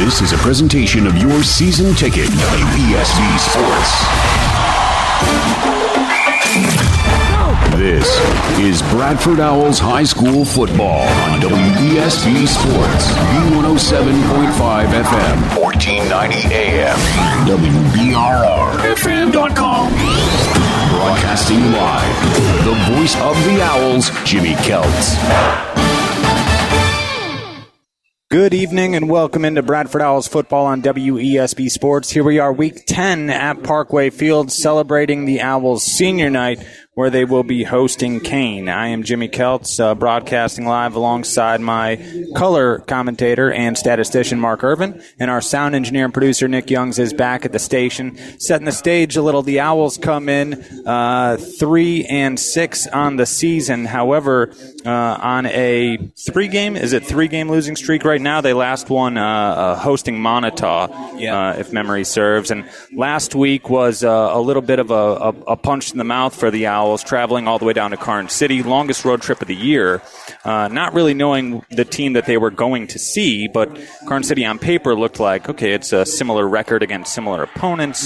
This is a presentation of your season ticket, WESB Sports. This is Bradford Owls High School football on WESB Sports, B107.5 FM, 1490 AM, WBRR, FM.com. Broadcasting live, the voice of the Owls, Jimmy Keltz. Good evening and welcome into Bradford Owls football on WESB Sports. Here we are, Week 10 at Parkway Field, celebrating the Owls senior night, where they will be hosting Kane. I am Jimmy Keltz, broadcasting live alongside my color commentator and statistician Mark Irvin, and our sound engineer and producer Nick Youngs is back at the station, setting the stage a little. The Owls come in 3-6 on the season. However, on a three-game losing streak right now. They last won hosting Montauk, if memory serves. And last week was a little bit of a punch in the mouth for the Owls, traveling all the way down to Karn City, longest road trip of the year. Not really knowing the team that they were going to see, but Karn City on paper looked like, okay, it's a similar record against similar opponents,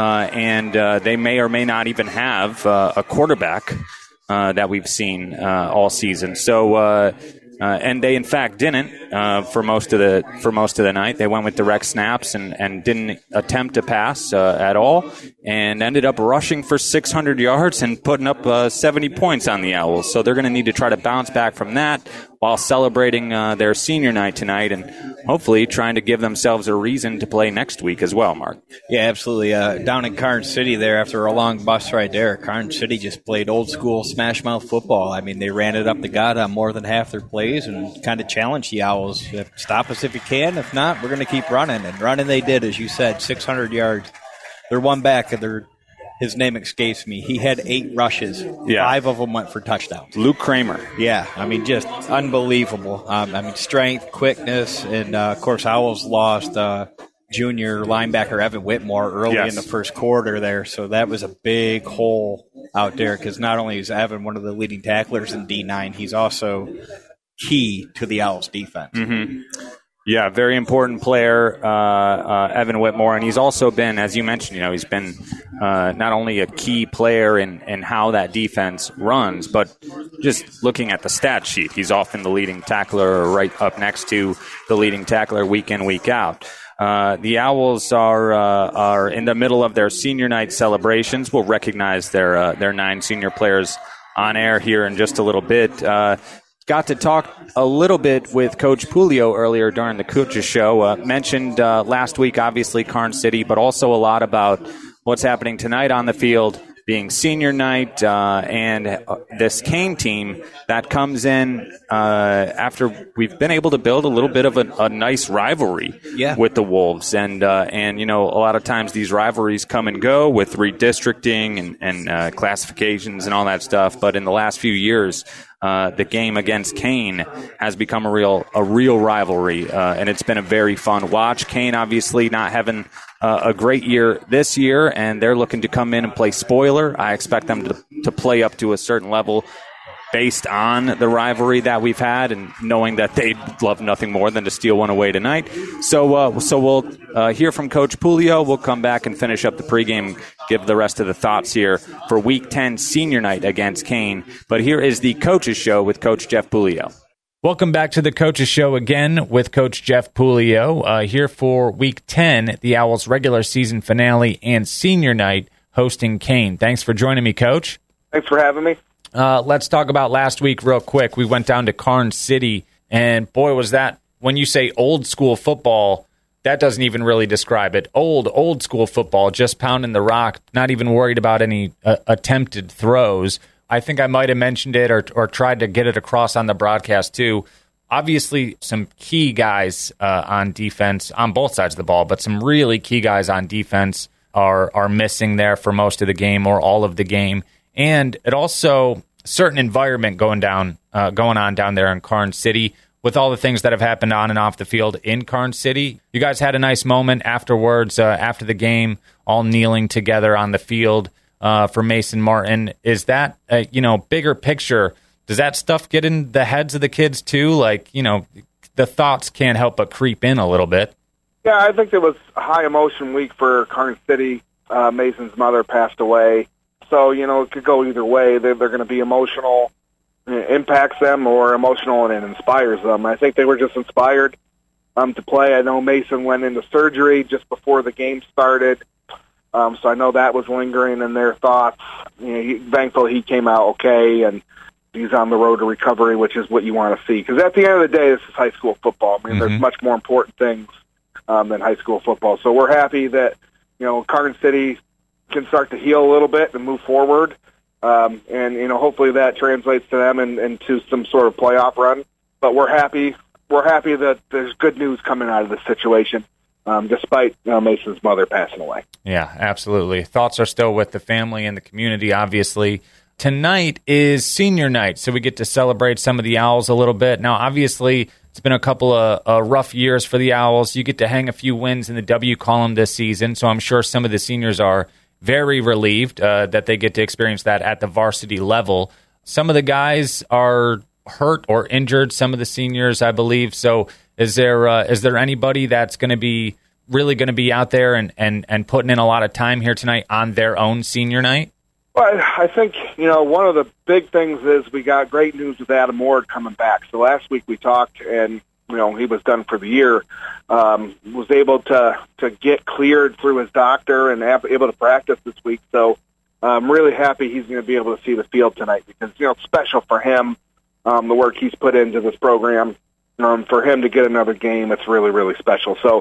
and they may or may not even have a quarterback that we've seen all season. So, and they in fact didn't for most of the night. They went with direct snaps and didn't attempt to pass at all, and ended up rushing for 600 yards and putting up 70 points on the Owls. So they're going to need to try to bounce back from that while celebrating their senior night tonight, and hopefully trying to give themselves a reason to play next week as well, Mark. Yeah, absolutely. Down in Karn City there, after a long bus ride there, Karn City just played old-school smash-mouth football. I mean, they ran it up the gut on more than half their plays and kind of challenged the Owls. Stop us if you can. If not, we're going to keep running. And running they did, as you said, 600 yards. Their one back, his name escapes me. He had 8 rushes. Yeah. 5 of them went for touchdowns. Luke Kramer. Yeah, I mean, just unbelievable. Strength, quickness, and, of course, Owls lost junior linebacker Evan Whitmore early in the first quarter there, so that was a big hole out there, because not only is Evan one of the leading tacklers in D9, he's also key to the Owls' defense. Mm-hmm. Yeah, very important player, Evan Whitmore, and he's also been, as you mentioned, he's been not only a key player in how that defense runs, but just looking at the stat sheet, he's often the leading tackler, or right up next to the leading tackler week in, week out. The Owls are in the middle of their senior night celebrations. We'll recognize their 9 senior players on air here in just a little bit. Got to talk a little bit with Coach Pulio earlier during the Coaches Show. Mentioned last week, obviously, Karn City, but also a lot about what's happening tonight on the field, being senior night, and this Kane team that comes in after we've been able to build a little bit of a nice rivalry with the Wolves. And a lot of times these rivalries come and go with redistricting and classifications and all that stuff. But in the last few years, the game against Kane has become a real rivalry, and it's been a very fun watch. Kane obviously not having a great year this year, and they're looking to come in and play spoiler. I expect them to play up to a certain level based on the rivalry that we've had, and knowing that they'd love nothing more than to steal one away tonight. So we'll hear from Coach Pulio. We'll come back and finish up the pregame, give the rest of the thoughts here for Week 10 senior night against Kane. But here is the Coaches Show with Coach Jeff Pulio. Welcome back to the Coaches Show again with Coach Jeff Pulio, here for Week 10, the Owls' regular season finale and senior night hosting Kane. Thanks for joining me, Coach. Thanks for having me. Let's talk about last week real quick. We went down to Karn City, and boy, was that, when you say old school football, that doesn't even really describe it. Old school football, just pounding the rock, not even worried about any attempted throws. I think I might have mentioned it or tried to get it across on the broadcast too. Obviously, some key guys on defense on both sides of the ball, but some really key guys on defense are missing there for most of the game or all of the game. And it also, certain environment going on down there in Karn City with all the things that have happened on and off the field in Karn City. You guys had a nice moment afterwards, after the game, all kneeling together on the field for Mason Martin. Is that, bigger picture, does that stuff get in the heads of the kids too? Like, the thoughts can't help but creep in a little bit. Yeah, I think it was a high emotion week for Karn City. Mason's mother passed away. So, it could go either way. They're going to be emotional, it impacts them, or emotional and it inspires them. I think they were just inspired to play. I know Mason went into surgery just before the game started. So I know that was lingering in their thoughts. Thankfully he came out okay, and he's on the road to recovery, which is what you want to see. Because at the end of the day, this is high school football. I mean, there's much more important things than high school football. So we're happy that, Karn City can start to heal a little bit and move forward. And hopefully that translates to them into some sort of playoff run. But we're happy that there's good news coming out of this situation, despite Mason's mother passing away. Yeah, absolutely. Thoughts are still with the family and the community, obviously. Tonight is senior night, so we get to celebrate some of the Owls a little bit. Now, obviously, it's been a couple of rough years for the Owls. You get to hang a few wins in the W column this season, so I'm sure some of the seniors are very relieved that they get to experience that at the varsity level. Some of the guys are hurt or injured, some of the seniors, I believe. So is there anybody that's going to be really going to be out there and putting in a lot of time here tonight on their own senior night? Well, I think, one of the big things is we got great news with Adam Ward coming back. So last week we talked, and, he was done for the year, was able to get cleared through his doctor and able to practice this week. So I'm really happy he's going to be able to see the field tonight because, it's special for him, the work he's put into this program. For him to get another game, it's really, really special. So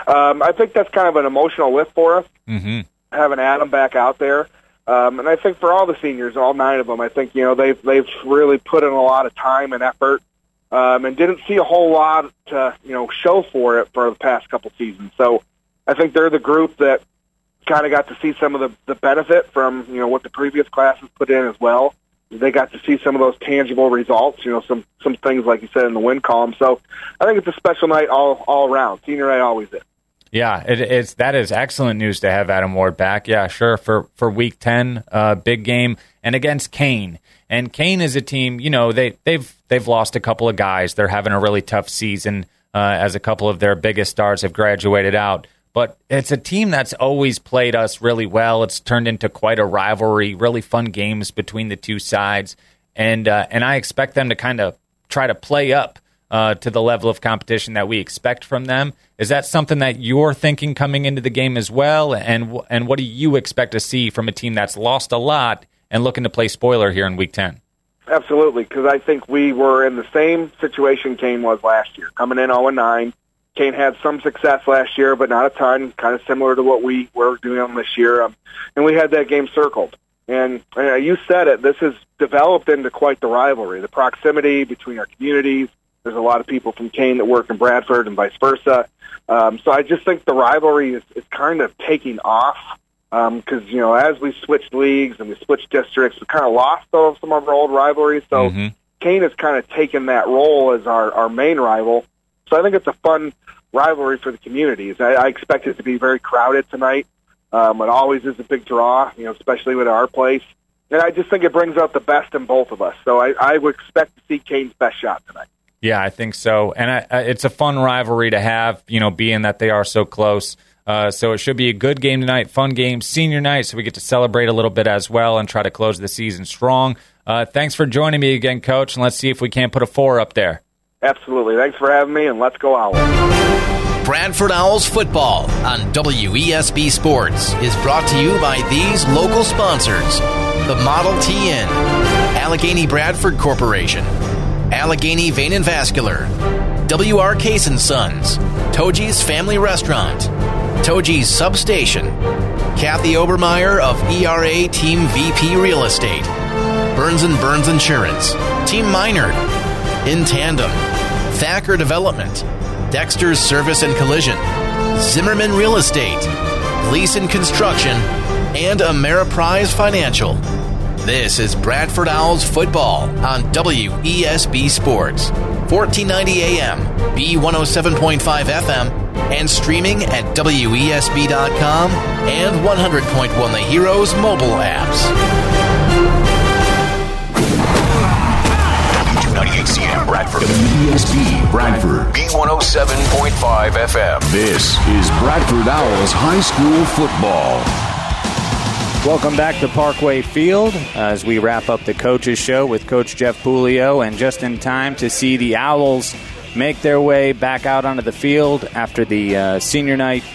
I think that's kind of an emotional lift for us, having Adam back out there. And I think for all the seniors, all 9 of them, I think, they've really put in a lot of time and effort and didn't see a whole lot to, show for it for the past couple seasons. So I think they're the group that kind of got to see some of the benefit from, what the previous classes put in as well. They got to see some of those tangible results, some things like you said in the win column. So I think it's a special night all around. Senior night always is. Yeah, that is excellent news to have Adam Ward back. Yeah, sure, for week 10, big game, and against Kane. And Kane is a team, they've lost a couple of guys. They're having a really tough season as a couple of their biggest stars have graduated out. But it's a team that's always played us really well. It's turned into quite a rivalry, really fun games between the two sides. And I expect them to kind of try to play up to the level of competition that we expect from them. Is that something that you're thinking coming into the game as well? And what do you expect to see from a team that's lost a lot and looking to play spoiler here in Week 10? Absolutely, because I think we were in the same situation Kane was last year, coming in 0-9. Kane had some success last year, but not a ton, kind of similar to what we were doing this year. And we had that game circled. And you said it, this has developed into quite the rivalry, the proximity between our communities. There's a lot of people from Kane that work in Bradford and vice versa. So I just think the rivalry is kind of taking off because, as we switched leagues and we switched districts, we kind of lost some of our old rivalries. So Kane has kind of taken that role as our main rival. So I think it's a fun rivalry for the communities. I expect it to be very crowded tonight. It always is a big draw, especially with our place. And I just think it brings out the best in both of us. So I would expect to see Kane's best shot tonight. Yeah, I think so. And it's a fun rivalry to have, being that they are so close. So it should be a good game tonight, fun game, senior night, so we get to celebrate a little bit as well and try to close the season strong. Thanks for joining me again, Coach, and let's see if we can't put a 4 up there. Absolutely. Thanks for having me, and let's go Owls. Bradford Owls football on WESB Sports is brought to you by these local sponsors: the Model T Inn, Allegheny Bradford Corporation, Allegheny Vein and Vascular, W.R. Case & Sons, Toji's Family Restaurant, Toji's Substation, Kathy Obermeyer of ERA Team VP Real Estate, Burns & Burns Insurance, Team Minard, In Tandem, Thacker Development, Dexter's Service and Collision, Zimmerman Real Estate, Gleason Construction, and Ameriprise Financial. This is Bradford Owls football on WESB Sports, 1490 AM, B107.5 FM, and streaming at WESB.com and 100.1 The Heroes mobile apps. KXCM Bradford. WESB Bradford. B107.5 FM. This is Bradford Owls High School football. Welcome back to Parkway Field as we wrap up the Coaches Show with Coach Jeff Pulio, and just in time to see the Owls make their way back out onto the field after the senior night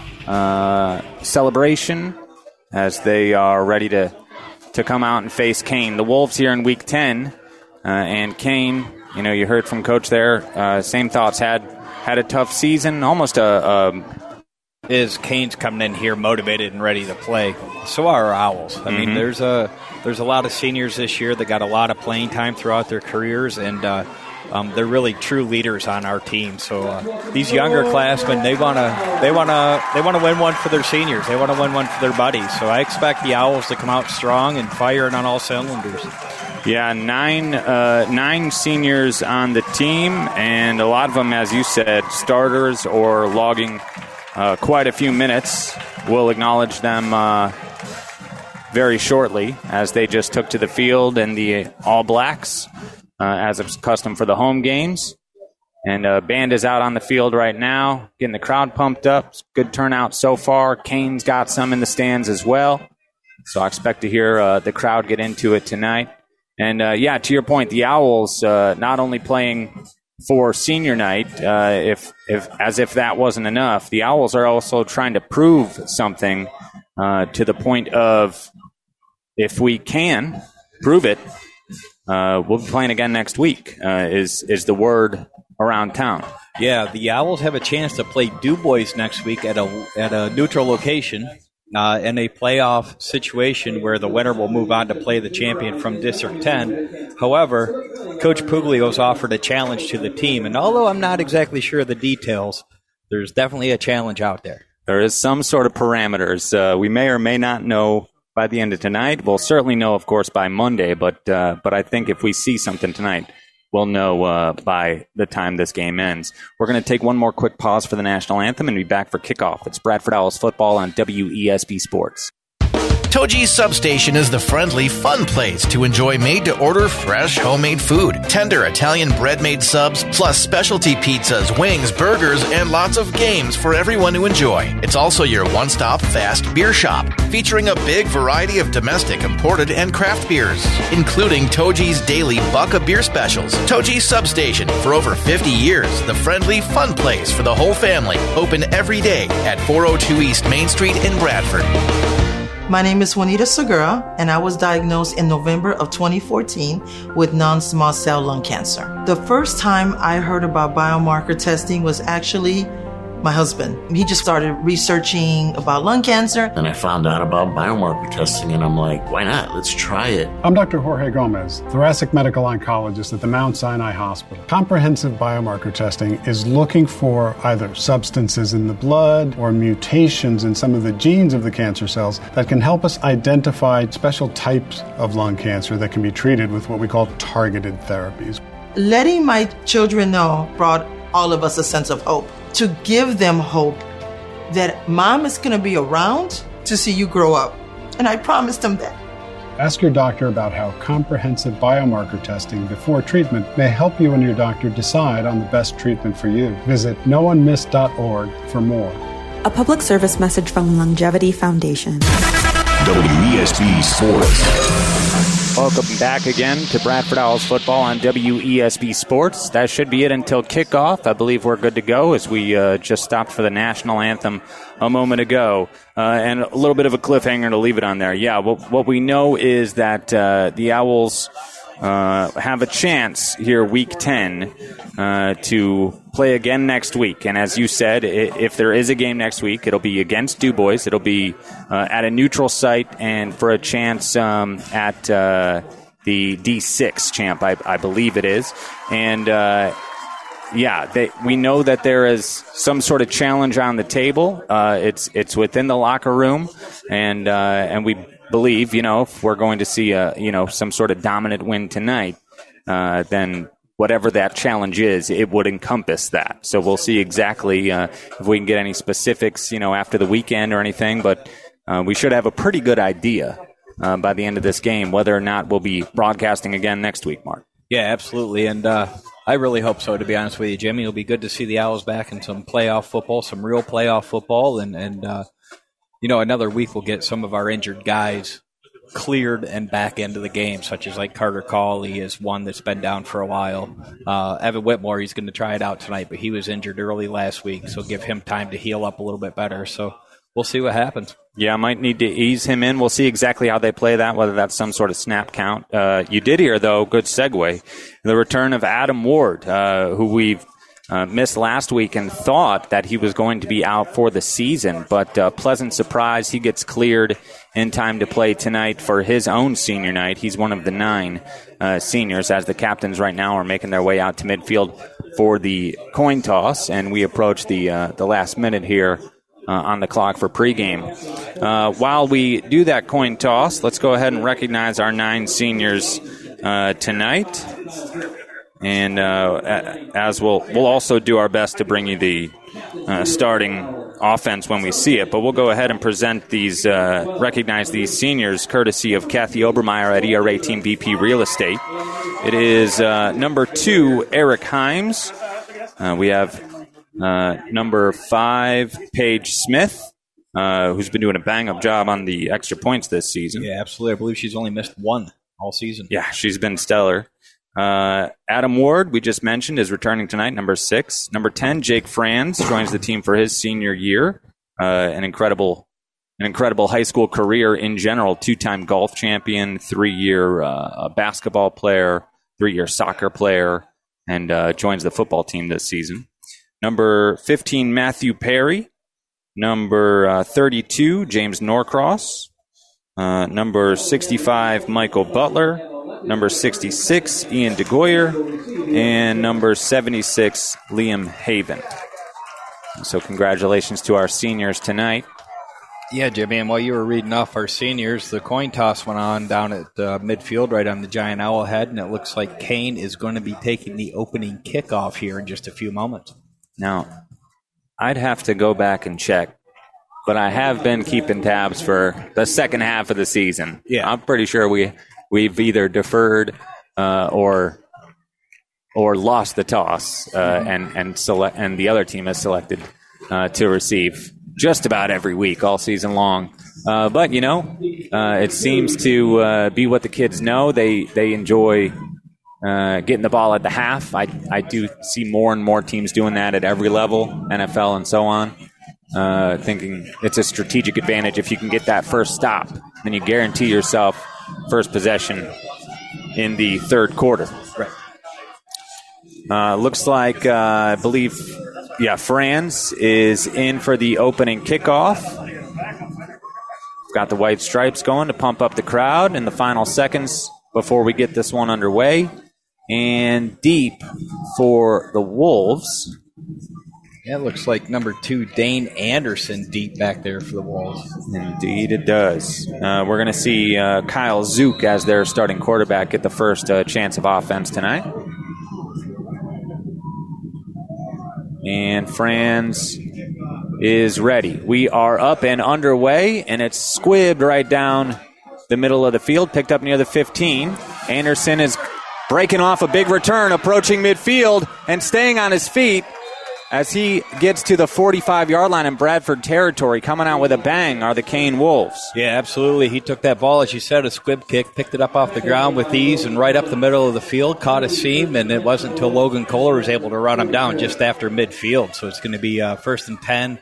celebration, as they are ready to come out and face Kane. The Wolves here in Week 10, and Kane, you heard from Coach there, same thoughts, had a tough season, almost Kane's coming in here motivated and ready to play. So are our Owls. I mean, there's a lot of seniors this year that got a lot of playing time throughout their careers, and they're really true leaders on our team. So these younger classmen, they want to win one for their seniors. They want to win one for their buddies. So I expect the Owls to come out strong and firing on all cylinders. Yeah, nine seniors on the team, and a lot of them, as you said, starters or logging quite a few minutes. We'll acknowledge them very shortly as they just took to the field in the All Blacks, as is custom for the home games. And band is out on the field right now, getting the crowd pumped up. Good turnout so far. Kane's got some in the stands as well. So I expect to hear the crowd get into it tonight. And, to your point, the Owls not only playing for senior night, if that wasn't enough, the Owls are also trying to prove something to the point of, if we can prove it, we'll be playing again next week, is the word around town. Yeah, the Owls have a chance to play Du Bois next week at a neutral location in a playoff situation where the winner will move on to play the champion from District 10. However, Coach Puglio's offered a challenge to the team, and although I'm not exactly sure of the details, there's definitely a challenge out there. There is some sort of parameters. We may or may not know by the end of tonight. We'll certainly know, of course, by Monday, but I think if we see something tonight, we'll know by the time this game ends. We're going to take one more quick pause for the national anthem and be back for kickoff. It's Bradford Owls football on WESB Sports. Toji's Substation is the friendly, fun place to enjoy made-to-order fresh, homemade food, tender Italian bread-made subs, plus specialty pizzas, wings, burgers, and lots of games for everyone to enjoy. It's also your one-stop fast beer shop, featuring a big variety of domestic, imported, and craft beers, including Toji's daily buck of beer specials. Toji's Substation, for over 50 years, the friendly, fun place for the whole family, open every day at 402 East Main Street in Bradford. My name is Juanita Segura, and I was diagnosed in November of 2014 with non-small cell lung cancer. The first time I heard about biomarker testing was actually my husband. He just started researching about lung cancer. And I found out about biomarker testing, and I'm like, why not? Let's try it. I'm Dr. Jorge Gomez, thoracic medical oncologist at the Mount Sinai Hospital. Comprehensive biomarker testing is looking for either substances in the blood or mutations in some of the genes of the cancer cells that can help us identify special types of lung cancer that can be treated with what we call targeted therapies. Letting my children know brought all of us a sense of hope. To give them hope that mom is going to be around to see you grow up. And I promised them that. Ask your doctor about how comprehensive biomarker testing before treatment may help you and your doctor decide on the best treatment for you. Visit noonemiss.org for more. A public service message from Longevity Foundation. WESB Sports. Welcome back again to Bradford Owls football on WESB Sports. That should be it until kickoff. I believe we're good to go as we just stopped for the national anthem a moment ago. And a little bit of a cliffhanger to leave it on there. Yeah, what we know is that the Owls have a chance here week 10 to play again next week. And as you said, if there is a game next week, it'll be against Du Bois. It'll be at a neutral site and for a chance at the D6 champ, I believe it is. And we know that there is some sort of challenge on the table. It's within the locker room, and we believe, if we're going to see some sort of dominant win tonight, then whatever that challenge is, it would encompass that. So we'll see exactly if we can get any specifics, after the weekend or anything. But we should have a pretty good idea by the end of this game whether or not we'll be broadcasting again next week, Mark. Yeah, absolutely. And I really hope so, to be honest with you, Jimmy. It'll be good to see the Owls back in some playoff football, some real playoff football. And another week we'll get some of our injured guys cleared and back into the game, such as like Carter Cawley is one that's been down for a while. Evan Whitmore, he's going to try it out tonight, but he was injured early last week, so give him time to heal up a little bit better. So we'll see what happens. Yeah, I might need to ease him in. We'll see exactly how they play that, whether that's some sort of snap count. You did hear, though, good segue, the return of Adam Ward, who we've missed last week and thought that he was going to be out for the season. But pleasant surprise, he gets cleared in time to play tonight for his own senior night. He's one of the 9 seniors, as the captains right now are making their way out to midfield for the coin toss, and we approach the last minute here on the clock for pregame. While we do that coin toss, let's go ahead and recognize our 9 seniors tonight. And as we'll also do our best to bring you the starting offense when we see it. But we'll go ahead and present these, recognize these seniors courtesy of Kathy Obermeyer at ERA Team BP Real Estate. It is number 2, Eric Himes. We have number 5, Paige Smith, who's been doing a bang-up job on the extra points this season. Yeah, absolutely. I believe she's only missed 1 all season. Yeah, she's been stellar. Adam Ward, we just mentioned, is returning tonight, number 6. Number 10, Jake Franz, joins the team for his senior year. An incredible high school career in general. 2-time golf champion, 3-year basketball player, 3-year soccer player, and joins the football team this season. Number 15, Matthew Perry. Number 32, James Norcross. Number 65, Michael Butler. Number 66, Ian DeGoyer. And number 76, Liam Haven. So congratulations to our seniors tonight. Yeah, Jimmy, and while you were reading off our seniors, the coin toss went on down at midfield right on the Giant Owlhead, and it looks like Kane is going to be taking the opening kickoff here in just a few moments. Now, I'd have to go back and check, but I have been keeping tabs for the second half of the season. Yeah, I'm pretty sure we've either deferred or lost the toss, and the other team has selected to receive just about every week all season long. But it seems to be what the kids know. They enjoy getting the ball at the half. I do see more and more teams doing that at every level, NFL and so on. Thinking it's a strategic advantage if you can get that first stop, then you guarantee yourself first possession in the third quarter. Right. Looks like, I believe, Franz is in for the opening kickoff. Got the white stripes going to pump up the crowd in the final seconds before we get this one underway. And deep for the Wolves. Yeah, it looks like number 2, Dane Anderson, deep back there for the Wolves. Indeed it does. We're going to see Kyle Zook as their starting quarterback get the first chance of offense tonight. And Franz is ready. We are up and underway, and it's squibbed right down the middle of the field, picked up near the 15. Anderson is breaking off a big return, approaching midfield, and staying on his feet as he gets to the 45-yard line in Bradford territory. Coming out with a bang are the Kane Wolves. Yeah, absolutely. He took that ball, as you said, a squib kick, picked it up off the ground with ease and right up the middle of the field, caught a seam, and it wasn't until Logan Kohler was able to run him down just after midfield. So it's going to be first and 10,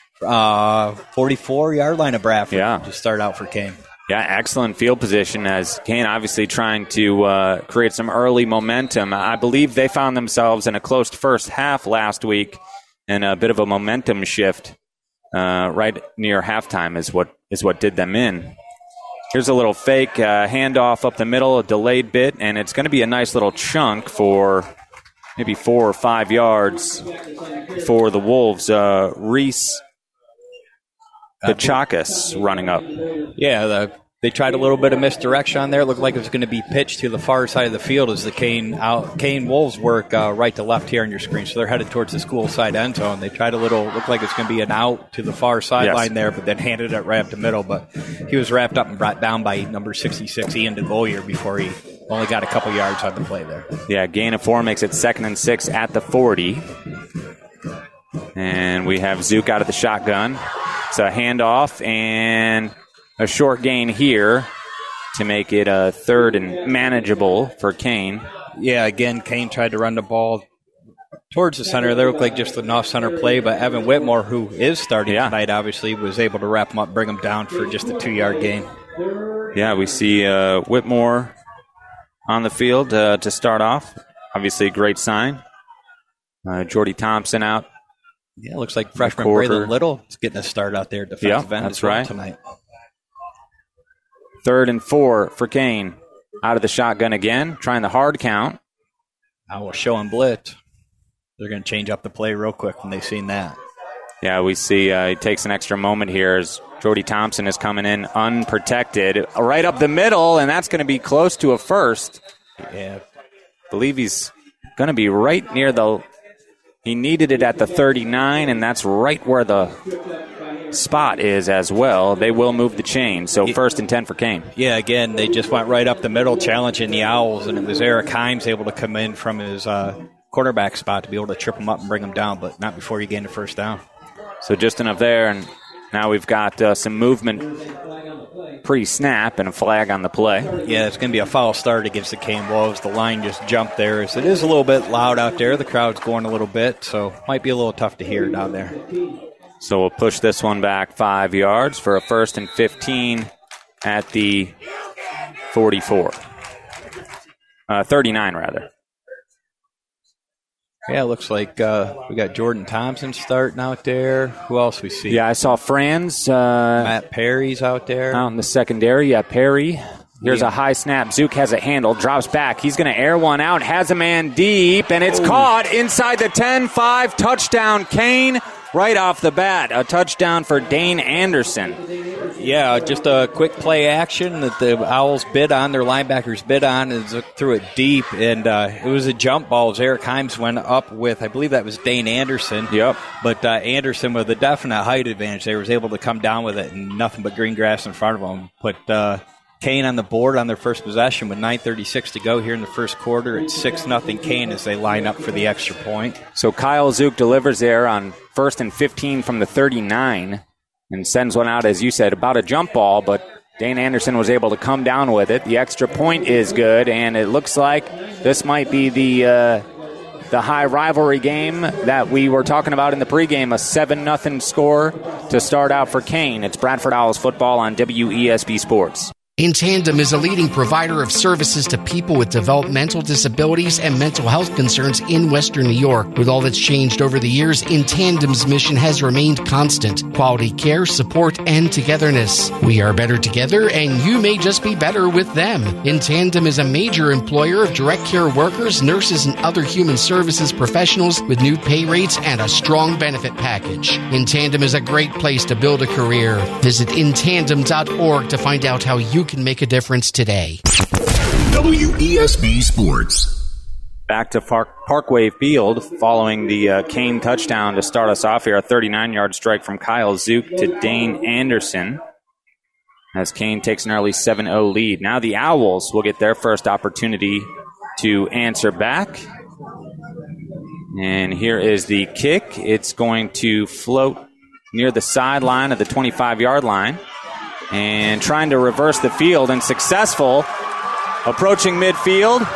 44-yard line of Bradford to start out for Kane. Yeah, excellent field position as Kane obviously trying to create some early momentum. I believe they found themselves in a close first half last week, and a bit of a momentum shift right near halftime is what did them in. Here's a little fake handoff up the middle, a delayed bit, and it's going to be a nice little chunk for maybe 4 or 5 yards for the Wolves. Reese Kachakis running up. Yeah, they tried a little bit of misdirection on there. It looked like it was going to be pitched to the far side of the field as the Kane Wolves work right to left here on your screen. So they're headed towards the school side end zone. They tried looked like it's going to be an out to the far sideline there, but then handed it right up the middle. But he was wrapped up and brought down by number 66, Ian DeGoyer, before he only got a couple yards on the play there. Yeah, gain of 4 makes it 2nd and 6 at the 40. And we have Zook out of the shotgun. It's a handoff and a short gain here to make it a 3rd and manageable for Kane. Yeah, again, Kane tried to run the ball towards the center. They looked like just an off-center play, but Evan Whitmore, who is starting tonight, obviously, was able to wrap him up, bring him down for just a 2-yard gain. Yeah, we see Whitmore on the field to start off. Obviously, a great sign. Jordy Thompson out. Yeah, looks like freshman Braylon Little is getting a start out there at defensive end that's as well right. tonight. 3rd and 4 for Kane. Out of the shotgun again, trying the hard count. I will show him blitz. They're going to change up the play real quick when they've seen that. Yeah, we see he takes an extra moment here as Jordy Thompson is coming in unprotected. Right up the middle, and that's going to be close to a first. Yeah. I believe he's going to be right near the... He needed it at the 39, and that's right where the spot is as well. They will move the chain, so 1st and 10 for Kane. Yeah, again, they just went right up the middle, challenging the Owls, and it was Eric Himes able to come in from his quarterback spot to be able to trip him up and bring him down, but not before you gain the first down. So just enough there, and now we've got some movement pre-snap and a flag on the play. Yeah, it's going to be a foul start against the Kane Wolves. The line just jumped there. It is a little bit loud out there. The crowd's going a little bit, so might be a little tough to hear down there. So we'll push this one back 5 yards for a 1st and 15 at the 44. 39, rather. Yeah, it looks like we got Jordan Thompson starting out there. Who else we see? Yeah, I saw Franz. Matt Perry's out there. Out in the secondary. Yeah, Perry. Here's a high snap. Zook has a handle, drops back. He's going to air one out, has a man deep, and it's caught inside the 10-5. Touchdown, Kane. Right off the bat, a touchdown for Dane Anderson. Yeah, just a quick play action that the Owls bid on, their linebackers bid on, and threw it deep. And it was a jump ball as Eric Himes went up with, I believe that was Dane Anderson. Yep. But Anderson, with a definite height advantage, they was able to come down with it and nothing but green grass in front of them. Put Kane on the board on their first possession with 9:36 to go here in the first quarter. It's 6-0 Kane as they line up for the extra point. So Kyle Zook delivers there on 1st and 15 from the 39 and sends one out, as you said, about a jump ball, but Dane Anderson was able to come down with it. The extra point is good, and it looks like this might be the high rivalry game that we were talking about in the pregame, a 7-0 score to start out for Kane. It's Bradford Owls football on WESB Sports. In Tandem is a leading provider of services to people with developmental disabilities and mental health concerns in Western New York. With all that's changed over the years, In Tandem's mission has remained constant: quality care, support, and togetherness. We are better together, and you may just be better with them. In Tandem is a major employer of direct care workers, nurses, and other human services professionals with new pay rates and a strong benefit package. In Tandem is a great place to build a career. Visit intandem.org to find out how you can make a difference today. WESB Sports. Back to Parkway Field following the Kane touchdown to start us off here. A 39-yard strike from Kyle Zook to Dane Anderson as Kane takes an early 7-0 lead. Now the Owls will get their first opportunity to answer back. And here is the kick. It's going to float near the sideline of the 25-yard line. And trying to reverse the field, and successful, approaching midfield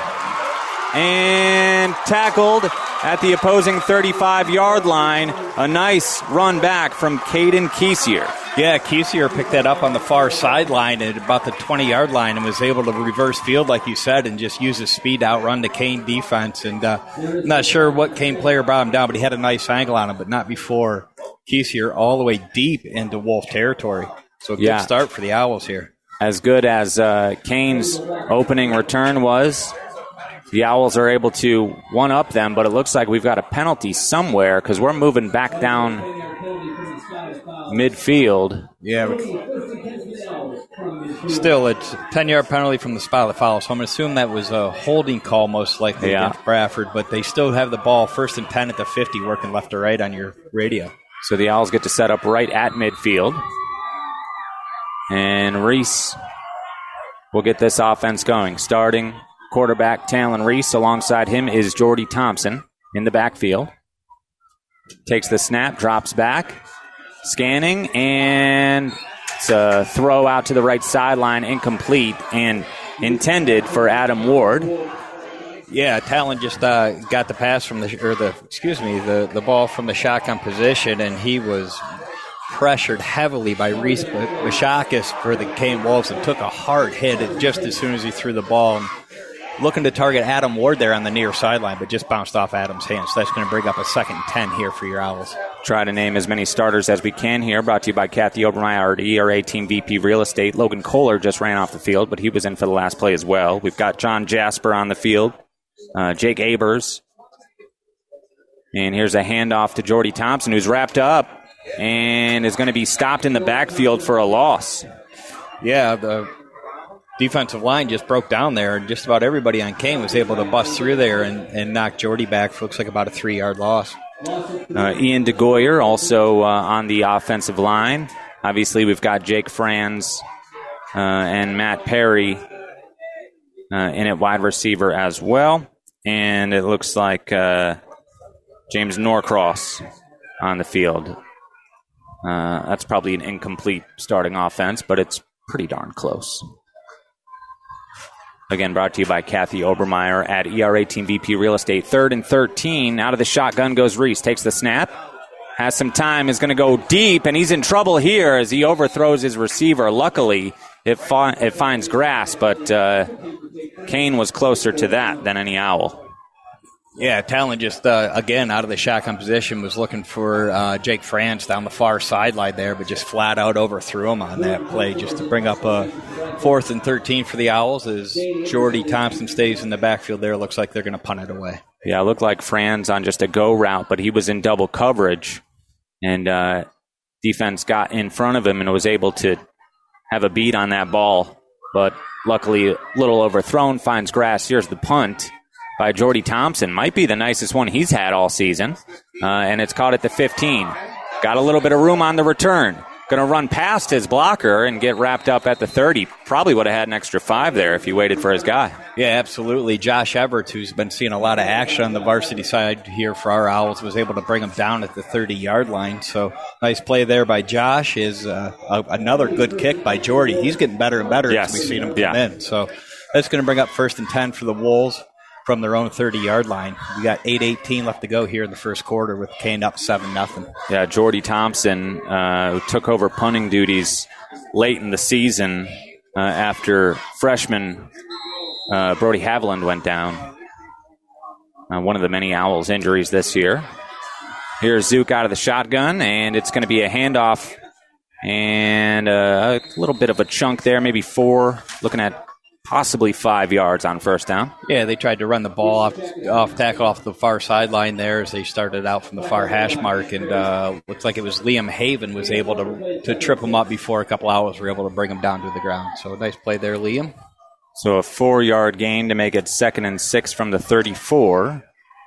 and tackled at the opposing 35-yard line. A nice run back from Caden Keissier. Yeah, Keissier picked that up on the far sideline at about the 20-yard line and was able to reverse field, like you said, and just use his speed to outrun the Kane defense. And not sure what Kane player brought him down, but he had a nice angle on him, but not before Keissier all the way deep into Wolf territory. So a good start for the Owls here. As good as Kane's opening return was, the Owls are able to one-up them, but it looks like we've got a penalty somewhere because we're moving back down midfield. Yeah. Still, it's a 10-yard penalty from the spot of the foul, so I'm going to assume that was a holding call most likely against Bradford, but they still have the ball 1st and 10 at the 50 working left to right on your radio. So the Owls get to set up right at midfield. And Reese will get this offense going, starting quarterback Talon Reese. Alongside him is Jordy Thompson in the backfield. Takes the snap, drops back, scanning, and it's a throw out to the right sideline, incomplete, and intended for Adam Ward. Yeah, Talon just got the pass from the ball from the shotgun position, and he was pressured heavily by Reese Bashakis for the Kane Wolves and took a hard hit just as soon as he threw the ball. And looking to target Adam Ward there on the near sideline, but just bounced off Adam's hands. So that's going to bring up a 2nd and 10 here for your Owls. Try to name as many starters as we can here. Brought to you by Kathy Obermeyer, our ERA Team VP Real Estate. Logan Kohler just ran off the field, but he was in for the last play as well. We've got John Jasper on the field. Jake Abers. And here's a handoff to Jordy Thompson, who's wrapped up and is going to be stopped in the backfield for a loss. Yeah, the defensive line just broke down there, and just about everybody on Kane was able to bust through there and knock Jordy back. Looks like about a 3-yard loss. Ian DeGoyer also on the offensive line. Obviously, we've got Jake Franz and Matt Perry in at wide receiver as well. And it looks like James Norcross on the field. That's probably an incomplete starting offense, but it's pretty darn close. Again, brought to you by Kathy Obermeyer at ERA Team VP Real Estate. 3rd and 13. Out of the shotgun goes Reese. Takes the snap. Has some time. Is going to go deep, and he's in trouble here as he overthrows his receiver. Luckily, it finds grass, but Kane was closer to that than any Owl. Yeah, Talon just, again, out of the shotgun position, was looking for Jake Franz down the far sideline there, but just flat out overthrew him on that play just to bring up a 4th and 13 for the Owls as Jordy Thompson stays in the backfield there. Looks like they're going to punt it away. Yeah, it looked like Franz on just a go route, but he was in double coverage, and defense got in front of him and was able to have a beat on that ball, but luckily a little overthrown, finds grass. Here's the punt by Jordy Thompson. Might be the nicest one he's had all season. And it's caught at the 15. Got a little bit of room on the return. Going to run past his blocker and get wrapped up at the 30. Probably would have had an extra 5 there if he waited for his guy. Yeah, absolutely. Josh Everett, who's been seeing a lot of action on the varsity side here for our Owls, was able to bring him down at the 30-yard line. So nice play there by Josh. Is another good kick by Jordy. He's getting better and better as we've seen him come in. So that's going to bring up 1st and 10 for the Wolves from their own 30-yard line. We got 8:18 left to go here in the first quarter with Kane up 7-0. Yeah, Jordy Thompson, who took over punting duties late in the season after freshman Brody Haviland went down. One of the many Owls injuries this year. Here's Zook out of the shotgun, and it's going to be a handoff and a little bit of a chunk there, maybe 4, looking at possibly 5 yards on first down. Yeah, they tried to run the ball off tackle off the far sideline there as they started out from the far hash mark, and looks like it was Liam Haven was able to trip him up before a couple hours were able to bring him down to the ground. So nice play there, Liam. So a 4-yard gain to make it 2nd and 6 from the 34.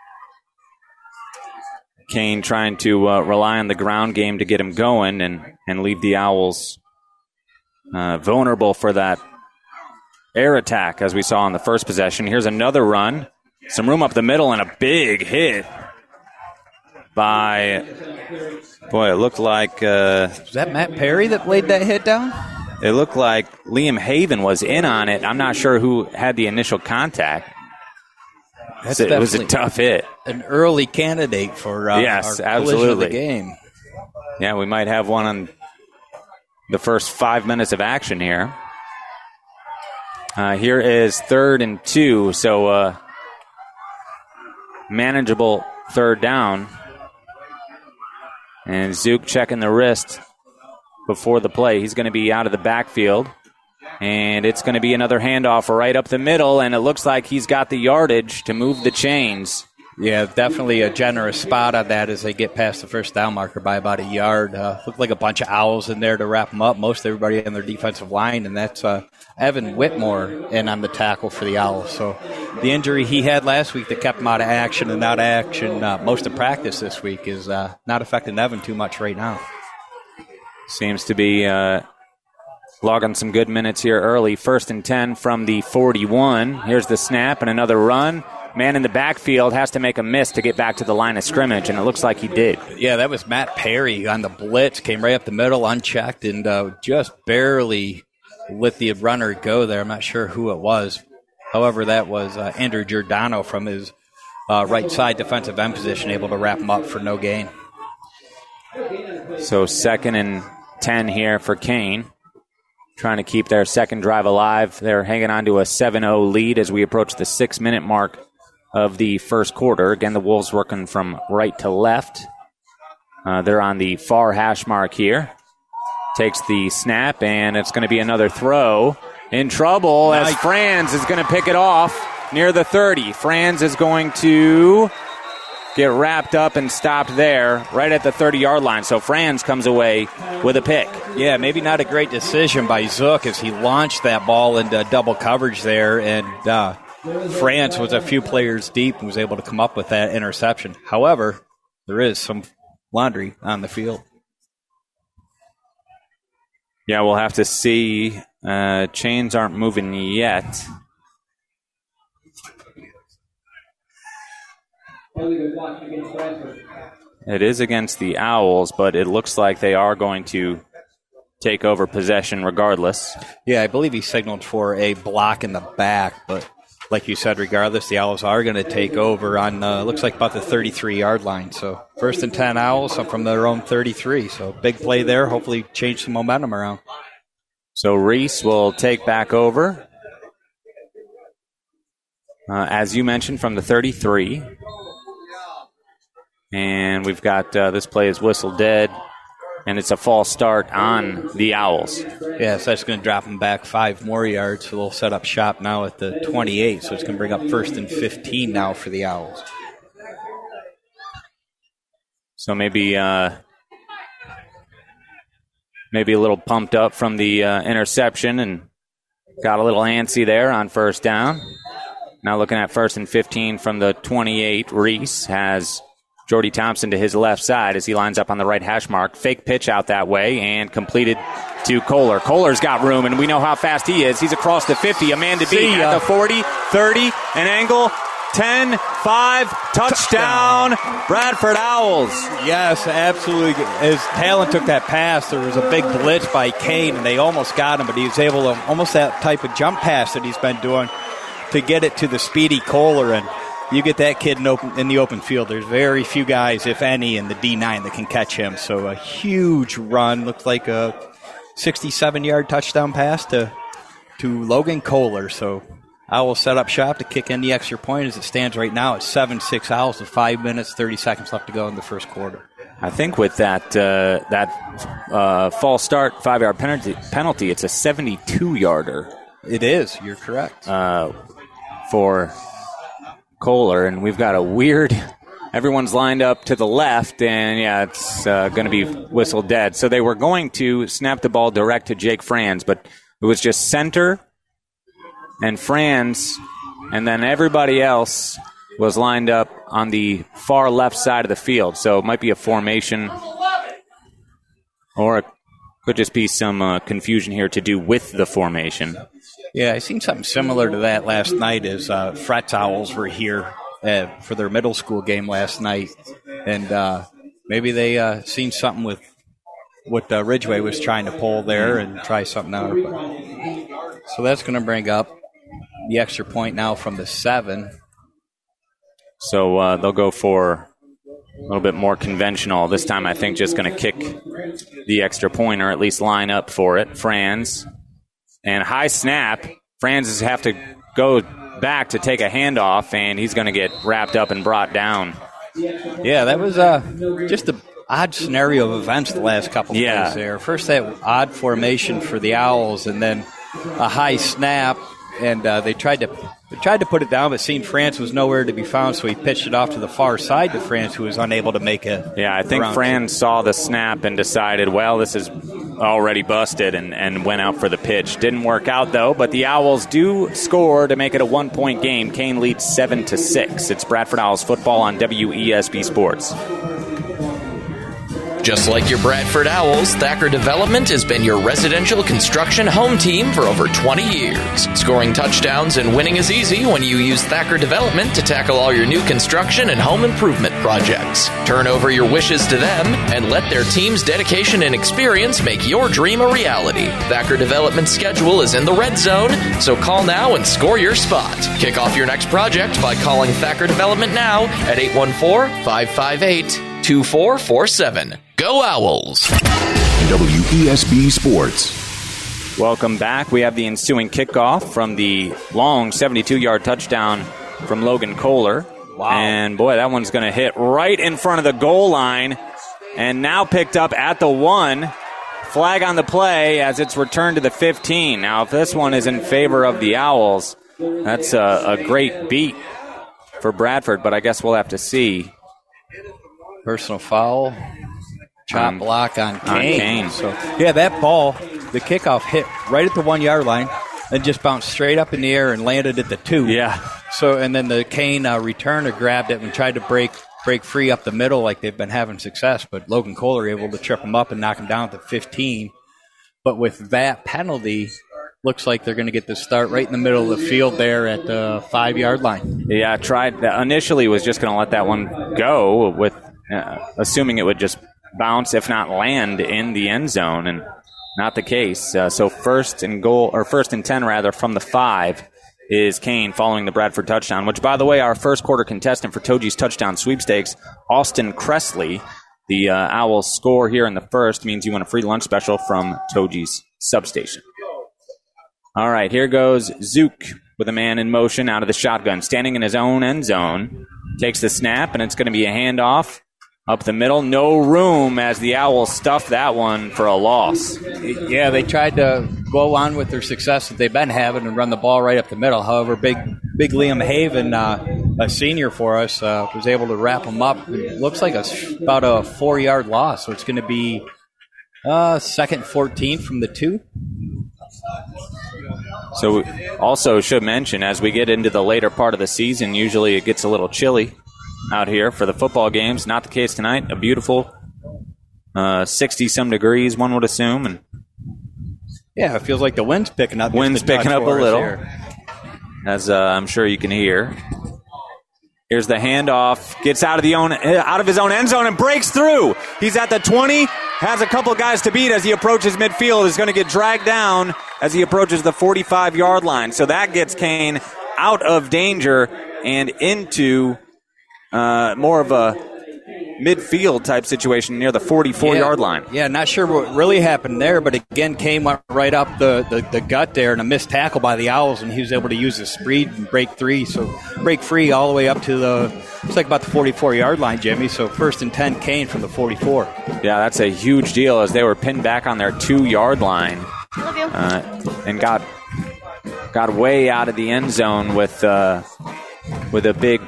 Kane trying to rely on the ground game to get him going and leave the Owls vulnerable for that air attack, as we saw in the first possession. Here's another run. Some room up the middle and a big hit by, it looked like... was that Matt Perry that laid that hit down? It looked like Liam Haven was in on it. I'm not sure who had the initial contact. It was a tough hit. An early candidate for yes, our absolutely. Of the game. Yeah, we might have one on the first 5 minutes of action here. Here is 3rd and 2, so manageable 3rd down. And Zook checking the wrist before the play. He's going to be out of the backfield. And it's going to be another handoff right up the middle, and it looks like he's got the yardage to move the chains. Yeah, definitely a generous spot on that as they get past the first down marker by about a yard. Looked like a bunch of Owls in there to wrap them up. Most everybody on their defensive line, and that's Evan Whitmore in on the tackle for the Owls. So the injury he had last week that kept him out of action and out of action most of practice this week is not affecting Evan too much right now. Seems to be logging some good minutes here early. 1st and 10 from the 41. Here's the snap and another run. Man in the backfield has to make a miss to get back to the line of scrimmage, and it looks like he did. Yeah, that was Matt Perry on the blitz. Came right up the middle, unchecked, and just barely let the runner go there. I'm not sure who it was. However, that was Andrew Giordano from his right side defensive end position, able to wrap him up for no gain. So 2nd and 10 here for Kane. Trying to keep their second drive alive. They're hanging on to a 7-0 lead as we approach the 6-minute mark of the first quarter. Again, the Wolves working from right to left. They're on the far hash mark here. Takes the snap, and it's going to be another throw. In trouble as Franz is going to pick it off near the 30. Franz is going to get wrapped up and stopped there right at the 30-yard line. So Franz comes away with a pick. Yeah, maybe not a great decision by Zook as he launched that ball into double coverage there, and Franz was a few players deep and was able to come up with that interception. However, there is some laundry on the field. Yeah, we'll have to see. Chains aren't moving yet. It is against the Owls, but it looks like they are going to take over possession regardless. Yeah, I believe he signaled for a block in the back, but like you said, regardless, the Owls are going to take over on, looks like about the 33-yard line. So 1st and 10 Owls from their own 33. So big play there, hopefully change some momentum around. So Reese will take back over. As you mentioned, from the 33. And we've got this play is whistle dead, and it's a false start on the Owls. Yeah, so that's going to drop them back 5 more yards. So they'll set up shop now at the 28. So it's going to bring up 1st and 15 now for the Owls. So maybe a little pumped up from the interception and got a little antsy there on 1st down. Now looking at 1st and 15 from the 28. Reese has Jordy Thompson to his left side as he lines up on the right hash mark. Fake pitch out that way and completed to Kohler. Kohler's got room, and we know how fast he is. He's across the 50, a man to beat at the 40, 30, an angle, 10, 5, touchdown, Bradford Owls. Yes, absolutely. As Talon took that pass, there was a big blitz by Kane, and they almost got him, but he was able to, almost that type of jump pass that he's been doing, to get it to the speedy Kohler. And you get that kid in the open field, there's very few guys, if any, in the D9 that can catch him. So a huge run, looked like a 67-yard touchdown pass to Logan Kohler. So Owls set up shop to kick in the extra point. As it stands right now, it's 7-6 Owls with 5 minutes, 30 seconds left to go in the first quarter. I think with that false start 5-yard penalty, it's a 72-yarder. It is. You're correct. For Kohler, and we've got a weird. Everyone's lined up to the left, and yeah, it's going to be whistle dead. So they were going to snap the ball direct to Jake Franz, but it was just center and Franz, and then everybody else was lined up on the far left side of the field. So it might be a formation, or it could just be some confusion here to do with the formation. Yeah, I seen something similar to that last night as Fretz Owls were here for their middle school game last night. And maybe they seen something with what Ridgeway was trying to pull there and try something out. So that's going to bring up the extra point now from the 7. So they'll go for a little bit more conventional. This time I think just going to kick the extra point, or at least line up for it. Franz. And high snap. Franz have to go back to take a handoff, and he's going to get wrapped up and brought down. Yeah, that was just an odd scenario of events the last couple of days there. First that odd formation for the Owls, and then a high snap, and they tried to put it down, but seeing Franz was nowhere to be found, so he pitched it off to the far side to Franz, who was unable to make it. Yeah, I think Franz saw the snap and decided, well, this is already busted, and went out for the pitch. Didn't work out, though, but the Owls do score to make it a 1-point game. Kane leads 7-6. It's Bradford Owls football on WESB Sports. Just like your Bradford Owls, Thacker Development has been your residential construction home team for over 20 years. Scoring touchdowns and winning is easy when you use Thacker Development to tackle all your new construction and home improvement projects. Turn over your wishes to them and let their team's dedication and experience make your dream a reality. Thacker Development's schedule is in the red zone, so call now and score your spot. Kick off your next project by calling Thacker Development now at 814-558-2447. Go Owls! WESB Sports. Welcome back. We have the ensuing kickoff from the long 72-yard touchdown from Logan Kohler. Wow. And, boy, that one's going to hit right in front of the goal line and now picked up at the 1. Flag on the play as it's returned to the 15. Now, if this one is in favor of the Owls, that's a great beat for Bradford, but I guess we'll have to see. Personal foul. Chop block on Kane. So, yeah, that ball, the kickoff hit right at the 1 yard line and just bounced straight up in the air and landed at the 2. Yeah. So, and then the Kane returner grabbed it and tried to break free up the middle like they've been having success, but Logan Kohler able to trip him up and knock him down at the 15. But with that penalty, looks like they're going to get the start right in the middle of the field there at the 5 yard line. Yeah, initially was just going to let that one go with assuming it would just bounce, if not land, in the end zone, and not the case. So first and 10 rather from the 5 is Kane following the Bradford touchdown, which, by the way, our first quarter contestant for Toji's touchdown sweepstakes, Austin Cressley. The Owls score here in the first means you win a free lunch special from Toji's substation. All right, here goes Zook with a man in motion out of the shotgun, standing in his own end zone. Takes the snap, and it's going to be a handoff up the middle. No room as the Owls stuff that one for a loss. Yeah, they tried to go on with their success that they've been having and run the ball right up the middle. However, big Liam Haven, a senior for us, was able to wrap them up. It looks like about a 4 yard loss, so it's going to be second 14 from the 2. So also should mention, as we get into the later part of the season, usually it gets a little chilly out here for the football games. Not the case tonight. A beautiful 60-some degrees, one would assume. And yeah, it feels like the wind's picking up. Wind's picking up a little, as I'm sure you can hear. Here's the handoff. Gets out of his own end zone and breaks through. He's at the 20. Has a couple guys to beat as he approaches midfield. Is going to get dragged down as he approaches the 45-yard line. So that gets Kane out of danger and into more of a midfield type situation near the 44-yard line. Yeah, not sure what really happened there, but again, Kane went right up the gut there and a missed tackle by the Owls, and he was able to use his speed and break free all the way up to it's like about the 44-yard line, Jimmy. So first and 10, Kane from the 44. Yeah, that's a huge deal as they were pinned back on their 2-yard line and got way out of the end zone with a big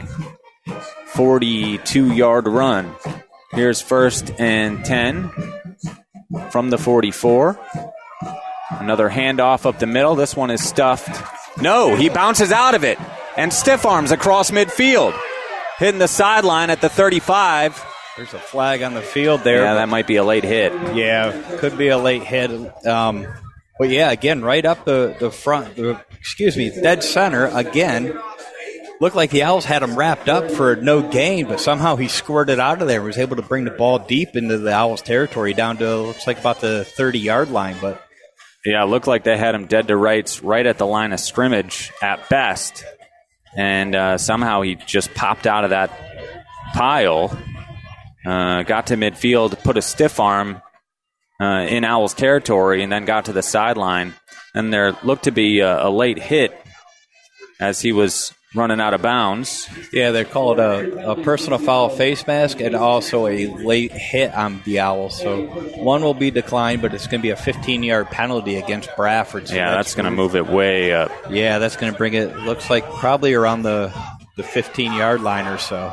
42-yard run. Here's first and 10 from the 44. Another handoff up the middle. This one is stuffed. No, he bounces out of it and stiff arms across midfield. Hitting the sideline at the 35. There's a flag on the field there. Yeah, that might be a late hit. Yeah, could be a late hit. But yeah, again, right up the front, dead center again. Looked like the Owls had him wrapped up for no gain, but somehow he squirted out of there and was able to bring the ball deep into the Owls' territory down to, looks like, about the 30-yard line. But yeah, it looked like they had him dead to rights right at the line of scrimmage at best. And somehow he just popped out of that pile, got to midfield, put a stiff arm in Owls' territory, and then got to the sideline. And there looked to be a late hit as he was running out of bounds. Yeah, they call it a personal foul face mask and also a late hit on the Owls. So one will be declined, but it's going to be a 15-yard penalty against Bradford. So yeah, that's going to move it way up. Yeah, that's going to bring it, looks like probably around the 15-yard line or so.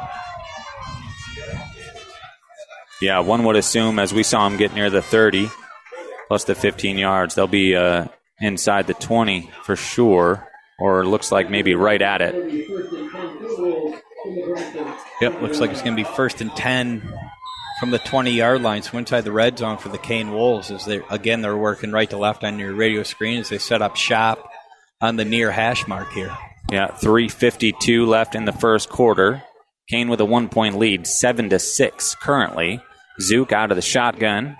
Yeah, one would assume, as we saw him get near the 30, plus the 15 yards, they'll be inside the 20 for sure. Or looks like maybe right at it. Yep, looks like it's going to be first and 10 from the 20-yard line, so inside the red zone for the Kane Wolves. As they're working right to left on your radio screen as they set up shop on the near hash mark here. Yeah, 3:52 left in the first quarter. Kane with a 1-point lead, 7-6 currently. Zook out of the shotgun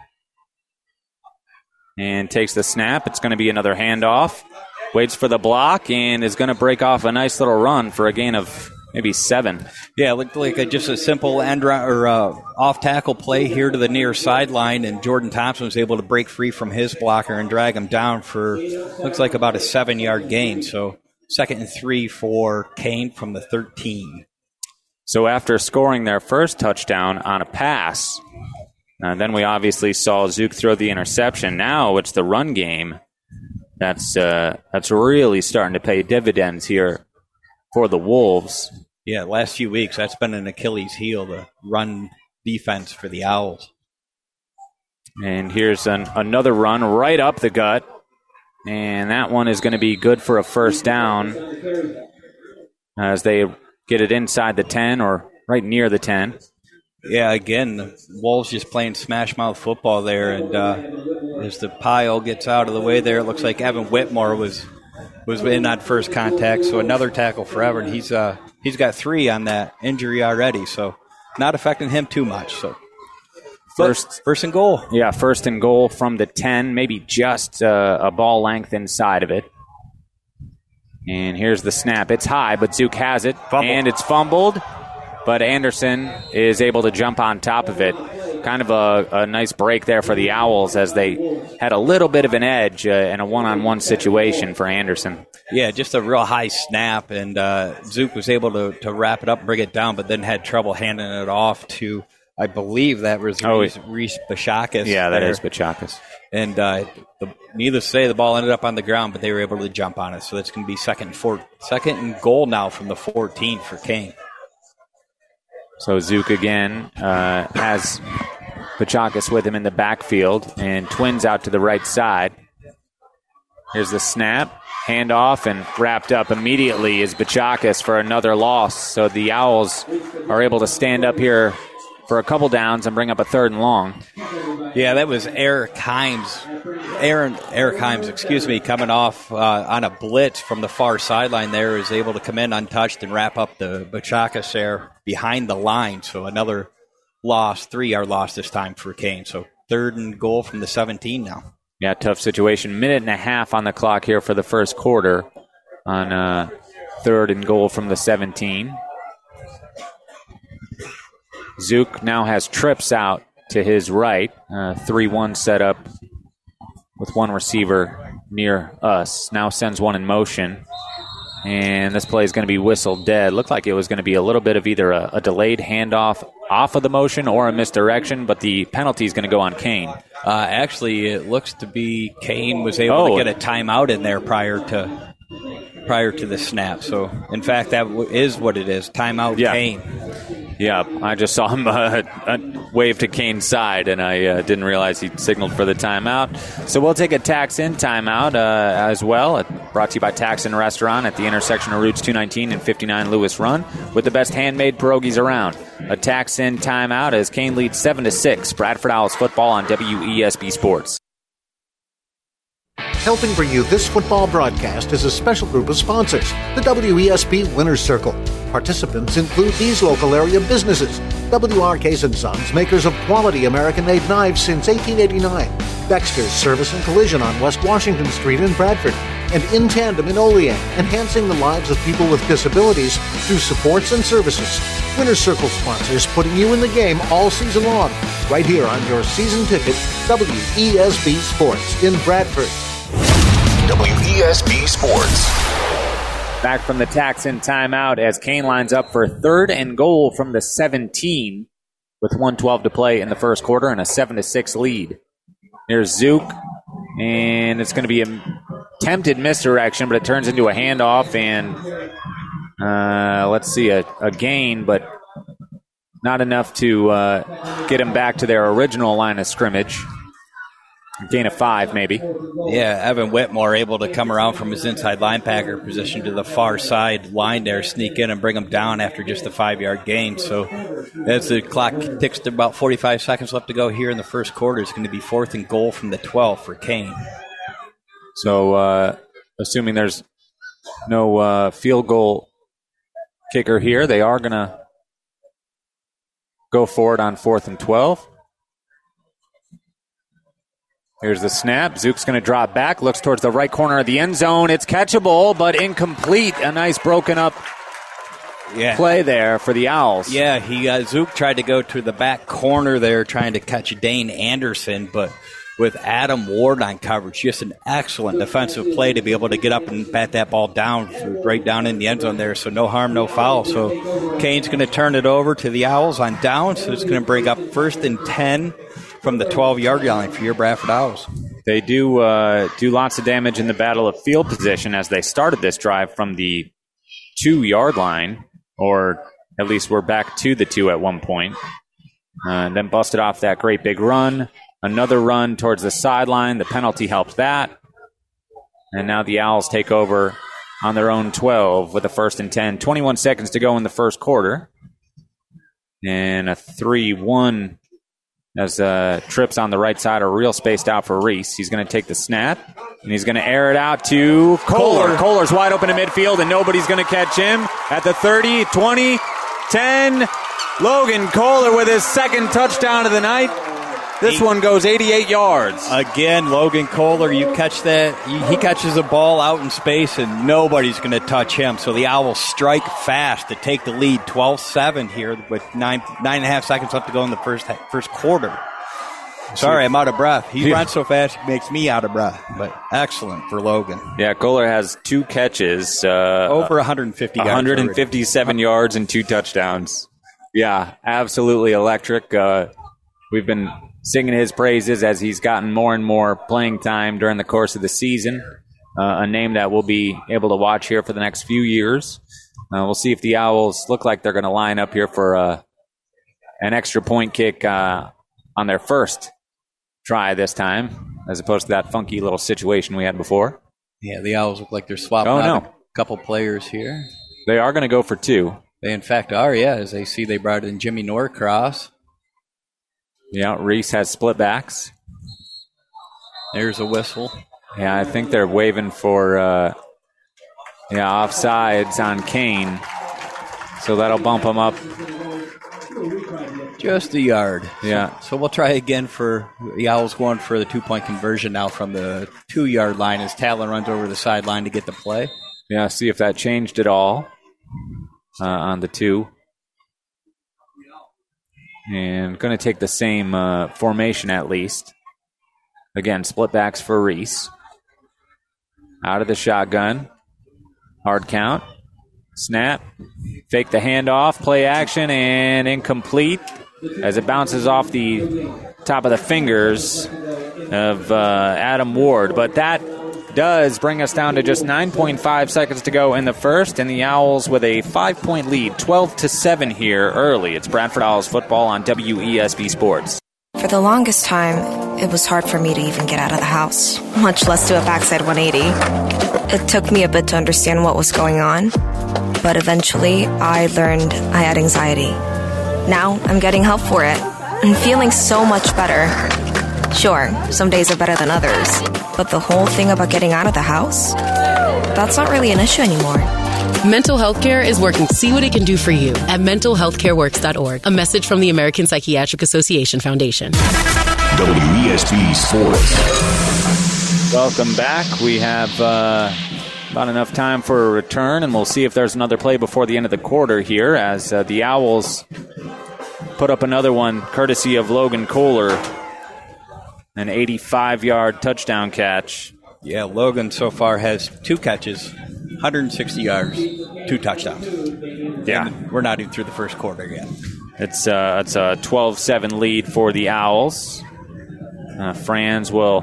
and takes the snap. It's going to be another handoff. Waits for the block and is going to break off a nice little run for a gain of maybe 7. Yeah, it looked like just a simple end or off-tackle play here to the near sideline, and Jordan Thompson was able to break free from his blocker and drag him down for, looks like about a 7-yard gain. So 2nd and 3 for Kane from the 13. So after scoring their first touchdown on a pass, then we obviously saw Zook throw the interception. Now it's the run game that's really starting to pay dividends here for the Wolves. Yeah, last few weeks, that's been an Achilles heel, the run defense for the Owls. And here's another run right up the gut. And that one is going to be good for a first down as they get it inside the 10 or right near the 10. Yeah, again, the Wolves just playing smash mouth football there. And as the pile gets out of the way there, it looks like Evan Whitmore was in on first contact, so another tackle for Evan. He's got 3 on that injury already, so not affecting him too much. So first and goal. Yeah, first and goal from the 10, maybe just a ball length inside of it. And here's the snap. It's high, but Zook has it, and it's fumbled. But Anderson is able to jump on top of it. Kind of a nice break there for the Owls as they had a little bit of an edge in a one-on-one situation for Anderson. Yeah, just a real high snap, and Zook was able to wrap it up, bring it down, but then had trouble handing it off to, I believe that was Reese Bachakis. Yeah, that is Bachakis. And needless to say, the ball ended up on the ground, but they were able to jump on it. So that's going to be second and goal now from the 14 for Kane. So Zook again has Bachakis with him in the backfield and twins out to the right side. Here's the snap, handoff, and wrapped up immediately is Bachakis for another loss. So the Owls are able to stand up here for a couple downs and bring up a 3rd and long. Yeah, that was Eric Himes, coming off on a blitz from the far sideline there, is able to come in untouched and wrap up the Bachakis there behind the line. So another loss, 3-yard loss this time for Kane. So 3rd and goal from the 17 now. Yeah, tough situation. Minute and a half on the clock here for the first quarter on 3rd and goal from the 17. Zook now has trips out to his right. 3-1 set up with one receiver near us. Now sends one in motion. And this play is going to be whistled dead. Looked like it was going to be a little bit of either a delayed handoff off of the motion or a misdirection, but the penalty is going to go on Kane. Actually, it looks to be Kane was able to get a timeout in there prior to the snap. So, in fact, that is what it is. Timeout, yeah. Kane. Yeah, I just saw him wave to Kane's side, and I didn't realize he signaled for the timeout. So we'll take a Taxin timeout as well. Brought to you by Taxin Restaurant at the intersection of Routes 219 and 59 Lewis Run, with the best handmade pierogies around. A Taxin timeout as Kane leads 7-6. Bradford Owls football on WESB Sports. Helping bring you this football broadcast is a special group of sponsors, the WESB Winners Circle. Participants include these local area businesses: WRK's & Sons, makers of quality American-made knives since 1889, Dexter's Service and Collision on West Washington Street in Bradford, and In Tandem in Olean, enhancing the lives of people with disabilities through supports and services. Winners Circle sponsors, putting you in the game all season long, right here on your season ticket, WESB Sports in Bradford. WESB Sports. Back from the Taxin timeout as Kane lines up for 3rd and goal from the 17 with 1:12 to play in the first quarter and a 7-6 lead. There's Zook, and it's going to be a attempted misdirection, but it turns into a handoff, and let's see, a gain, but not enough to get him back to their original line of scrimmage. Gain of 5, maybe. Yeah, Evan Whitmore able to come around from his inside linebacker position to the far side line there, sneak in and bring him down after just a 5-yard gain. So as the clock ticks to about 45 seconds left to go here in the first quarter, it's going to be 4th and goal from the 12 for Kane. So assuming there's no field goal kicker here, they are going to go for it on 4th and 12. Here's the snap. Zook's going to drop back, looks towards the right corner of the end zone. It's catchable, but incomplete. A nice broken up play there for the Owls. Yeah, Zook tried to go to the back corner there trying to catch Dane Anderson, but with Adam Ward on coverage, just an excellent defensive play to be able to get up and bat that ball down, right down in the end zone there. So no harm, no foul. So Kane's going to turn it over to the Owls on down, so it's going to bring up 1st and 10 from the 12-yard line for your Bradford Owls. They do lots of damage in the battle of field position as they started this drive from the 2-yard line, or at least we're back to the 2 at one point. And then busted off that great big run. Another run towards the sideline. The penalty helped that. And now the Owls take over on their own 12 with a 1st and 10. 21 seconds to go in the first quarter. And a 3-1 as trips on the right side are real spaced out for Reese. He's going to take the snap, and he's going to air it out to Kohler. Kohler's wide open in midfield, and nobody's going to catch him at the 30, 20, 10. Logan Kohler with his second touchdown of the night. This one goes 88 yards. Again, Logan Kohler, you catch that. He catches a ball out in space, and nobody's going to touch him. So the Owls strike fast to take the lead, 12-7 here with 9.5 seconds left to go in the first quarter. Sorry, I'm out of breath. He runs so fast, it makes me out of breath. But excellent for Logan. Yeah, Kohler has 2 catches. Over 150 yards. 157 yards and 2 touchdowns. Yeah, absolutely electric. We've been singing his praises as he's gotten more and more playing time during the course of the season. A name that we'll be able to watch here for the next few years. We'll see if the Owls look like they're going to line up here for an extra point kick on their first try this time, as opposed to that funky little situation we had before. Yeah, the Owls look like they're swapping out a couple players here. They are going to go for 2. They, in fact, are, as they see they brought in Jimmy Norcross. Yeah, Reese has split backs. There's a whistle. Yeah, I think they're waving for offsides on Kane. So that'll bump him up just a yard. Yeah. So we'll try again for the Owls going for the 2-point conversion now from the 2-yard line as Talon runs over the sideline to get the play. Yeah, see if that changed at all on the 2. And going to take the same formation at least. Again, split backs for Reese. Out of the shotgun. Hard count. Snap. Fake the handoff. Play action and incomplete as it bounces off the top of the fingers of Adam Ward. But that does bring us down to just 9.5 seconds to go in the first, and the Owls with a 5-point lead, 12-7 here early. It's Bradford Owls football on WESB Sports. For the longest time, it was hard for me to even get out of the house, much less do a backside 180. It took me a bit to understand what was going on, but eventually I learned I had anxiety. Now I'm getting help for it and feeling so much better. Sure, some days are better than others, but the whole thing about getting out of the house, that's not really an issue anymore. Mental health care is working to see what it can do for you at mentalhealthcareworks.org. A message from the American Psychiatric Association Foundation. WESB Sports. Welcome back. We have about enough time for a return, and we'll see if there's another play before the end of the quarter here as the Owls put up another one courtesy of Logan Kohler. An 85-yard touchdown catch. Yeah, Logan so far has 2 catches, 160 yards, 2 touchdowns. Yeah. And we're not even through the first quarter yet. It's a 12-7 lead for the Owls. Franz will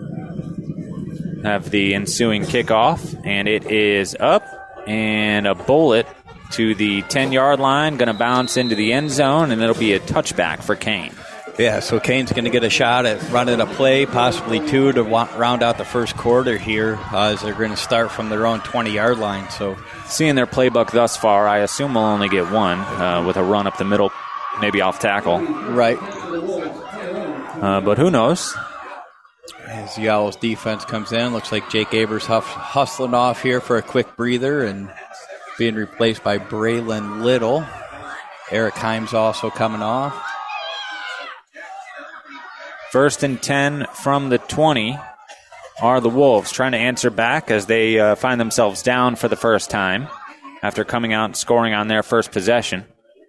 have the ensuing kickoff, and it is up, and a bullet to the 10-yard line, going to bounce into the end zone, and it'll be a touchback for Kane. Yeah, so Kane's going to get a shot at running a play, possibly two, to round out the first quarter here, as they're going to start from their own 20-yard line. So, seeing their playbook thus far, I assume we'll only get one with a run up the middle, maybe off tackle. Right. But who knows? As the Owls defense comes in, looks like Jake Abers hustling off here for a quick breather and being replaced by Braylon Little. Eric Himes also coming off. 1st and 10 from the 20 are the Wolves, trying to answer back as they find themselves down for the first time after coming out and scoring on their first possession.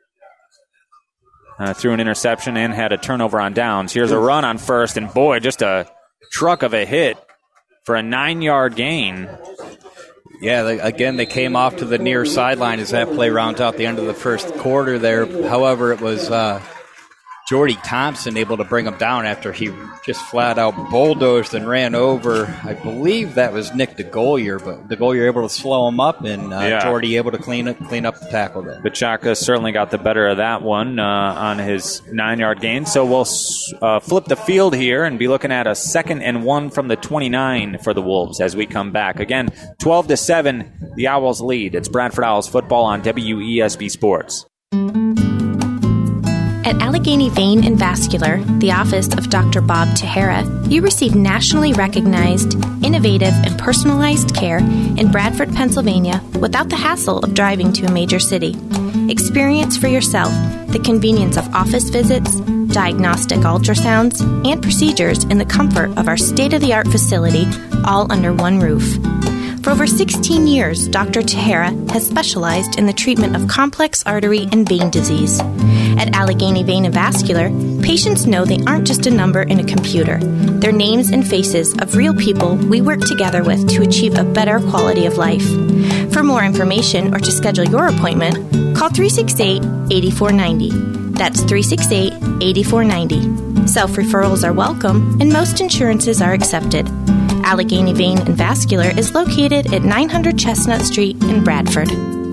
Threw an interception and had a turnover on downs. Here's a run on first, and boy, just a truck of a hit for a 9-yard gain. Yeah, they came off to the near sideline as that play rounds out the end of the first quarter there. However, it was Jordy Thompson able to bring him down after he just flat out bulldozed and ran over, I believe that was Nick DeGolier, but DeGolier able to slow him up and Jordy able to clean up the tackle there. Bachaka certainly got the better of that one on his 9-yard gain. So we'll flip the field here and be looking at a 2nd and 1 from the 29 for the Wolves as we come back. Again, 12-7, the Owls lead. It's Bradford Owls football on WESB Sports. At Allegheny Vein and Vascular, the office of Dr. Bob Tahara, you receive nationally recognized, innovative, and personalized care in Bradford, Pennsylvania, without the hassle of driving to a major city. Experience for yourself the convenience of office visits, diagnostic ultrasounds, and procedures in the comfort of our state-of-the-art facility, all under one roof. For over 16 years, Dr. Tahara has specialized in the treatment of complex artery and vein disease. At Allegheny Vein and Vascular, patients know they aren't just a number in a computer. They're names and faces of real people we work together with to achieve a better quality of life. For more information or to schedule your appointment, call 368-8490. That's 368-8490. Self-referrals are welcome, and most insurances are accepted. Allegheny Vein and Vascular is located at 900 Chestnut Street in Bradford.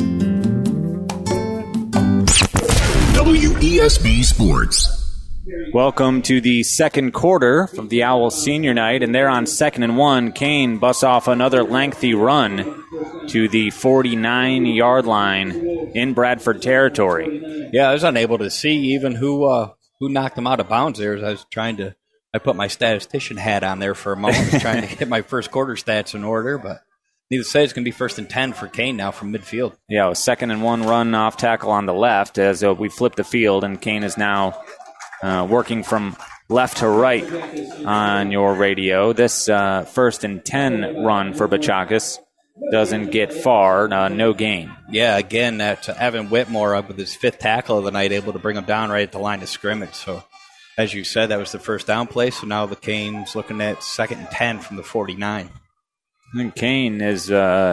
WESB Sports. Welcome to the second quarter of the Owls senior night, and they're on 2nd and 1. Kane busts off another lengthy run to the 49-yard line in Bradford territory. Yeah, I was unable to see even who knocked him out of bounds there. As I put my statistician hat on there for a moment, trying to get my first quarter stats in order, but needless to say, it's going to be 1st and 10 for Kane now from midfield. Yeah, a 2nd and 1 run off tackle on the left as we flip the field, and Kane is now working from left to right on your radio. This 1st and 10 run for Bachakis doesn't get far, no gain. Yeah, again, that Evan Whitmore with his 5th tackle of the night, able to bring him down right at the line of scrimmage. So, as you said, that was the first down play, so now the Cane's looking at 2nd and 10 from the 49. I think Kane is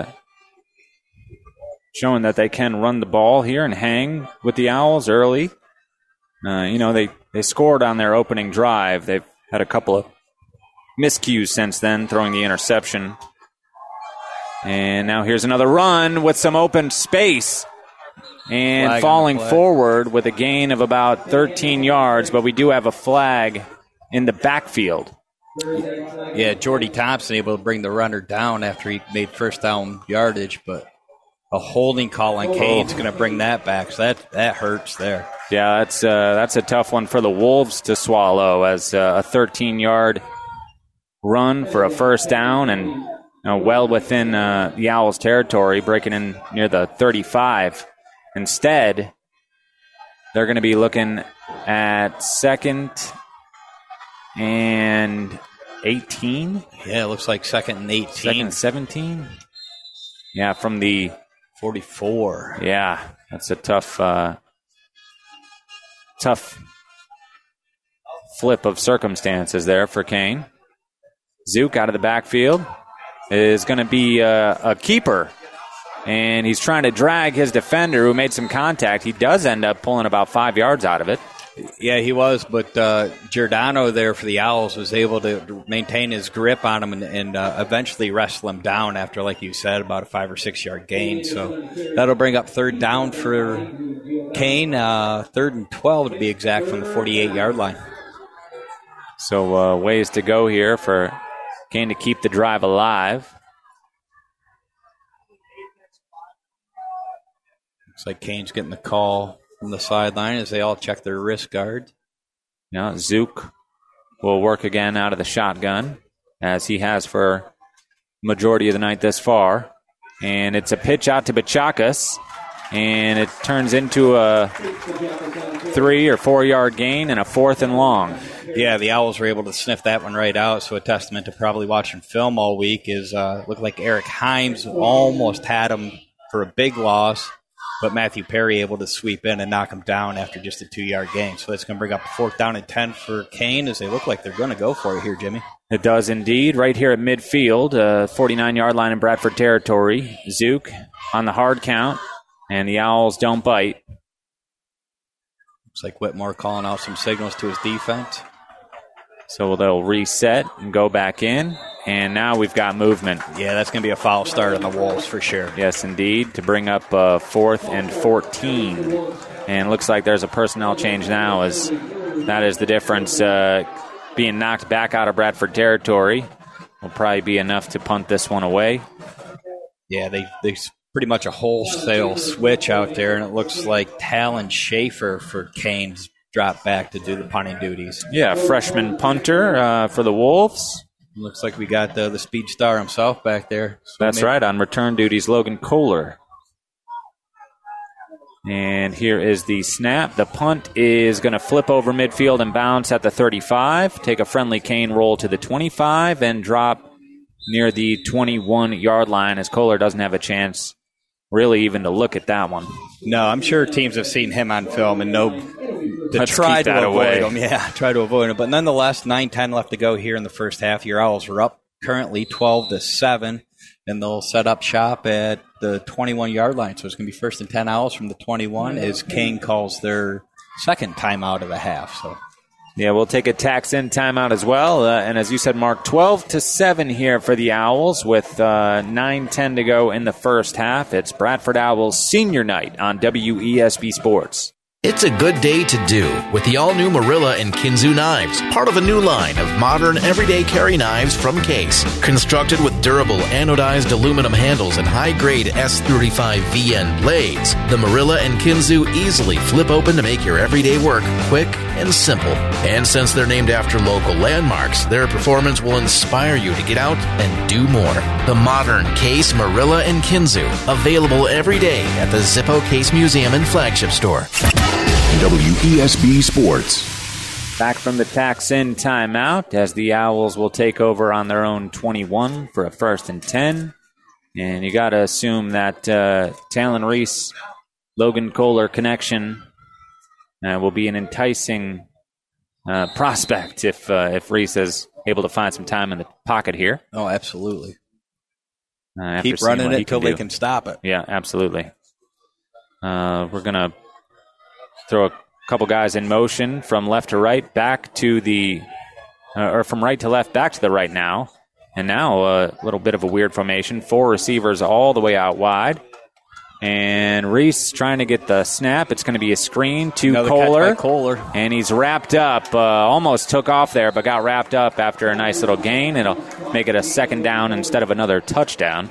showing that they can run the ball here and hang with the Owls early. They scored on their opening drive. They've had a couple of miscues since then, throwing the interception. And now here's another run with some open space. And flag falling forward with a gain of about 13 yards, but we do have a flag in the backfield. Yeah, Jordy Thompson able to bring the runner down after he made first down yardage, but a holding call on Kane's going to bring that back, so that hurts there. Yeah, that's a tough one for the Wolves to swallow, as a 13-yard run for a first down and well within the Owls' territory, breaking in near the 35. Instead, they're going to be looking at 2nd and 18. Yeah, it looks like 2nd and 18. 2nd and 17. Yeah, from the 44. Yeah, that's a tough flip of circumstances there for Kane. Zook out of the backfield is going to be a keeper. And he's trying to drag his defender who made some contact. He does end up pulling about 5 yards out of it. Yeah, he was, but Giordano there for the Owls was able to maintain his grip on him and eventually wrestle him down after, like you said, about a 5 or 6 yard gain. So that'll bring up 3rd down for Kane, 3rd and 12 to be exact from the 48-yard line. So ways to go here for Kane to keep the drive alive. Looks like Kane's getting the call from the sideline as they all check their wrist guards. Now Zook will work again out of the shotgun, as he has for majority of the night thus far. And it's a pitch out to Bachakas, and it turns into a 3 or 4 yard gain and a 4th and long. Yeah, the Owls were able to sniff that one right out, so a testament to probably watching film all week is looked like Eric Himes almost had him for a big loss, but Matthew Perry able to sweep in and knock him down after just a 2 yard gain. So that's going to bring up a 4th down and 10 for Kane, as they look like they're going to go for it here, Jimmy. It does indeed. Right here at midfield, 49-yard line in Bradford territory. Zook on the hard count, and the Owls don't bite. Looks like Whitmore calling out some signals to his defense. So they'll reset and go back in, and now we've got movement. Yeah, that's going to be a foul start on the Wolves for sure. Yes, indeed, to bring up 4th and 14. And looks like there's a personnel change now, as that is the difference. Being knocked back out of Bradford territory will probably be enough to punt this one away. Yeah, they pretty much a wholesale switch out there, and it looks like Talon Schaefer for Kane's dropped back to do the punting duties. Yeah, freshman punter for the Wolves. Looks like we got the speed star himself back there. So that's right, on return duties, Logan Kohler. And here is the snap. The punt is going to flip over midfield and bounce at the 35, take a friendly Kane roll to the 25, and drop near the 21-yard line, as Kohler doesn't have a chance really even to look at that one. No, I'm sure teams have seen him on film and know to try to avoid him. Yeah, try to avoid him. But nonetheless, 9-10 left to go here in the first half. Your Owls are up currently 12-7, and they'll set up shop at the 21-yard line. So it's going to be 1st and 10 Owls from the 21 as Kane calls their second timeout of the half. So. Yeah, we'll take a tax-in timeout as well. And as you said, Mark, 12-7 here for the Owls with 9:10 to go in the first half. It's Bradford Owls Senior Night on WESB Sports. It's a good day to do with the all-new Marilla and Kinzu knives, part of a new line of modern everyday carry knives from Case. Constructed with durable anodized aluminum handles and high-grade S35 VN blades, the Marilla and Kinzu easily flip open to make your everyday work quick and simple. And since they're named after local landmarks, their performance will inspire you to get out and do more. The modern Case Marilla and Kinzu, available every day at the Zippo Case Museum and Flagship Store. WESB Sports. Back from the tax-in timeout as the Owls will take over on their own 21 for a 1st and 10. And you got to assume that Talon Reese, Logan Kohler connection will be an enticing prospect if Reese is able to find some time in the pocket here. Oh, absolutely. Keep running it until they can stop it. Yeah, absolutely. We're going to throw a couple guys in motion from left to right, back to the, or from right to left, back to the right now. And now a little bit of a weird formation. 4 receivers all the way out wide. And Reese trying to get the snap. It's going to be a screen to Kohler. And he's wrapped up. Almost took off there, but got wrapped up after a nice little gain. It'll make it a 2nd down instead of another touchdown.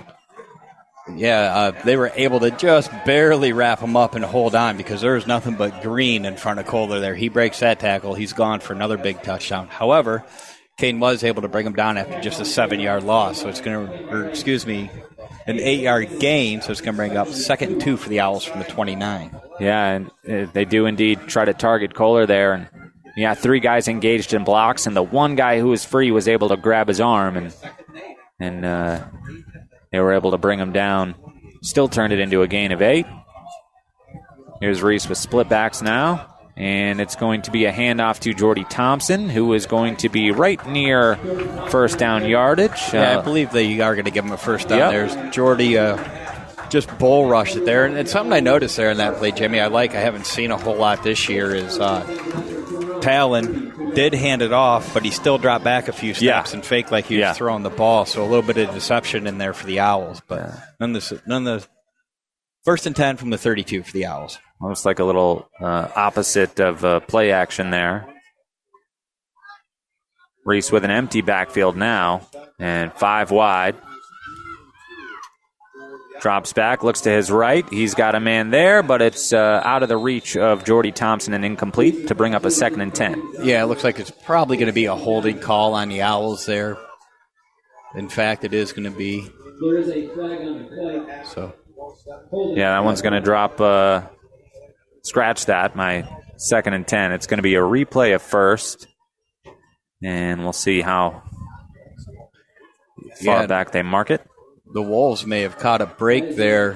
Yeah, they were able to just barely wrap him up and hold on because there was nothing but green in front of Kohler there. He breaks that tackle. He's gone for another big touchdown. However, Kane was able to bring him down after just a 7-yard loss. So it's going to, an 8-yard gain. So it's going to bring up 2nd and 2 for the Owls from the 29. Yeah, and they do indeed try to target Kohler there. And yeah, 3 guys engaged in blocks, and the one guy who was free was able to grab his arm, and they were able to bring him down. Still turned it into a gain of 8. Here's Reese with split backs now. And it's going to be a handoff to Jordy Thompson, who is going to be right near 1st down yardage. Yeah, I believe they are going to give him a 1st down. There's Jordy just bull rushed it there. And it's something I noticed there in that play, Jimmy, I haven't seen a whole lot this year, is Talon did hand it off, but he still dropped back a few steps and faked like he was throwing the ball. So a little bit of deception in there for the Owls. But none of the 1st and 10 from the 32 for the Owls. Almost like a little opposite of play action there. Reese with an empty backfield now, and 5 wide. Drops back, looks to his right. He's got a man there, but it's out of the reach of Jordy Thompson and incomplete to bring up a 2nd and 10. Yeah, it looks like it's probably going to be a holding call on the Owls there. In fact, it is going to be. There is a flag on the play. So. Yeah, that one's going to drop, scratch that, my 2nd and 10. It's going to be a replay of first, and we'll see how far back they mark it. The Wolves may have caught a break there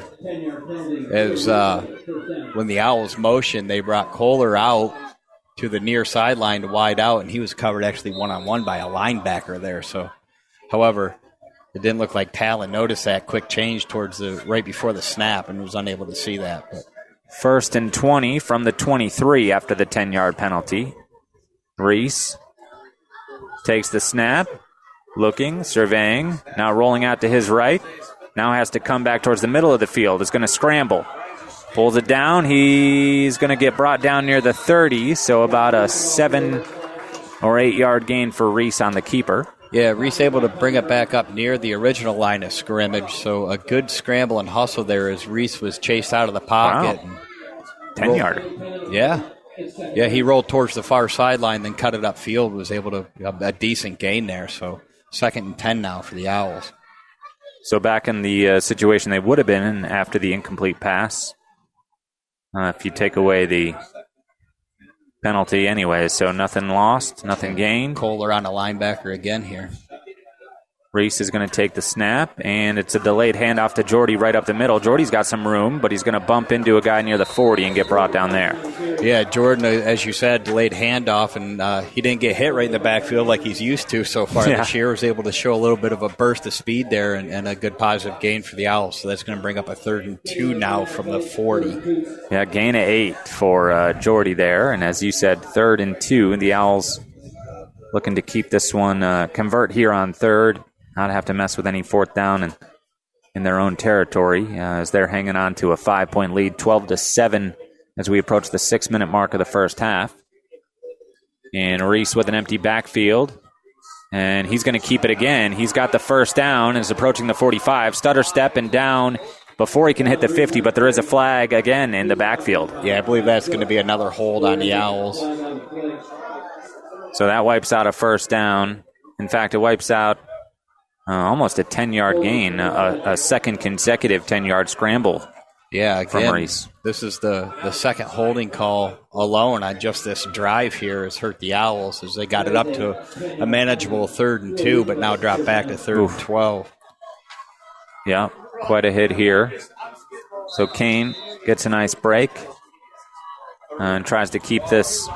as when the Owls motioned, they brought Kohler out to the near sideline to wide out, and he was covered actually one-on-one by a linebacker there. So, however, it didn't look like Talon noticed that quick change towards the right before the snap and was unable to see that. But. 1st and 20 from the 23 after the 10-yard penalty. Reese takes the snap. Looking, surveying, now rolling out to his right. Now has to come back towards the middle of the field. Is going to scramble. Pulls it down. He's going to get brought down near the 30, so about a 7 or 8 yard gain for Reese on the keeper. Yeah, Reese able to bring it back up near the original line of scrimmage, so a good scramble and hustle there as Reese was chased out of the pocket. Wow. 10-yarder. Yeah. Yeah, he rolled towards the far sideline, then cut it upfield, was able to a decent gain there, so 2nd and 10 now for the Owls. So back in the situation they would have been in after the incomplete pass, if you take away the penalty anyway. So nothing lost, nothing gained. Kohler on a linebacker again here. Reese is going to take the snap, and it's a delayed handoff to Jordy right up the middle. Jordy's got some room, but he's going to bump into a guy near the 40 and get brought down there. Yeah, Jordan, as you said, delayed handoff, and he didn't get hit right in the backfield like he's used to so far this year. Was able to show a little bit of a burst of speed there and a good positive gain for the Owls. So that's going to bring up a 3rd and 2 now from the 40. Yeah, gain of 8 for Jordy there. And as you said, 3rd and 2. The Owls looking to keep this one, convert here on 3rd. Not have to mess with any 4th down in their own territory as they're hanging on to a 5-point lead, 12-7 as we approach the 6-minute mark of the first half. And Reese with an empty backfield, and he's going to keep it again. He's got the first down and is approaching the 45. Stutter step and down before he can hit the 50, but there is a flag again in the backfield. Yeah, I believe that's going to be another hold on the Owls. So that wipes out a first down. In fact, it wipes out almost a 10-yard gain, a second consecutive 10-yard scramble. Yeah, again, from Reese. This is the second holding call alone on just this drive here has hurt the Owls as they got it up to a manageable 3rd and 2, but now dropped back to 3rd and 12. Yeah, quite a hit here. So Kane gets a nice break and tries to keep this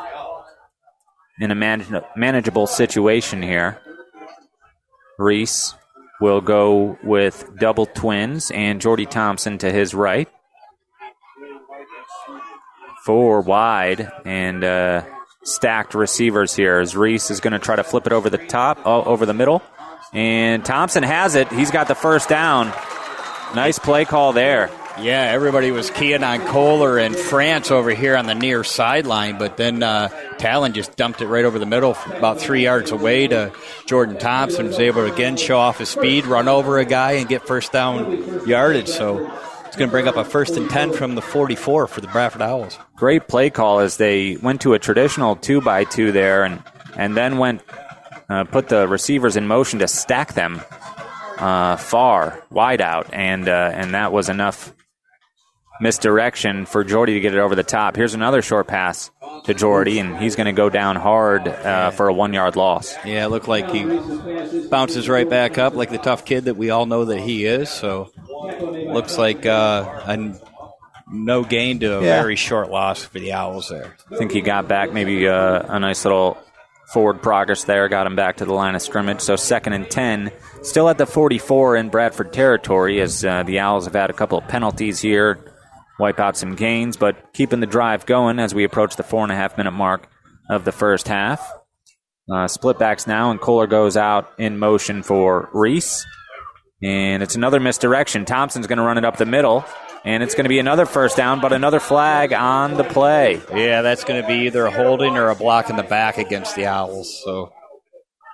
in a manageable situation here. Reese will go with double twins and Jordy Thompson to his right. 4 wide and stacked receivers here as Reese is going to try to flip it over the top, over the middle. And Thompson has it. He's got the first down. Nice play call there. Yeah, everybody was keying on Kohler and France over here on the near sideline, but then Talon just dumped it right over the middle about 3 yards away to Jordan Thompson. Was able to again show off his speed, run over a guy, and get first down yardage. So it's going to bring up a 1st and 10 from the 44 for the Bradford Owls. Great play call as they went to a traditional 2x2 there and then went put the receivers in motion to stack them far, wide out, and that was enough misdirection for Jordy to get it over the top. Here's another short pass to Jordy, and he's going to go down hard for a 1-yard loss. Yeah, it looked like he bounces right back up like the tough kid that we all know that he is. So looks like a no gain to a very short loss for the Owls there. I think he got back maybe a nice little forward progress there, got him back to the line of scrimmage. So 2nd and 10, still at the 44 in Bradford territory as the Owls have had a couple of penalties here, wipe out some gains, but keeping the drive going as we approach the 4.5-minute mark of the first half. Split backs now, and Kohler goes out in motion for Reese. And it's another misdirection. Thompson's going to run it up the middle, and it's going to be another first down, but another flag on the play. Yeah, that's going to be either a holding or a block in the back against the Owls. So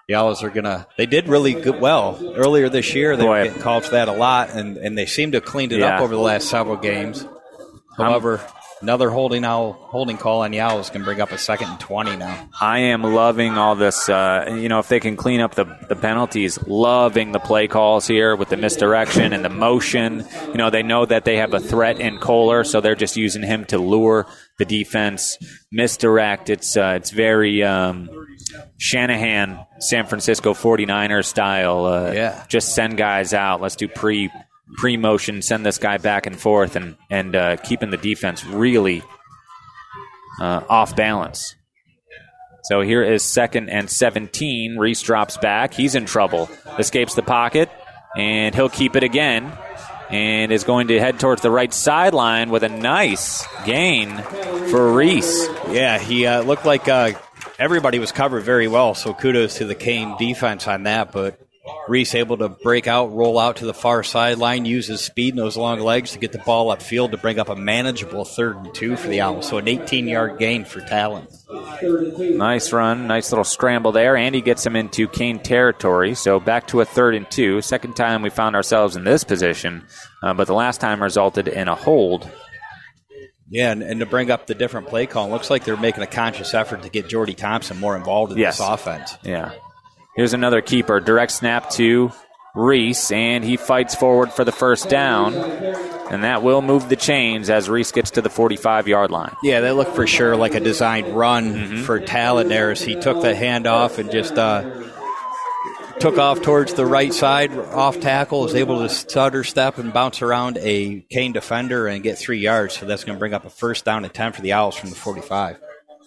The Owls are they did really good well earlier this year. They were getting called for that a lot, and they seem to have cleaned it up over the last several games. However, another holding call on the Owls can bring up a 2nd and 20 now. I am loving all this. If they can clean up the penalties, loving the play calls here with the misdirection and the motion. They know that they have a threat in Kohler, so they're just using him to lure the defense, misdirect. It's very Shanahan, San Francisco 49ers style. Just send guys out. Let's do pre-motion, send this guy back and forth, and keeping the defense really off balance. So here is 2nd and 17. Reese drops back. He's in trouble. Escapes the pocket, and he'll keep it again, and is going to head towards the right sideline with a nice gain for Reese. Yeah, he looked like everybody was covered very well, so kudos to the Kane defense on that, but Reese able to break out, roll out to the far sideline, use his speed and those long legs to get the ball upfield to bring up a manageable 3rd and 2 for the Owls. So an 18-yard gain for Talon. Nice run, nice little scramble there. Andy gets him into Kane territory, so back to a 3rd and 2. Second time we found ourselves in this position, but the last time resulted in a hold. Yeah, and to bring up the different play call, it looks like they're making a conscious effort to get Jordy Thompson more involved in this offense. Yeah. Here's another keeper. Direct snap to Reese, and he fights forward for the first down. And that will move the chains as Reese gets to the 45-yard line. Yeah, that looked for sure like a designed run for Talon there as he took the handoff and just took off towards the right side, off tackle, was able to stutter step and bounce around a Kane defender and get 3 yards. So that's going to bring up a 1st down and 10 for the Owls from the 45.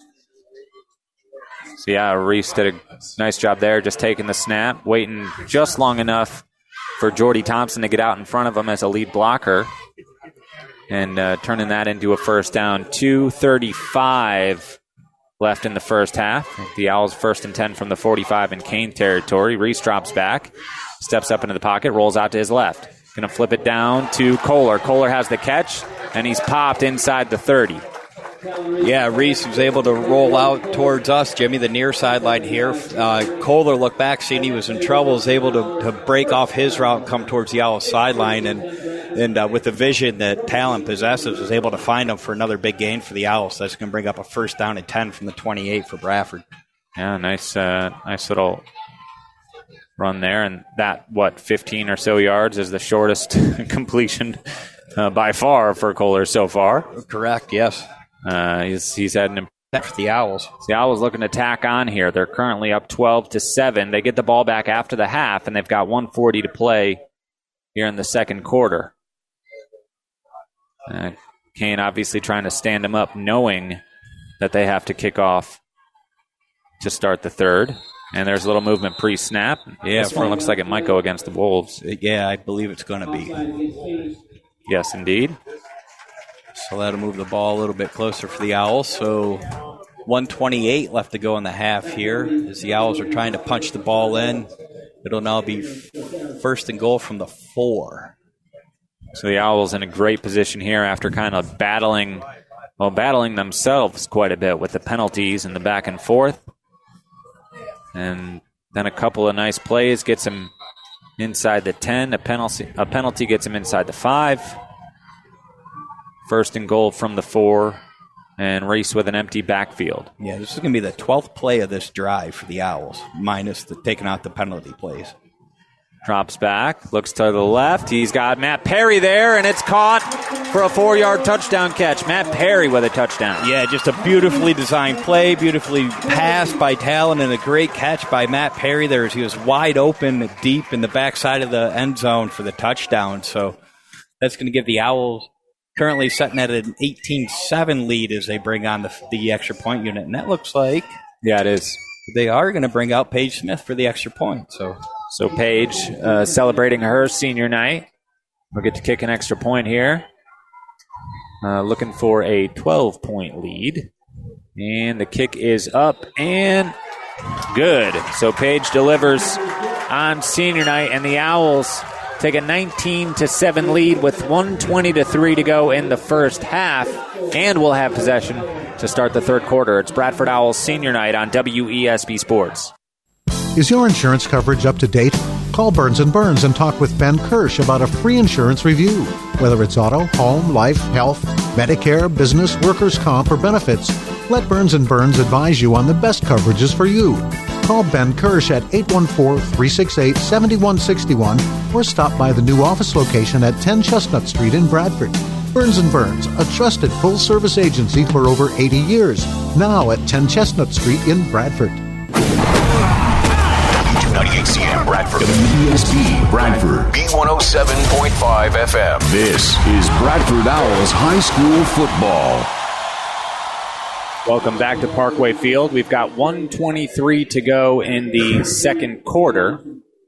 So, yeah, Reese did a nice job there, just taking the snap, waiting just long enough for Jordy Thompson to get out in front of him as a lead blocker, and turning that into a 1st down. 2:35 left in the first half. The Owls 1st and 10 from the 45 in Kane territory. Reese drops back, steps up into the pocket, rolls out to his left. Going to flip it down to Kohler. Kohler has the catch, and he's popped inside the 30. Yeah, Reese was able to roll out towards us, Jimmy, the near sideline here. Kohler looked back, seeing he was in trouble, was able to break off his route and come towards the Owls sideline, and with the vision that Talon possesses, was able to find him for another big gain for the Owls. That's going to bring up a 1st down and 10 from the 28 for Bradford. Yeah, nice little run there, and that, 15 or so yards is the shortest completion by far for Kohler so far. Correct, yes. He's had an for the Owls. The Owls looking to tack on here. They're currently up 12-7. They get the ball back after the half, and they've got 1:40 to play here in the second quarter. Kane obviously trying to stand them up, knowing that they have to kick off to start the third. And there's a little movement pre-snap. Yeah, this one looks like it might go against the Wolves. Yeah, I believe it's going to be. Yes, indeed. So that'll move the ball a little bit closer for the Owls. So 1:28 left to go in the half here as the Owls are trying to punch the ball in. It'll now be 1st and goal from the 4. So the Owls in a great position here after kind of battling themselves quite a bit with the penalties and the back and forth. And then a couple of nice plays gets them inside the 10. A penalty gets them inside the 5. 1st and goal from the 4. And Reese with an empty backfield. Yeah, this is going to be the 12th play of this drive for the Owls, minus taking out the penalty plays. Drops back, looks to the left. He's got Matt Perry there, and it's caught for a 4-yard touchdown catch. Matt Perry with a touchdown. Yeah, just a beautifully designed play, beautifully passed by Talon, and a great catch by Matt Perry there as he was wide open deep in the backside of the end zone for the touchdown. So that's going to give the Owls currently setting at an 18-7 lead as they bring on the extra point unit. And that looks like... Yeah, it is. They are going to bring out Paige Smith for the extra point. So Paige celebrating her senior night. We'll get to kick an extra point here. Looking for a 12-point lead. And the kick is up and good. So Paige delivers on senior night, and the Owls take a 19-7 lead with 1:20 to go in the first half, and we'll have possession to start the third quarter. It's Bradford Owls senior night on WESB Sports. Is your insurance coverage up to date? Call Burns & Burns and talk with Ben Kirsch about a free insurance review. Whether it's auto, home, life, health, Medicare, business, workers' comp, or benefits, let Burns & Burns advise you on the best coverages for you. Call Ben Kirsch at 814-368-7161 or stop by the new office location at 10 Chestnut Street in Bradford. Burns & Burns, a trusted full-service agency for over 80 years. Now at 10 Chestnut Street in Bradford. 98CM Bradford. WESB Bradford. B107.5 FM. This is Bradford Owls High School Football. Welcome back to Parkway Field. We've got 1:23 to go in the second quarter.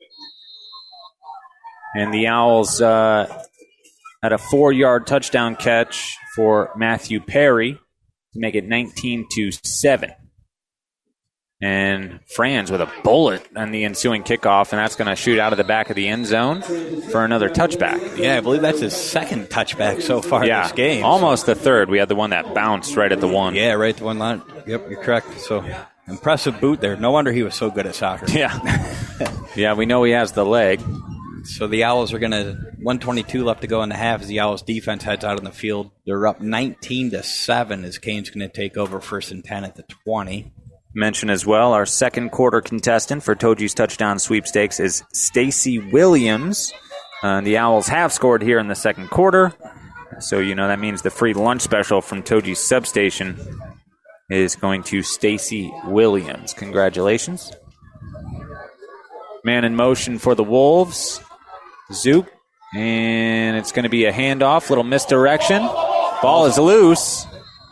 And the Owls had a 4-yard touchdown catch for Matthew Perry to make it 19-7. And Franz with a bullet on the ensuing kickoff, and that's going to shoot out of the back of the end zone for another touchback. Yeah, I believe that's his second touchback so far in this game. Almost the third. We had the one that bounced right at the one. Yeah, right at the one line. Yep, you're correct. So impressive boot there. No wonder he was so good at soccer. Yeah. Yeah, we know he has the leg. So the Owls are going to, 1:22 left to go in the half as the Owls defense heads out on the field. They're up 19-7 as Kane's going to take over 1st and 10 at the 20. Mention as well, our second quarter contestant for Toji's touchdown sweepstakes is Stacy Williams. The Owls have scored here in the second quarter. So, you know, that means the free lunch special from Toji's substation is going to Stacy Williams. Congratulations. Man in motion for the Wolves. Zook. And it's going to be a handoff, little misdirection. Ball is loose.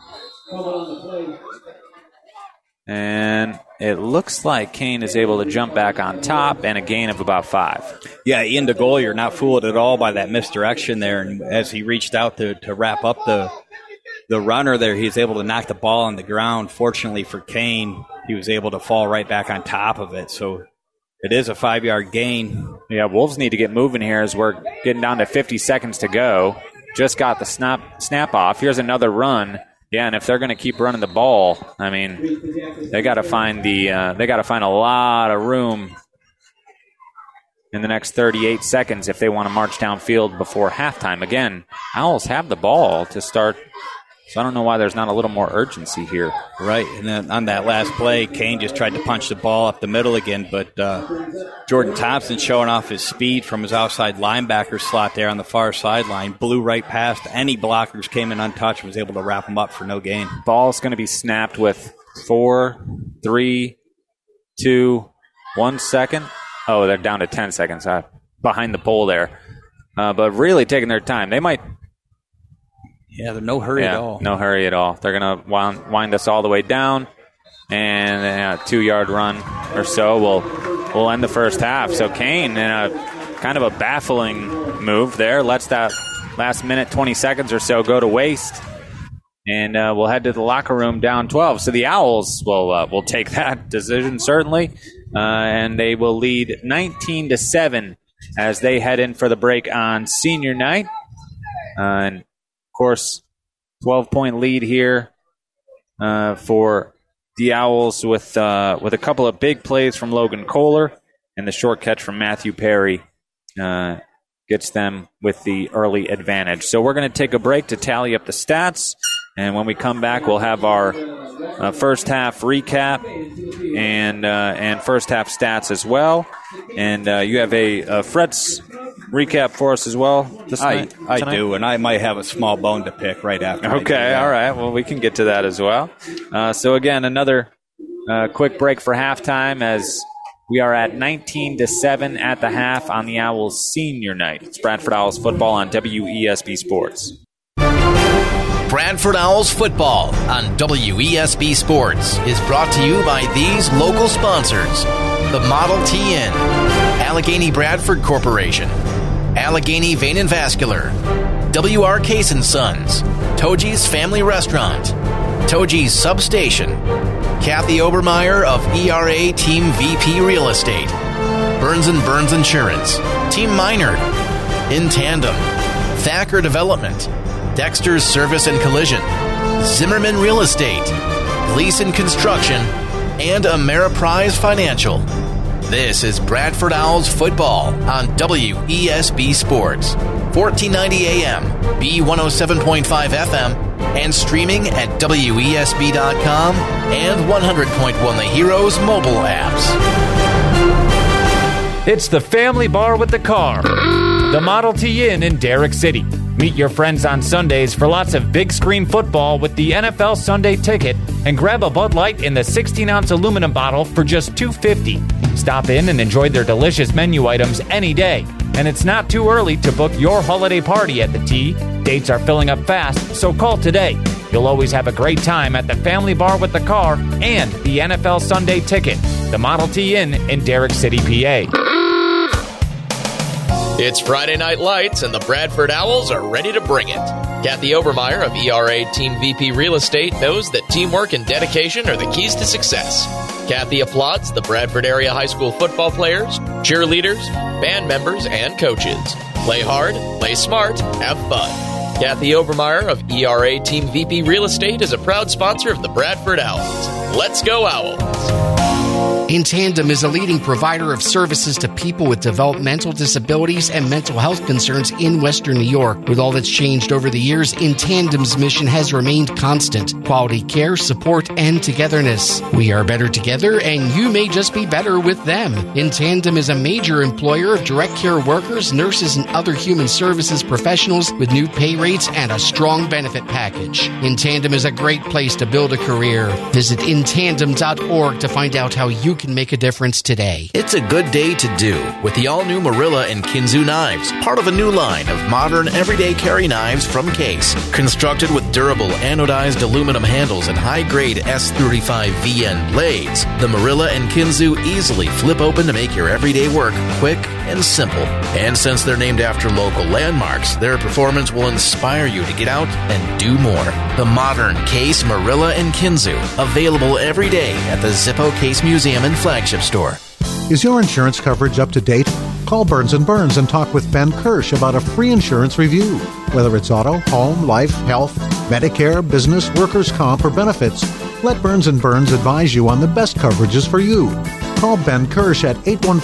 And it looks like Kane is able to jump back on top and a gain of about 5. Yeah, Ian DeGaulle, you're not fooled at all by that misdirection there. And as he reached out to wrap up the runner there, he was able to knock the ball on the ground. Fortunately for Kane, he was able to fall right back on top of it. So it is a 5-yard gain. Yeah, Wolves need to get moving here as we're getting down to 50 seconds to go. Just got the snap off. Here's another run. Yeah, and if they're going to keep running the ball, I mean, they got to find a lot of room in the next 38 seconds if they want to march downfield before halftime. Again, Owls have the ball to start, so I don't know why there's not a little more urgency here. Right, and then on that last play, Kane just tried to punch the ball up the middle again, but Jordan Thompson showing off his speed from his outside linebacker slot there on the far sideline, blew right past any blockers, came in untouched, was able to wrap them up for no gain. Ball's going to be snapped with 4, 3, 2, 1 second. Oh, they're down to 10 seconds behind the pole there. But really taking their time. They might... Yeah, there's no hurry at all. No hurry at all. They're going to wind us all the way down, and a 2-yard run or so will end the first half. So Kane, in a kind of a baffling move there, lets that last minute, 20 seconds or so go to waste, and we'll head to the locker room down 12. So the Owls will take that decision, certainly, and they will lead 19-7 as they head in for the break on senior night. And course, 12-point lead here for the Owls with a couple of big plays from Logan Kohler, and the short catch from Matthew Perry gets them with the early advantage. So we're going to take a break to tally up the stats, and when we come back, we'll have our first half recap and first half stats as well. And you have a Fred's recap for us as well this night? I do, and I might have a small bone to pick right after. Okay, all right. Well, we can get to that as well. So, again, another quick break for halftime as we are at 19-7 at the half on the Owls senior night. It's Bradford Owls football on WESB Sports. Bradford Owls football on WESB Sports is brought to you by these local sponsors. The Model T Inn, Allegheny Bradford Corporation, Allegheny Vein and Vascular, W.R. Case & Sons, Toji's Family Restaurant, Toji's Substation, Kathy Obermeyer of ERA Team VP Real Estate, Burns & Burns Insurance, Team Minard, In Tandem, Thacker Development, Dexter's Service and Collision, Zimmerman Real Estate, Gleason Construction, and Ameriprise Financial. This is Bradford Owls football on WESB Sports, 1490 AM, B107.5 FM, and streaming at WESB.com and 100.1 The Heroes mobile apps. It's the Family Bar with the Car, the Model T Inn in Derrick City. Meet your friends on Sundays for lots of big screen football with the NFL Sunday Ticket, and grab a Bud Light in the 16-ounce aluminum bottle for just $2.50. Stop in and enjoy their delicious menu items any day. And it's not too early to book your holiday party at the T. Dates are filling up fast, so call today. You'll always have a great time at the Family Bar with the Car and the NFL Sunday Ticket, the Model T Inn in Derrick City, PA. It's Friday Night Lights, and the Bradford Owls are ready to bring it. Kathy Obermeyer of ERA Team VP Real Estate knows that teamwork and dedication are the keys to success. Kathy applauds the Bradford area high school football players, cheerleaders, band members, and coaches. Play hard, play smart, have fun. Kathy Obermeyer of ERA Team VP Real Estate is a proud sponsor of the Bradford Owls. Let's go Owls! In Tandem is a leading provider of services to people with developmental disabilities and mental health concerns in Western New York. With all that's changed over the years, In Tandem's mission has remained constant: quality care, support, and togetherness. We are better together, and you may just be better with them. In Tandem is a major employer of direct care workers, nurses, and other human services professionals with new pay rates and a strong benefit package. In Tandem is a great place to build a career. Visit intandem.org to find out how you can make a difference today. It's a good day to do with the all-new Marilla and Kinzu knives, part of a new line of modern everyday carry knives from Case. Constructed with durable anodized aluminum handles and high-grade S35 VN blades, the Marilla and Kinzu easily flip open to make your everyday work quick and simple. And since they're named after local landmarks, their performance will inspire you to get out and do more. The modern Case Marilla and Kinzu, available every day at the Zippo Case Museum and Flagship Store. Is your insurance coverage up to date? Call Burns & Burns and talk with Ben Kirsch about a free insurance review. Whether it's auto, home, life, health, Medicare, business, workers' comp, or benefits, let Burns & Burns advise you on the best coverages for you. Call Ben Kirsch at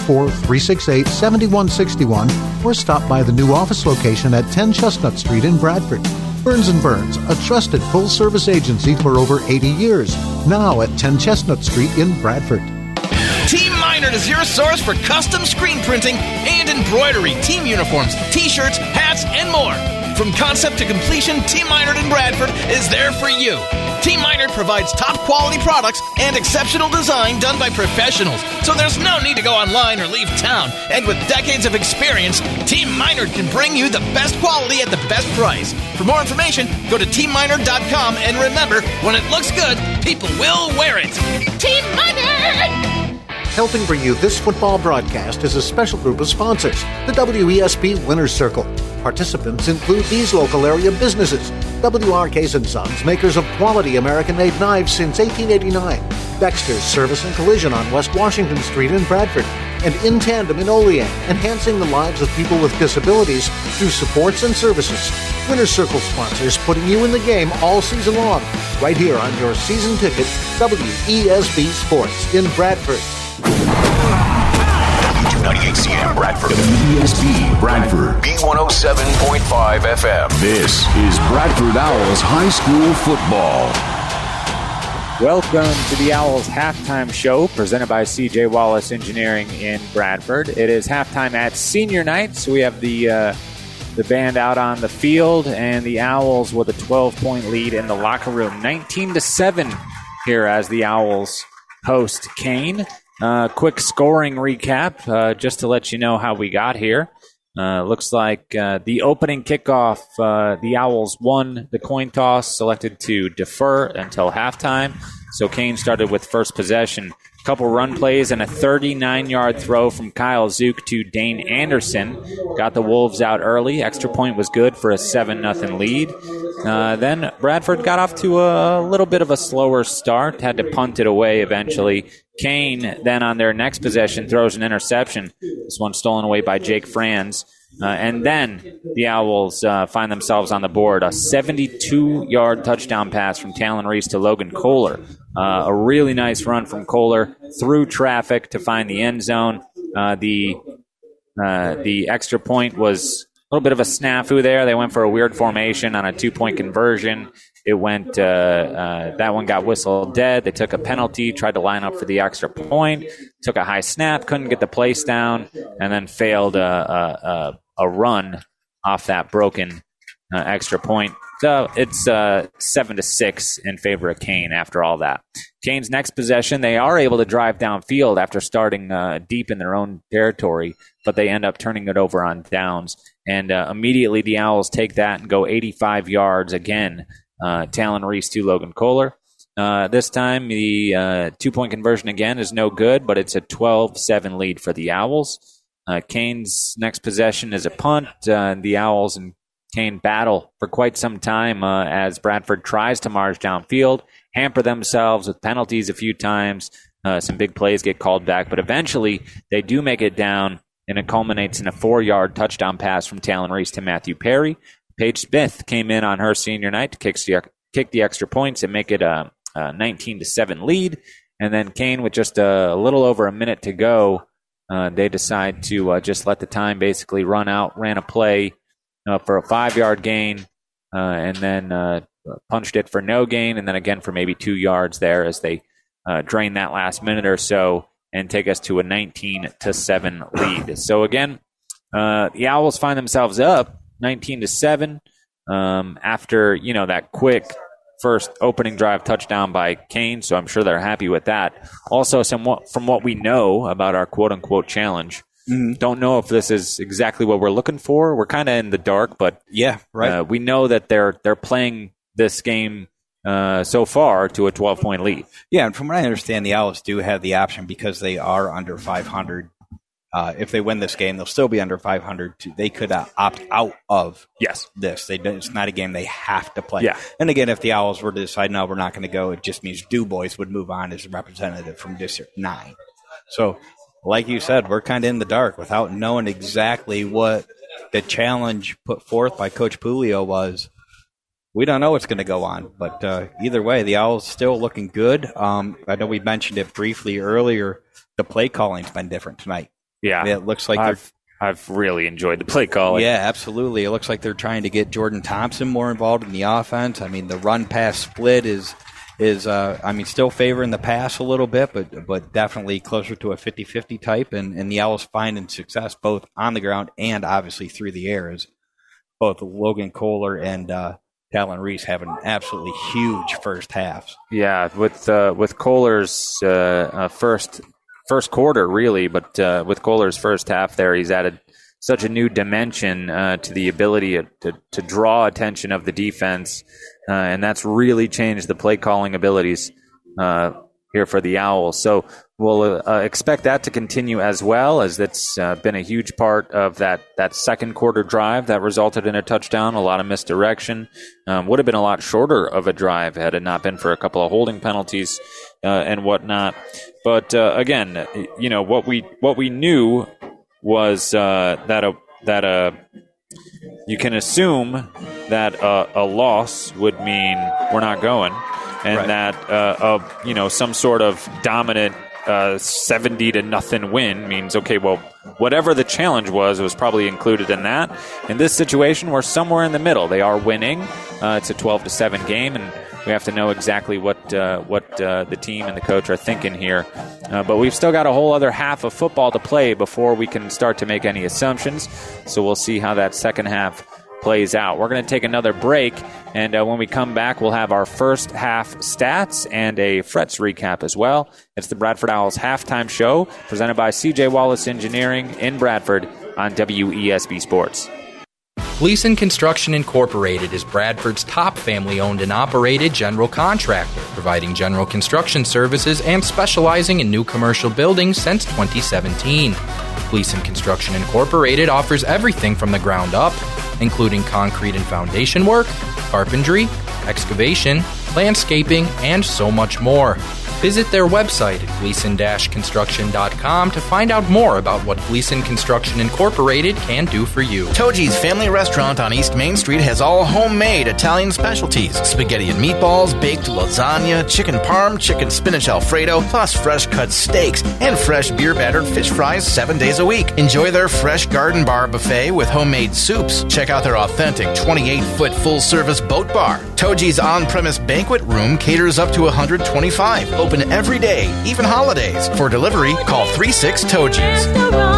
814-368-7161 or stop by the new office location at 10 Chestnut Street in Bradford. Burns & Burns, a trusted full-service agency for over 80 years. Now at 10 Chestnut Street in Bradford. Team Minard is your source for custom screen printing and embroidery, team uniforms, t-shirts, hats, and more. From concept to completion, Team Minard in Bradford is there for you. Team Minard provides top-quality products and exceptional design done by professionals, so there's no need to go online or leave town. And with decades of experience, Team Minard can bring you the best quality at the best price. For more information, go to teamminard.com, and remember, when it looks good, people will wear it. Team Minard! Helping bring you this football broadcast is a special group of sponsors, the WESB Winners Circle. Participants include these local area businesses: W.R. Case & Sons, makers of quality American-made knives since 1889, Dexter's Service and Collision on West Washington Street in Bradford, and In Tandem in Olean, enhancing the lives of people with disabilities through supports and services. Winners Circle sponsors putting you in the game all season long, right here on your season ticket, WESB Sports in Bradford. 98CM Bradford, WESB Bradford, B107.5 FM. This is Bradford Owls High School Football. Welcome to the Owls halftime show presented by C.J. Wallace Engineering in Bradford. It is halftime at senior night, so we have the band out on the field and the Owls with a 12-point lead in the locker room, 19-7 here as the Owls host Kane. Quick scoring recap, just to let you know how we got here. Looks like the opening kickoff, the Owls won the coin toss, selected to defer until halftime. So Kane started with first possession. A couple run plays and a 39-yard throw from Kyle Zook to Dane Anderson. Got the Wolves out early. Extra point was good for a 7-0 lead. Then Bradford got off to a little bit of a slower start. Had to punt it away eventually. Kane then on their next possession throws an interception. This one stolen away by Jake Franz. And then the Owls find themselves on the board. A 72-yard touchdown pass from Talon Reese to Logan Kohler A really nice run from Kohler through traffic to find the end zone. The extra point was a little bit of a snafu there. They went for a weird formation on a 2-point conversion. It went, that one got whistled dead. They took a penalty, tried to line up for the extra point, took a high snap, couldn't get the place down, and then failed a run off that broken extra point. So it's 7-6 in favor of Kean after all that. Kane's next possession, they are able to drive downfield after starting deep in their own territory, but they end up turning it over on downs. And immediately the Owls take that and go 85 yards again. Talon Reese to Logan Kohler. This time the 2-point conversion again is no good, but it's a 12-7 lead for the Owls. Kane's next possession is a punt. The Owls and Kean battle for quite some time as Bradford tries to march downfield, hamper themselves with penalties a few times. Some big plays get called back, but eventually they do make it down, and it culminates in a 4-yard touchdown pass from Talon Reese to Matthew Perry. Paige Smith came in on her senior night to kick the extra points and make it a 19-7 lead. And then Kean, with just a little over a minute to go, they decide to just let the time basically run out, ran a play for a 5-yard gain, and then punched it for no gain, and then again for maybe 2 yards there as they drain that last minute or so and take us to a 19-7 lead. So again, the Owls find themselves up 19-7 after that quick first opening drive touchdown by Kean. So I'm sure they're happy with that. Also, somewhat from what we know about our quote unquote challenge. Don't know if this is exactly what we're looking for. We're kind of in the dark, but yeah, right. We know that they're playing this game so far to a 12-point lead. Yeah, and from what I understand, the Owls do have the option because they are under 500. If they win this game, they'll still be under 500. They could opt out of this. It's not a game they have to play. Yeah. And again, if the Owls were to decide, no, we're not going to go, it just means Du Bois would move on as a representative from District 9. So, like you said, we're kind of in the dark without knowing exactly what the challenge put forth by Coach Pulio was. We don't know what's going to go on, but either way, the Owls still looking good. I know we mentioned it briefly earlier. The play calling's been different tonight. Yeah, it looks like I've really enjoyed the play calling. Yeah, absolutely. It looks like they're trying to get Jordan Thompson more involved in the offense. I mean, the run-pass split is still favoring the pass a little bit, but definitely closer to a 50-50 type, and the Owls finding success both on the ground and obviously through the air as both Logan Kohler and Talon Reese having absolutely huge first halves. Yeah, with Kohler's first quarter, really, but with Kohler's first half there, he's added such a new dimension to the ability to draw attention of the defense, and that's really changed the play calling abilities here for the Owls. So we'll expect that to continue as well, as that's been a huge part of that second quarter drive that resulted in a touchdown, a lot of misdirection. Would have been a lot shorter of a drive had it not been for a couple of holding penalties and whatnot. But again, what we knew was that you can assume that a loss would mean we're not going, and that some sort of dominant 70-0 win means, okay, well, whatever the challenge was probably included in that. In this situation, we're somewhere in the middle. They are winning. It's a 12-7 game, and we have to know exactly what the team and the coach are thinking here. But we've still got a whole other half of football to play before we can start to make any assumptions. So we'll see how that second half plays out. We're going to take another break, and when we come back, we'll have our first half stats and a Frets recap as well. It's the Bradford Owls halftime show presented by C.J. Wallace Engineering in Bradford on WESB Sports. Gleason Construction Incorporated is Bradford's top family-owned and operated general contractor, providing general construction services and specializing in new commercial buildings since 2017. Gleason Construction Incorporated offers everything from the ground up, including concrete and foundation work, carpentry, excavation, landscaping, and so much more. Visit their website at gleason-construction.com to find out more about what Gleason Construction Incorporated can do for you. Toji's Family Restaurant on East Main Street has all homemade Italian specialties. Spaghetti and meatballs, baked lasagna, chicken parm, chicken spinach Alfredo, plus fresh cut steaks and fresh beer battered fish fries 7 days a week. Enjoy their fresh garden bar buffet with homemade soups. Check out their authentic 28-foot full-service boat bar. Toji's on-premise banquet room caters up to 125. Open every day, even holidays. For delivery, call 36-TOJI's.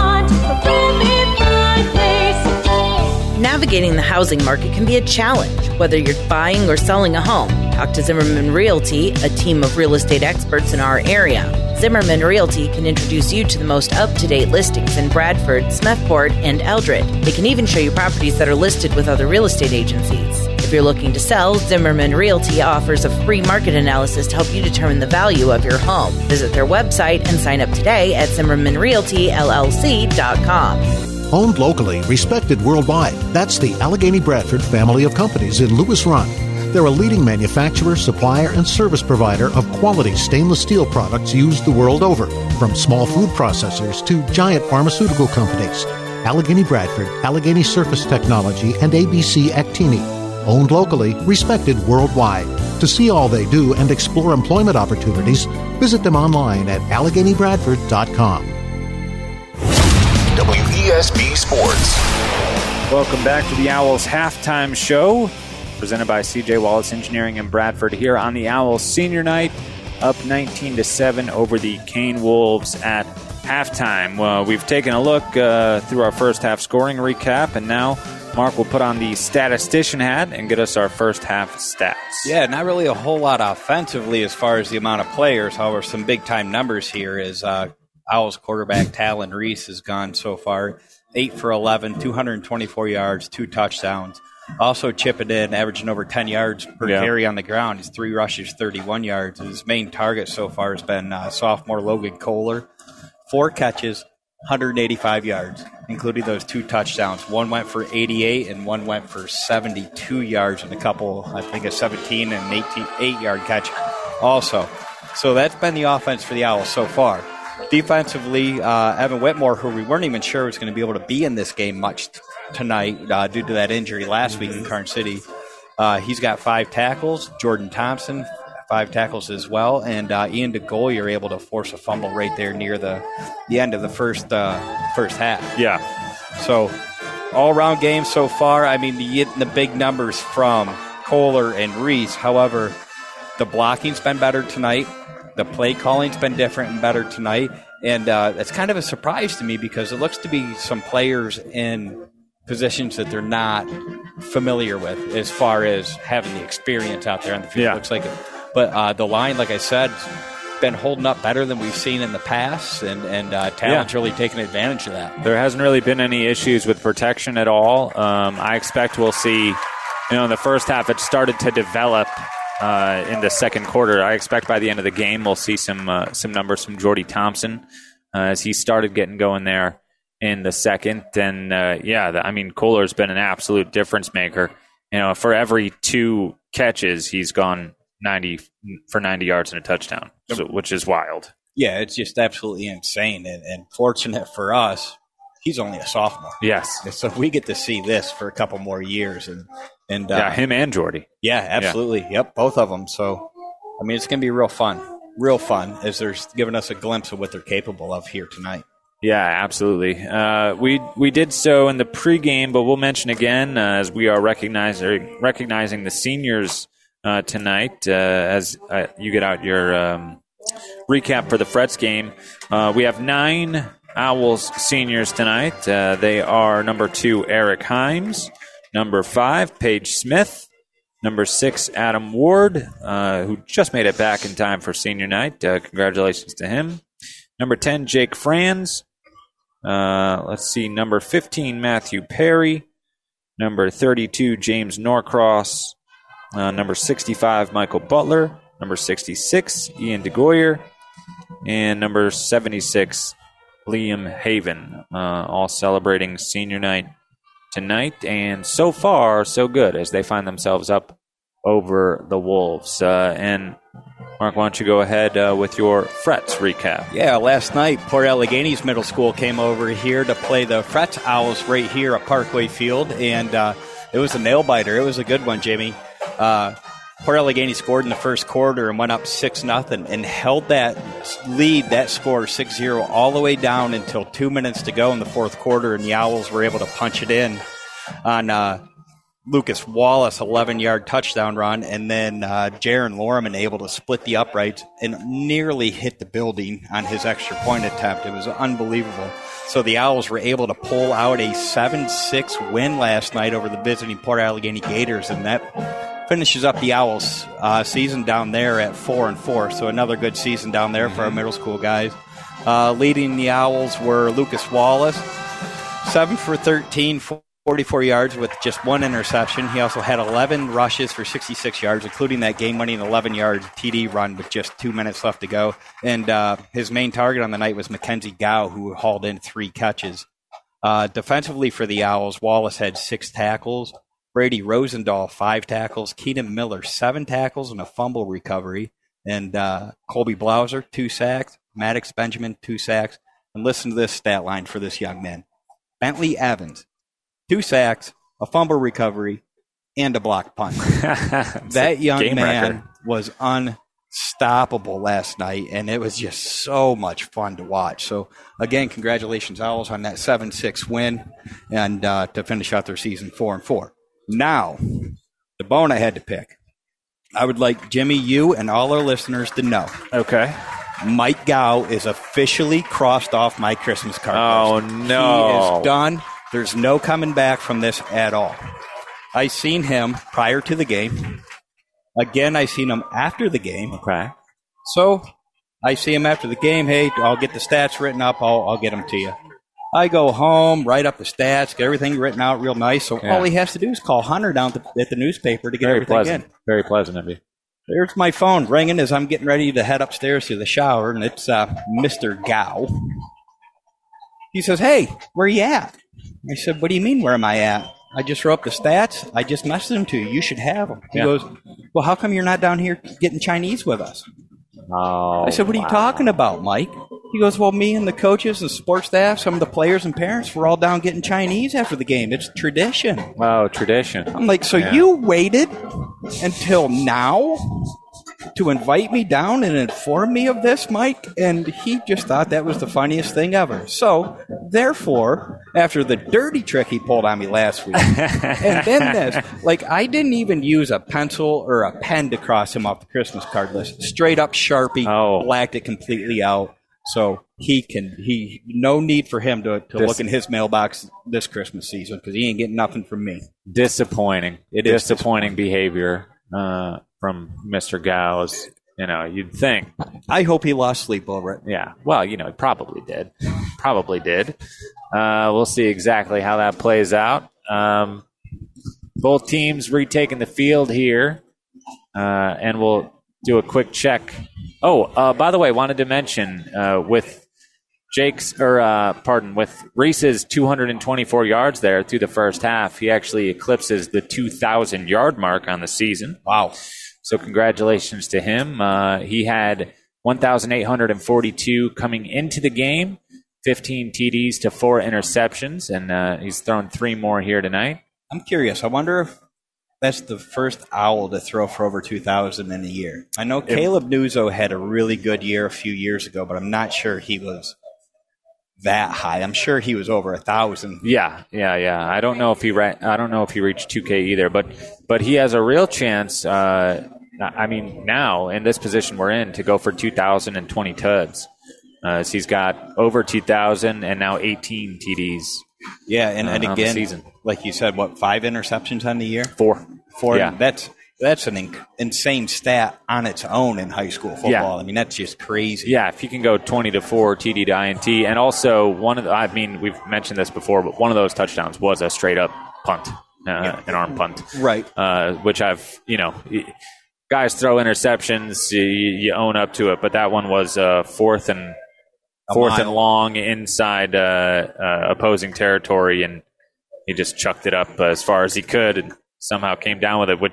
Navigating the housing market can be a challenge, whether you're buying or selling a home. Talk to Zimmerman Realty, a team of real estate experts in our area. Zimmerman Realty can introduce you to the most up-to-date listings in Bradford, Smethport, and Eldred. They can even show you properties that are listed with other real estate agencies. If you're looking to sell, Zimmerman Realty offers a free market analysis to help you determine the value of your home. Visit their website and sign up today at ZimmermanRealtyLLC.com. Owned locally, respected worldwide. That's the Allegheny Bradford family of companies in Lewis Run. They're a leading manufacturer, supplier, and service provider of quality stainless steel products used the world over, from small food processors to giant pharmaceutical companies. Allegheny Bradford, Allegheny Surface Technology, and ABC Actini. Owned locally, respected worldwide. To see all they do and explore employment opportunities, visit them online at AlleghenyBradford.com. WESB Sports. Welcome back to the Owls halftime show, presented by C.J. Wallace Engineering in Bradford here on the Owls senior night, up 19-7 over the Kane Wolves at halftime. Well, we've taken a look through our first half scoring recap, and now Mark will put on the statistician hat and get us our first half stats. Yeah, not really a whole lot offensively as far as the amount of players. However, some big-time numbers here is Owls quarterback Talon Reese has gone so far 8 for 11, 224 yards, 2 touchdowns. Also chipping in, averaging over 10 yards per carry on the ground. He's 3 rushes, 31 yards. His main target so far has been sophomore Logan Kohler. 4 catches, 185 yards, including those 2 touchdowns. One went for 88 and one went for 72 yards and a couple, I think a 17 and an 8-yard catch also. So that's been the offense for the Owls so far. Defensively, Evan Whitmore, who we weren't even sure was going to be able to be in this game much tonight due to that injury last week in Karn City. He's got 5 tackles. Jordan Thompson, 5 tackles as well. And Ian DeGoyer able to force a fumble right there near the end of the first half. Yeah. So all-around game so far. I mean, the big numbers from Kohler and Reese. However, the blocking's been better tonight. The play calling's been different and better tonight. And it's kind of a surprise to me because it looks to be some players in positions that they're not familiar with as far as having the experience out there on the field. Yeah. Looks like it. But the line, like I said, been holding up better than we've seen in the past, and Talon's really taking advantage of that. There hasn't really been any issues with protection at all. I expect we'll see, in the first half it started to develop in the second quarter. I expect by the end of the game we'll see some numbers from Jordy Thompson as he started getting going there in the second. And Kohler's been an absolute difference maker. For every 2 catches, he's gone 90 yards and a touchdown, which is wild. Yeah, it's just absolutely insane. And fortunate for us, he's only a sophomore. Yes. So we get to see this for a couple more years. And him and Jordy. Yeah, absolutely. Yeah. Yep, both of them. So, it's going to be real fun as they're giving us a glimpse of what they're capable of here tonight. Yeah, absolutely. We did so in the pregame, but we'll mention again as we are recognizing the seniors tonight as you get out your recap for the Frets game. We have 9 Owls seniors tonight. They are number 2, Eric Himes, number 5, Paige Smith, number 6, Adam Ward, who just made it back in time for senior night. Congratulations to him. Number 10, Jake Franz. Let's see, number 15, Matthew Perry. Number 32, James Norcross. Number 65, Michael Butler. Number 66, Ian DeGoyer. And number 76, Liam Haven. All celebrating senior night tonight. And so far, so good as they find themselves up over the Wolves. And Mark, why don't you go ahead with your Frets recap? Yeah, last night, Port Allegheny's middle school came over here to play the Frets Owls right here at Parkway Field, and it was a nail-biter. It was a good one, Jamie. Port Allegheny scored in the first quarter and went up 6-0 and held that lead, that score 6-0, all the way down until 2 minutes to go in the fourth quarter, and the Owls were able to punch it in on Lucas Wallace, 11-yard touchdown run, and then Jaron Lorman able to split the uprights and nearly hit the building on his extra point attempt. It was unbelievable. So the Owls were able to pull out a 7-6 win last night over the visiting Port Allegheny Gators, and that finishes up the Owls' season down there at 4-4. So another good season down there for our middle school guys. Leading the Owls were Lucas Wallace, 7 for 13, 44 yards with just one interception. He also had 11 rushes for 66 yards, including that game-winning 11-yard TD run with just 2 minutes left to go. And his main target on the night was Mackenzie Gow, who hauled in 3 catches. Defensively for the Owls, Wallace had 6 tackles. Brady Rosendahl, 5 tackles. Keenan Miller, 7 tackles and a fumble recovery. And Colby Blauser, 2 sacks. Maddox Benjamin, 2 sacks. And listen to this stat line for this young man. Bentley Evans, 2 sacks, a fumble recovery, and a blocked punt. That young man was unstoppable last night, and it was just so much fun to watch. So, again, congratulations, Owls, on that 7-6 win and to finish out their season 4-4. Now, the bone I had to pick. I would like, Jimmy, you and all our listeners to know. Okay. Mike Gow is officially crossed off my Christmas card list. Oh, no. He is done. There's no coming back from this at all. I seen him prior to the game. Again, I seen him after the game. Okay. So I see him after the game. Hey, I'll get the stats written up. I'll get them to you. I go home, write up the stats, get everything written out real nice. So all he has to do is call Hunter down at the newspaper to get everything in. Very pleasant of you. There's my phone ringing as I'm getting ready to head upstairs to the shower, and it's Mr. Gow. He says, hey, where you at? I said, what do you mean, where am I at? I just wrote up the stats. I just messaged them to you. You should have them. He goes, well, how come you're not down here getting Chinese with us? Oh, I said, what are you talking about, Mike? He goes, well, me and the coaches and sports staff, some of the players and parents, were all down getting Chinese after the game. It's tradition. Oh, tradition. I'm like, so you waited until now to invite me down and inform me of this, Mike? And he just thought that was the funniest thing ever. So, therefore, after the dirty trick he pulled on me last week, and then this, like, I didn't even use a pencil or a pen to cross him off the Christmas card list. Straight up Sharpie, blacked it completely out. So no need for him to look in his mailbox this Christmas season because he ain't getting nothing from me. Disappointing. Disappointing behavior from Mr. Gow's. You'd think. I hope he lost sleep over it. Yeah. Well, he probably did. We'll see exactly how that plays out. Both teams retaking the field here, and we'll do a quick check. Oh, by the way, wanted to mention with Reese's 224 yards there through the first half, he actually eclipses the 2,000-yard mark on the season. Wow. So congratulations to him. He had 1,842 coming into the game, 15 TDs to 4 interceptions, and he's thrown 3 more here tonight. I'm curious. I wonder if that's the first Owl to throw for over 2,000 in a year. I know Caleb Nuzzo had a really good year a few years ago, but I'm not sure he was that high. I'm sure he was over 1,000. Yeah. I don't know if he reached 2K either, but he has a real chance. Now in this position we're in to go for 2,020 tuds. So he's got over 2,000 and now 18 TDs. Yeah, and again, season. Like you said, 5 interceptions on the year? 4. Yeah. That's an insane stat on its own in high school football. Yeah. I mean, that's just crazy. Yeah, if you can go 20 to 4 TD to INT, and also we've mentioned this before, but one of those touchdowns was a straight up punt, an arm punt, right? Which guys throw interceptions, you own up to it, but that one was fourth and long inside opposing territory, and he just chucked it up as far as he could and somehow came down with it, which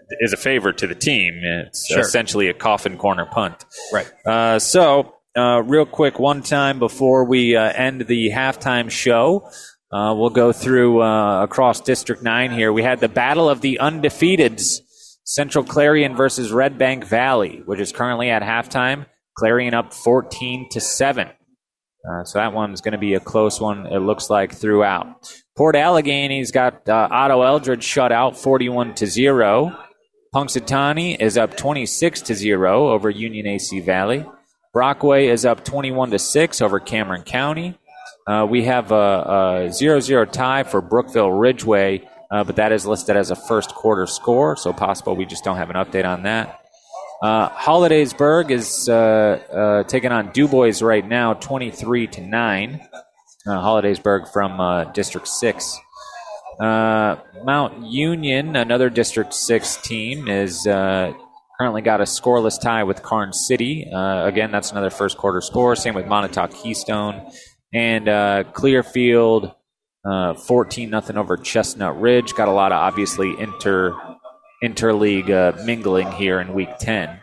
is a favor to the team. It's Sure. essentially a coffin corner punt. Right. So, real quick, one time before we end the halftime show, we'll go through across District 9 here. We had the Battle of the Undefeateds, Central Clarion versus Red Bank Valley, which is currently at halftime. Clarion up 14-7. So that one's going to be a close one, it looks like, throughout. Port Allegheny's got Otto Eldridge shut out 41-0. Punxsutawney is up 26-0 over Union AC Valley. Brockway is up 21-6 over Cameron County. We have a 0-0 tie for Brookville Ridgeway, but that is listed as a first quarter score, so possible we just don't have an update on that. Hollidaysburg is taking on DuBois right now, 23-9. Hollidaysburg from District 6. Mount Union, another District 6 team, is currently got a scoreless tie with Karn City. Again, that's another first quarter score. Same with Montauk Keystone. And Clearfield, 14-0 over Chestnut Ridge. Got a lot of, obviously, interleague mingling here in Week 10.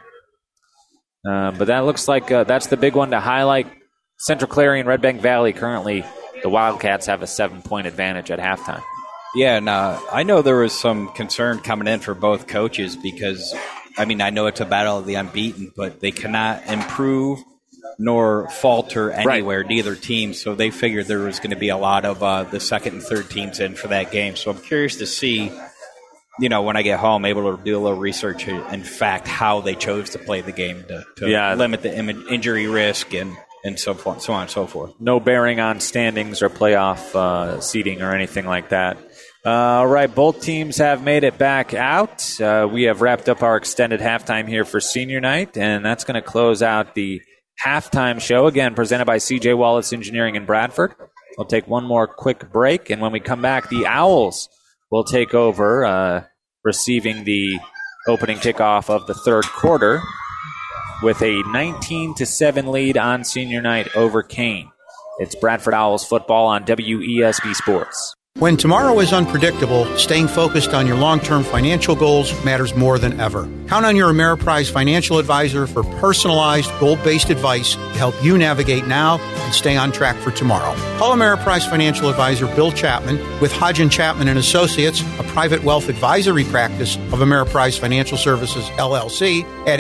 But that looks like that's the big one to highlight. Central Clarion, Red Bank Valley, currently the Wildcats have a 7-point advantage at halftime. Yeah, and I know there was some concern coming in for both coaches because, I know it's a battle of the unbeaten, but they cannot improve nor falter anywhere, right. Neither team. So they figured there was going to be a lot of the second and third teams in for that game. So I'm curious to see, when I get home, able to do a little research, in fact, how they chose to play the game to limit the injury risk and so on and so forth. No bearing on standings or playoff seeding or anything like that. All right, both teams have made it back out. We have wrapped up our extended halftime here for senior night, and that's going to close out the halftime show, again, presented by C.J. Wallace Engineering in Bradford. We'll take one more quick break, and when we come back, the Owls will take over, receiving the opening kickoff of the third quarter with a 19-7 lead on senior night over Kane. It's Bradford Owls football on WESB Sports. When tomorrow is unpredictable, staying focused on your long-term financial goals matters more than ever. Count on your Ameriprise financial advisor for personalized, goal-based advice to help you navigate now and stay on track for tomorrow. Call Ameriprise financial advisor Bill Chapman with Hodge & Chapman & Associates, a private wealth advisory practice of Ameriprise Financial Services, LLC, at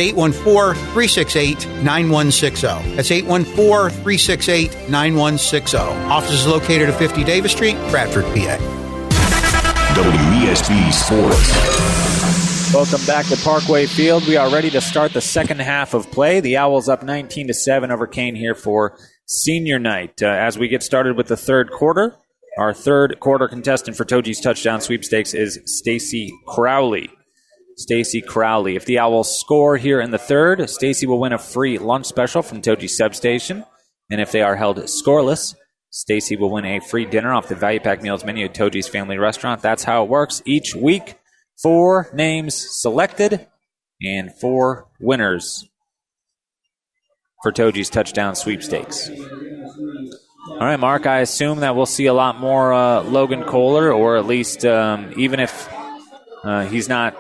814-368-9160. That's 814-368-9160. Office is located at 50 Davis Street, Bradford, PA. WESB Sports. Welcome back to Parkway Field. We are ready to start the second half of play. The Owls up 19-7 over Kane here for senior night. As we get started with the third quarter, our third quarter contestant for Toji's Touchdown Sweepstakes is Stacy Crowley. Stacy Crowley. If the Owls score here in the third, Stacy will win a free lunch special from Toji's Substation. And if they are held scoreless, Stacy will win a free dinner off the Value Pack Meals menu at Toji's Family Restaurant. That's how it works each week. 4 names selected and 4 winners for Toji's Touchdown Sweepstakes. All right, Mark, I assume that we'll see a lot more Logan Kohler, or at least even if he's not,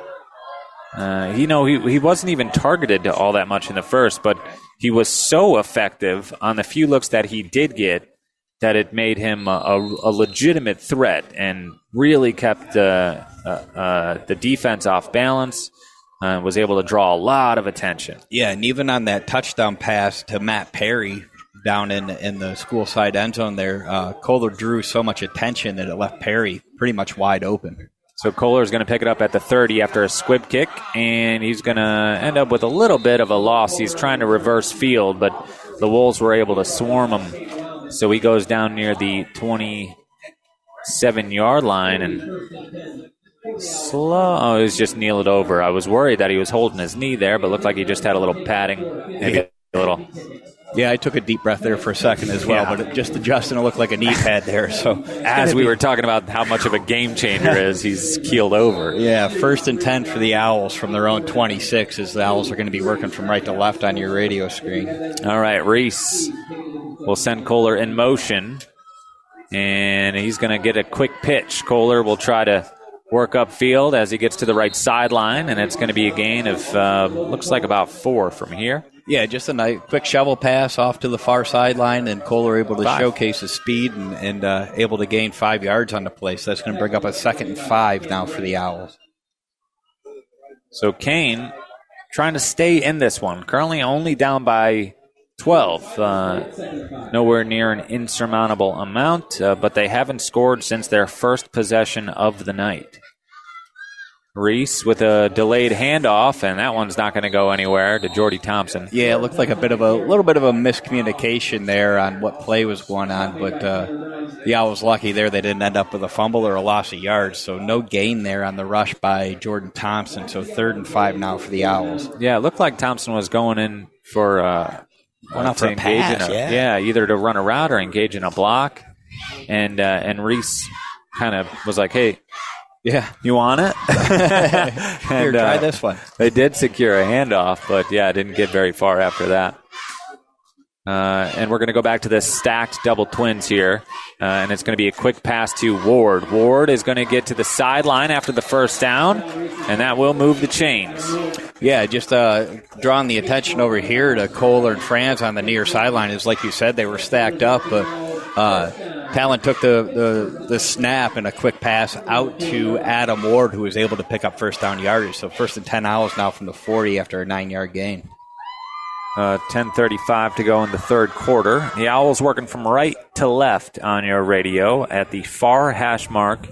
he wasn't even targeted all that much in the first, but he was so effective on the few looks that he did get that it made him a legitimate threat and really kept the defense off balance. Was able to draw a lot of attention. Yeah, and even on that touchdown pass to Matt Perry down in the school side end zone there, Kohler drew so much attention that it left Perry pretty much wide open. So Kohler is going to pick it up at the 30 after a squib kick, and he's going to end up with a little bit of a loss. He's trying to reverse field, but the Wolves were able to swarm him. So he goes down near the 27-yard line and he's just kneeled over. I was worried that he was holding his knee there, but looked like he just had a little padding, maybe a little. Yeah, I took a deep breath there for a second as well, but just adjusting, it looked like a knee pad there. So as we were talking about how much of a game changer is, he's keeled over. Yeah, 1st and 10 for the Owls from their own 26, as the Owls are going to be working from right to left on your radio screen. All right, Reese will send Kohler in motion, and he's going to get a quick pitch. Kohler will try to work upfield as he gets to the right sideline, and it's going to be a gain of, looks like about 4 from here. Yeah, just a nice quick shovel pass off to the far sideline, and Kohler able to showcase his speed and able to gain 5 yards on the play. So that's going to bring up a 2nd and 5 now for the Owls. So Kane trying to stay in this one. Currently only down by 12. Nowhere near an insurmountable amount, but they haven't scored since their first possession of the night. Reese with a delayed handoff, and that one's not going to go anywhere to Jordy Thompson. Yeah, it looked like a little bit of a miscommunication there on what play was going on, but the Owls lucky there they didn't end up with a fumble or a loss of yards, so no gain there on the rush by Jordan Thompson. So 3rd and 5 now for the Owls. Yeah, it looked like Thompson was going in for Went out for a pass, either to run a route or engage in a block, and Reese kind of was like, "Hey, yeah, you want it? Here, try this one." They did secure a handoff, but yeah, didn't get very far after that. And we're going to go back to the stacked double twins here, and it's going to be a quick pass to Ward. Ward is going to get to the sideline after the first down, and that will move the chains. Yeah, just drawing the attention over here to Kohler and Franz on the near sideline is, like you said, they were stacked up, but Talent took the snap and a quick pass out to Adam Ward, who was able to pick up first down yardage. So 1st and 10 Owls now from the 40 after a 9-yard gain. 10:35 to go in the third quarter. The Owls working from right to left on your radio at the far hash mark.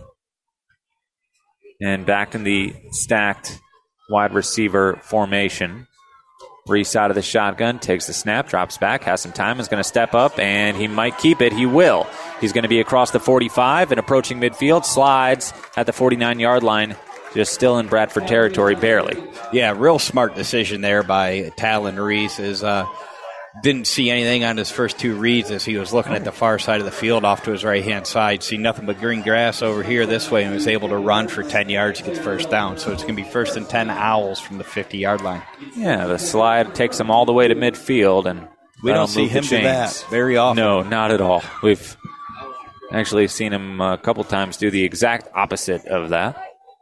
And back in the stacked wide receiver formation. Reese out of the shotgun, takes the snap, drops back, has some time, is going to step up, and he might keep it. He will. He's going to be across the 45 and approaching midfield, slides at the 49-yard line. Just still in Bradford territory, barely. Yeah, real smart decision there by Talon Reese. Didn't see anything on his first 2 reads as he was looking at the far side of the field off to his right-hand side. See nothing but green grass over here this way, and was able to run for 10 yards to get the first down. So it's going to be 1st and 10 Owls from the 50-yard line. Yeah, the slide takes him all the way to midfield, and we don't see him do that very often. No, not at all. We've actually seen him a couple times do the exact opposite of that.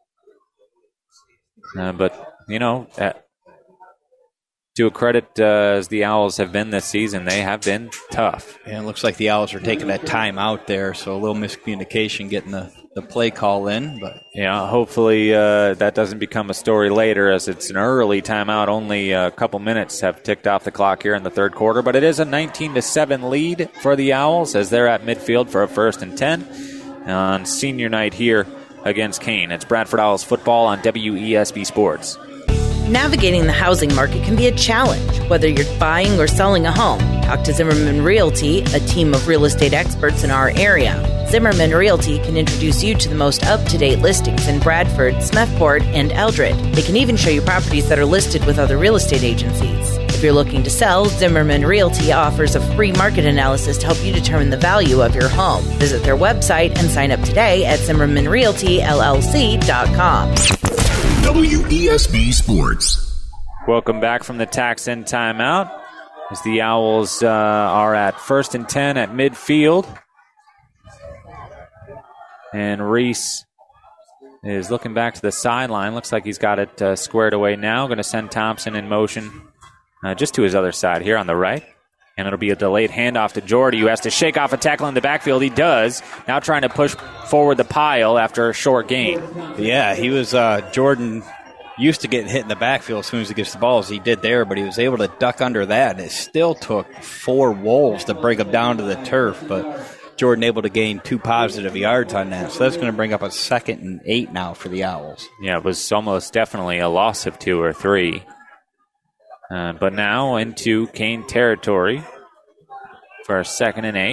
But, to a credit as the Owls have been this season, they have been tough. Yeah, it looks like the Owls are taking that time out there, so a little miscommunication getting the play call in. But yeah, hopefully that doesn't become a story later, as it's an early timeout. Only a couple minutes have ticked off the clock here in the third quarter, but it is a 19-7 lead for the Owls as they're at midfield for a 1st and 10 on senior night here against Kane. It's Bradford Owls football on WESB Sports. Navigating the housing market can be a challenge, whether you're buying or selling a home. Talk to Zimmerman Realty, a team of real estate experts in our area. Zimmerman Realty can introduce you to the most up-to-date listings in Bradford, Smethport, and Eldred. They can even show you properties that are listed with other real estate agencies. If you're looking to sell, Zimmerman Realty offers a free market analysis to help you determine the value of your home. Visit their website and sign up today at ZimmermanRealtyLLC.com. WESB Sports. Welcome back from the Tax-In timeout as the Owls are at 1st and 10 at midfield. And Reese is looking back to the sideline. Looks like he's got it squared away now. Going to send Thompson in motion just to his other side here on the right. And it'll be a delayed handoff to Jordy, who has to shake off a tackle in the backfield. He does. Now trying to push forward the pile after a short gain. Yeah, he was Jordan used to getting hit in the backfield as soon as he gets the ball, as he did there, but he was able to duck under that. And it still took 4 Wolves to break him down to the turf, but Jordan able to gain 2 positive yards on that. So that's going to bring up a 2nd and 8 now for the Owls. Yeah, it was almost definitely a loss of 2 or 3. But now into Kane territory for a 2nd and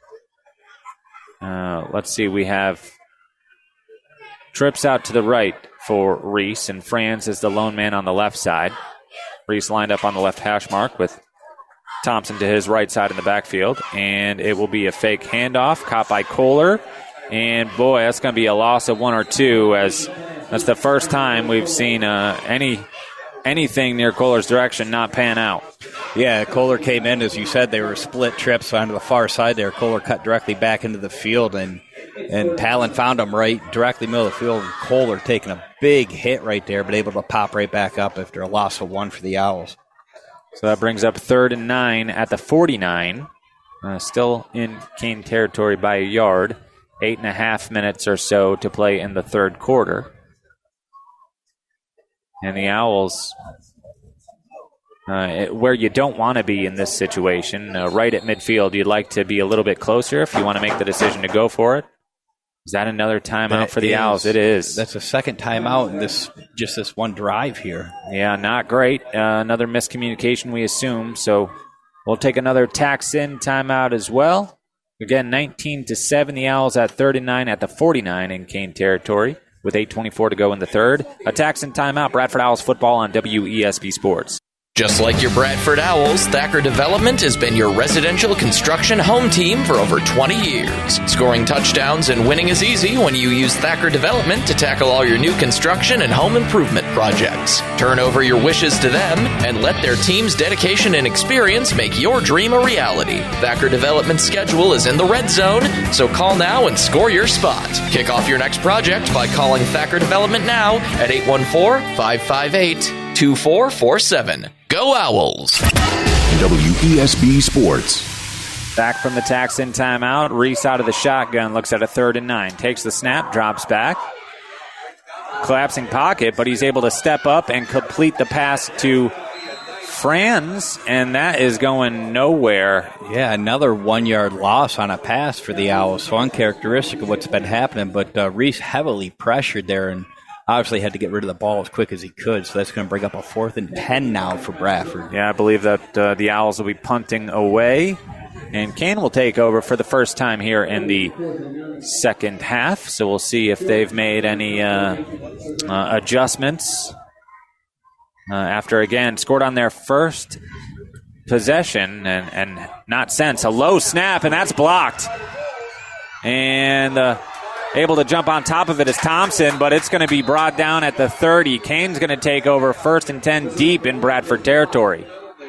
8. Let's see, we have trips out to the right for Reese, and Franz is the lone man on the left side. Reese lined up on the left hash mark with Thompson to his right side in the backfield, and it will be a fake handoff caught by Kohler. And boy, that's going to be a loss of 1 or 2, as that's the first time we've seen anything near Kohler's direction not pan out. Yeah, Kohler came in, as you said, they were split trips onto the far side there. Kohler cut directly back into the field, and And Talon found him right directly middle of the field. And Kohler taking a big hit right there, but able to pop right back up after a loss of 1 for the Owls. So that brings up 3rd and 9 at the 49. Still in Keene territory by a yard. 8.5 minutes or so to play in the third quarter. And the Owls, where you don't want to be in this situation, right at midfield, you'd like to be a little bit closer if you want to make the decision to go for it. Is that another timeout for the Owls? It is. That's a second timeout in this one drive here. Yeah, not great. Another miscommunication, we assume. So we'll take another tax-in timeout as well. Again, 19-7, the Owls at 39 at the 49 in Keene territory with 8:24 to go in the third. A tax-in timeout, Bradford Owls football on WESB Sports. Just like your Bradford Owls, Thacker Development has been your residential construction home team for over 20 years. Scoring touchdowns and winning is easy when you use Thacker Development to tackle all your new construction and home improvement projects. Turn over your wishes to them and let their team's dedication and experience make your dream a reality. Thacker Development's schedule is in the red zone, so call now and score your spot. Kick off your next project by calling Thacker Development now at 814-558-2447. Go Owls! WESB Sports. Back from the tax-in timeout. Reese out of the shotgun, looks at a 3rd and 9. Takes the snap, drops back. Collapsing pocket, but he's able to step up and complete the pass to Franz, and that is going nowhere. Yeah, another 1-yard loss on a pass for the Owls. So uncharacteristic of what's been happening, but Reese heavily pressured there and obviously had to get rid of the ball as quick as he could, so that's going to bring up a 4th and 10 now for Bradford. Yeah, I believe that the Owls will be punting away, and Keene will take over for the first time here in the second half, so we'll see if they've made any adjustments after, again, scored on their first possession and not since. A low snap, and that's blocked. And able to jump on top of it is Thompson, but it's going to be brought down at the 30. Kane's going to take over 1st and 10 deep in Bradford territory.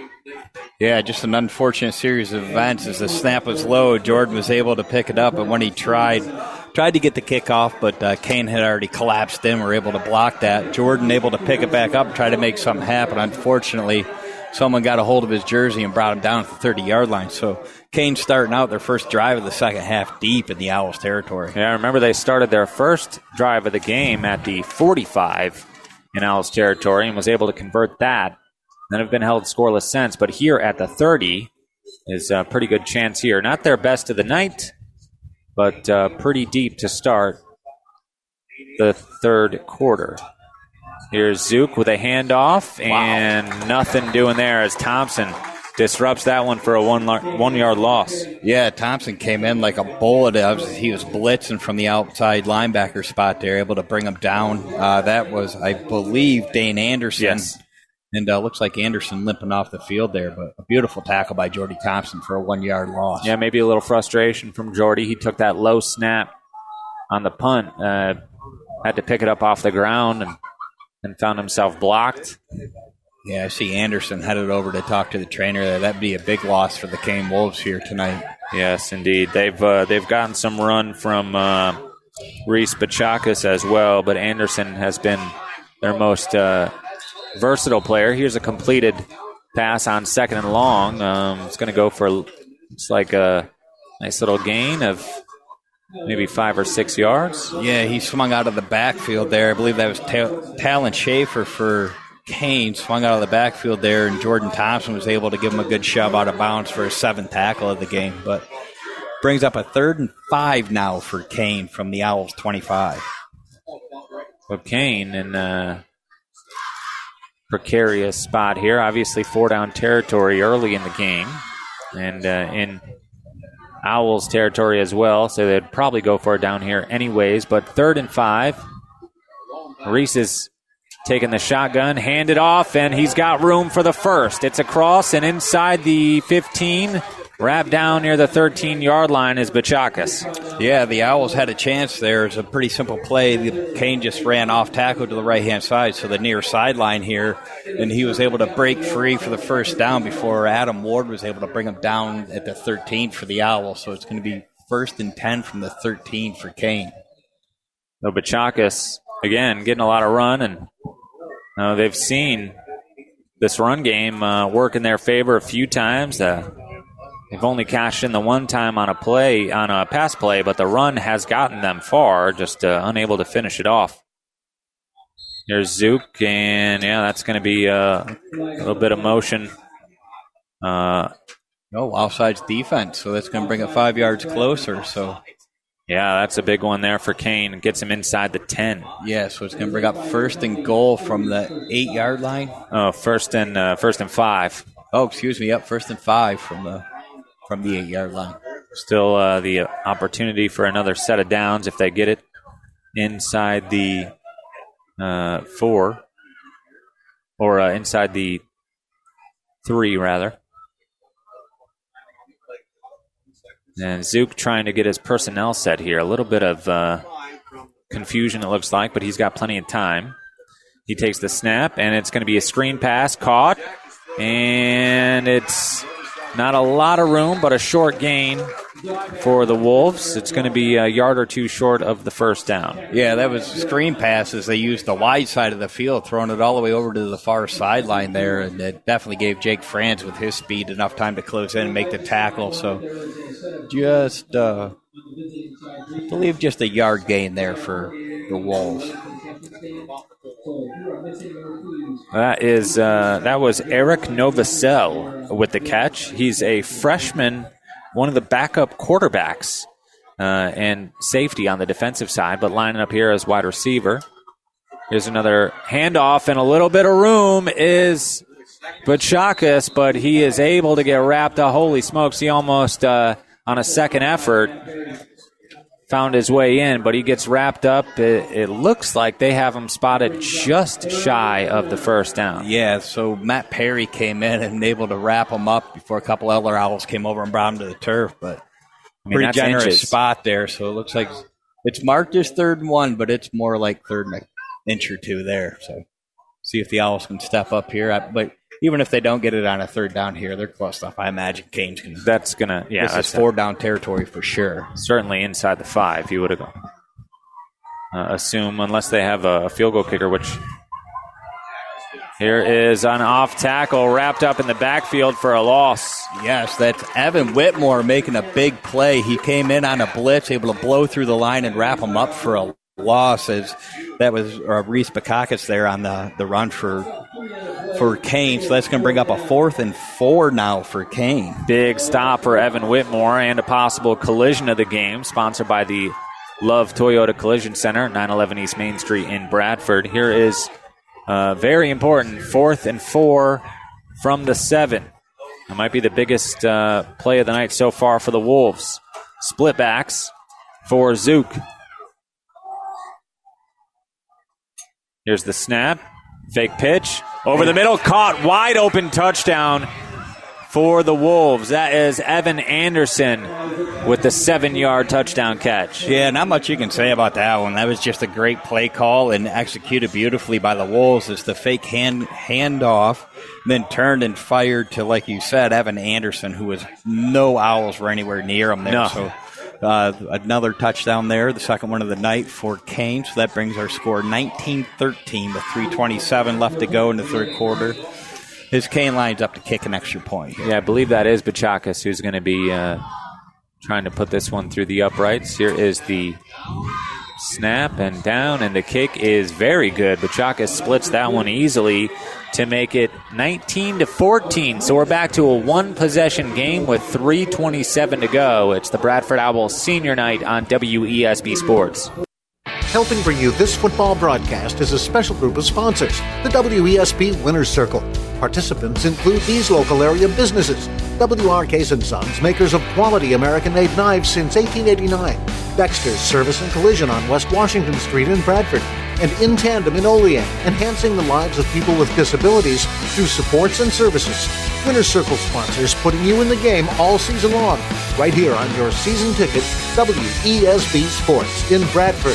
Yeah, just an unfortunate series of events. As the snap was low, Jordan was able to pick it up, and when he tried to get the kickoff, but Keene had already collapsed in, were able to block that. Jordan able to pick it back up and try to make something happen. Unfortunately, someone got a hold of his jersey and brought him down at the 30-yard line. So Keene starting out their first drive of the second half deep in the Owls territory. Yeah, remember they started their first drive of the game at the 45 in Owls territory and was able to convert that. Then have been held scoreless since, but here at the 30 is a pretty good chance here. Not their best of the night, but pretty deep to start the third quarter. Here's Zook with a handoff, and nothing doing there as Thompson disrupts that one for a 1-yard loss. Yeah, Thompson came in like a bullet. He was blitzing from the outside linebacker spot there, able to bring him down. That was, I believe, Dane Anderson. Yes. And looks like Anderson limping off the field there, but a beautiful tackle by Jordy Thompson for a 1-yard loss. Yeah, maybe a little frustration from Jordy. He took that low snap on the punt, had to pick it up off the ground and found himself blocked. Yeah, I see Anderson headed over to talk to the trainer there. That'd be a big loss for the Keene Wolves here tonight. Yes, indeed. They've gotten some run from Reese Bachakis as well, but Anderson has been their most versatile player. Here's a completed pass on 2nd and long. It's going to go for, it's like a nice little gain of maybe 5 or 6 yards. Yeah, he swung out of the backfield there. I believe that was Talon Schaefer for Keene. Swung out of the backfield there, and Jordan Thompson was able to give him a good shove out of bounds for his 7th tackle of the game. But brings up a 3rd and 5 now for Keene from the Owls 25. Well, Keene in precarious spot here. Obviously 4-down territory early in the game, and in Owls territory as well, so they'd probably go for it down here anyways. But 3rd and 5. Reese is taking the shotgun, hand it off, and he's got room for the first. It's across and inside the 15. Wrapped down near the 13-yard line is Bachakis. Yeah, the Owls had a chance there. It's a pretty simple play. Keene just ran off tackle to the right-hand side, so the near sideline here, and he was able to break free for the first down before Adam Ward was able to bring him down at the 13 for the Owls. So it's going to be first and 10 from the 13 for Kane. So Bachakis, again, getting a lot of run, and they've seen this run game work in their favor a few times. They've only cashed in the one time on a pass play, but the run has gotten them far, just unable to finish it off. Here's Zook, and that's going to be a little bit of motion. Offsides defense, so that's going to bring it 5 yards closer. So, yeah, that's a big one there for Kane. It gets him inside the 10. Yeah, so it's going to bring up first and goal from the 8-yard line. Oh, first and 5. Oh, excuse me. Yep, first and 5 from the 8-yard line. Still the opportunity for another set of downs if they get it inside the 4, or inside the 3, rather. And Zook trying to get his personnel set here. A little bit of confusion, it looks like, but he's got plenty of time. He takes the snap, and it's going to be a screen pass caught. And it's not a lot of room, but a short gain for the Wolves. It's going to be a yard or two short of the first down. Yeah, that was screen passes. They used the wide side of the field, throwing it all the way over to the far sideline there, and it definitely gave Jake Franz with his speed enough time to close in and make the tackle. So just, I believe just a yard gain there for the Wolves. That was Eric Novosel with the catch. He's a freshman, one of the backup quarterbacks and safety on the defensive side, but lining up here as wide receiver. Here's another handoff, and a little bit of room is Bachakis, but he is able to get wrapped up. Holy smokes, he almost, on a second effort, found his way in, but he gets wrapped up. It looks like they have him spotted just shy of the first down. Yeah, so Matt Perry came in and able to wrap him up before a couple other Owls came over and brought him to the turf. But pretty generous spot there, so it looks like it's marked as 3rd and 1, but it's more like 3rd and an inch or two there. So see if the Owls can step up here. But even if they don't get it on a 3rd down here, they're close enough. I imagine Kane's going to. That's going to, yeah. This is 4-down territory for sure. Certainly inside the 5, you would have assume, unless they have a field goal kicker, which here is an off tackle wrapped up in the backfield for a loss. Yes, that's Evan Whitmore making a big play. He came in on a blitz, able to blow through the line and wrap him up for a loss. As that was Reese Bachakis there on the run for Kane. So that's going to bring up a 4th and 4 now for Kane. Big stop for Evan Whitmore, and a possible collision of the game, sponsored by the Love Toyota Collision Center, 911 East Main Street in Bradford. Here is very important 4th and 4 from the 7. It might be the biggest play of the night so far for the Wolves. Split backs for Zook. Here's the snap. Fake pitch. Over the middle. Caught. Wide open touchdown for the Wolves. That is Evan Anderson with the 7-yard touchdown catch. Yeah, not much you can say about that one. That was just a great play call and executed beautifully by the Wolves. It's the fake handoff, then turned and fired to, like you said, Evan Anderson, who was no Owls were anywhere near him there. No. So another touchdown there, the second one of the night for Kane. So that brings our score 19-13 with 3:27 left to go in the 3rd quarter. His Kane lines up to kick an extra point. Yeah, I believe that is Bachakis who's going to be trying to put this one through the uprights. Here is the snap and down, and the kick is very good. Bachakis splits that one easily to make it 19-14. So we're back to a one-possession game with 3:27 to go. It's the Bradford Owls Senior Night on WESB Sports. Helping bring you this football broadcast is a special group of sponsors, the WESB Winners Circle. Participants include these local area businesses: WR Case & Sons, makers of quality American-made knives since 1889, Dexter's Service and Collision on West Washington Street in Bradford, and In Tandem in Olean, enhancing the lives of people with disabilities through supports and services. Winners Circle sponsors putting you in the game all season long, right here on your season ticket, WESB Sports in Bradford.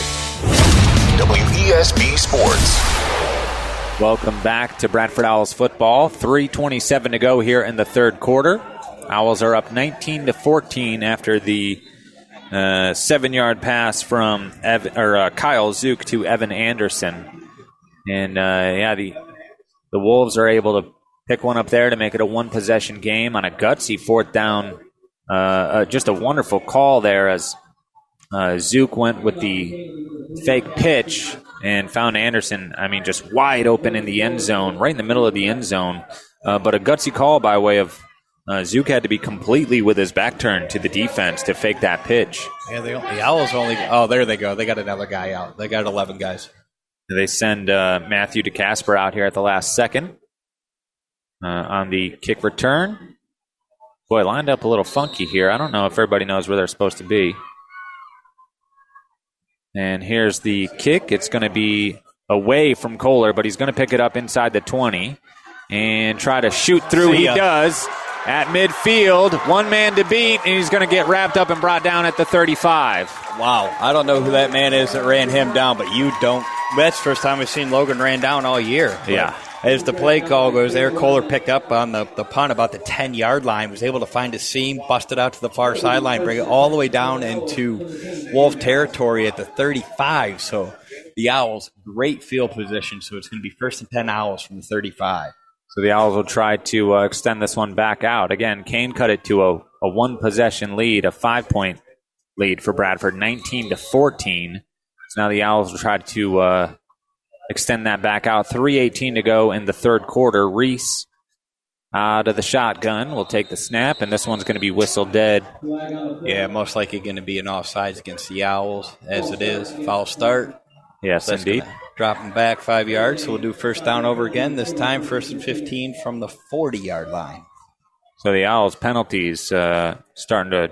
WESB Sports. Welcome back to Bradford Owls football. 3:27 to go here in the 3rd quarter. Owls are up 19-14 after the 7-yard pass from Kyle Zook to Evan Anderson. And, the Wolves are able to pick one up there to make it a one-possession game on a gutsy 4th down. Just a wonderful call there as Zook went with the fake pitch and found Anderson, just wide open in the end zone, right in the middle of the end zone. But a gutsy call by way of Zook had to be completely with his back turned to the defense to fake that pitch. Yeah, the Owls only... Oh, there they go. They got another guy out. They got 11 guys. They send Matthew DeCasper out here at the last second on the kick return. Boy, lined up a little funky here. I don't know if everybody knows where they're supposed to be. And here's the kick. It's going to be away from Kohler, but he's going to pick it up inside the 20 and try to shoot through. He does at midfield. One man to beat, and he's going to get wrapped up and brought down at the 35. Wow. I don't know who that man is that ran him down, but you don't. That's the first time we've seen Logan ran down all year. Yeah. As the play call goes there, Kohler picked up on the punt about the 10-yard line, was able to find a seam, busted out to the far sideline, bring it all the way down into Wolf territory at the 35. So the Owls, great field position, so it's going to be 1st and 10 Owls from the 35. So the Owls will try to extend this one back out. Again, Kane cut it to a one-possession lead, a 5-point lead for Bradford, 19-14. So now the Owls will try to extend that back out. 3:18 to go in the third quarter. Reese out of the shotgun will take the snap, and this one's going to be whistled dead. Yeah, most likely going to be an offsides against the Owls, as it is. Foul start. Yes, indeed. Drop him back 5 yards, so we'll do first down over again. This time, 1st and 15 from the 40-yard line. So the Owls' penalties starting to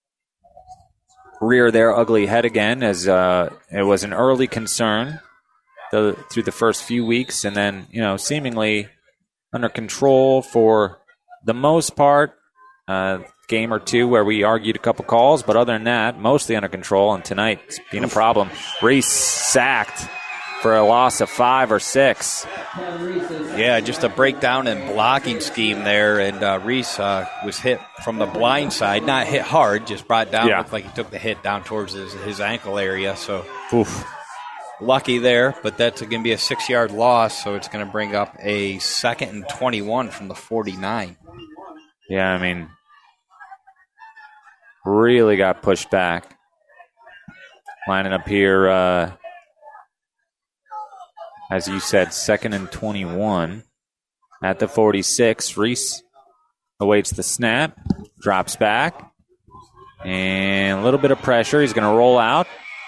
rear their ugly head again, as it was an early concern through the first few weeks, and then, seemingly under control for the most part. Game or two where we argued a couple calls, but other than that, mostly under control, and tonight it's been a problem. Reese sacked for a loss of 5 or 6. Yeah, just a breakdown in blocking scheme there, and Reese was hit from the blind side, not hit hard, just brought down. Looked like he took the hit down towards his ankle area, so lucky there, but that's going to be a 6-yard loss, so it's going to bring up a 2nd and 21 from the 49. Yeah, really got pushed back. Lining up here, as you said, 2nd and 21 at the 46. Reese awaits the snap, drops back, and a little bit of pressure. He's going to roll out,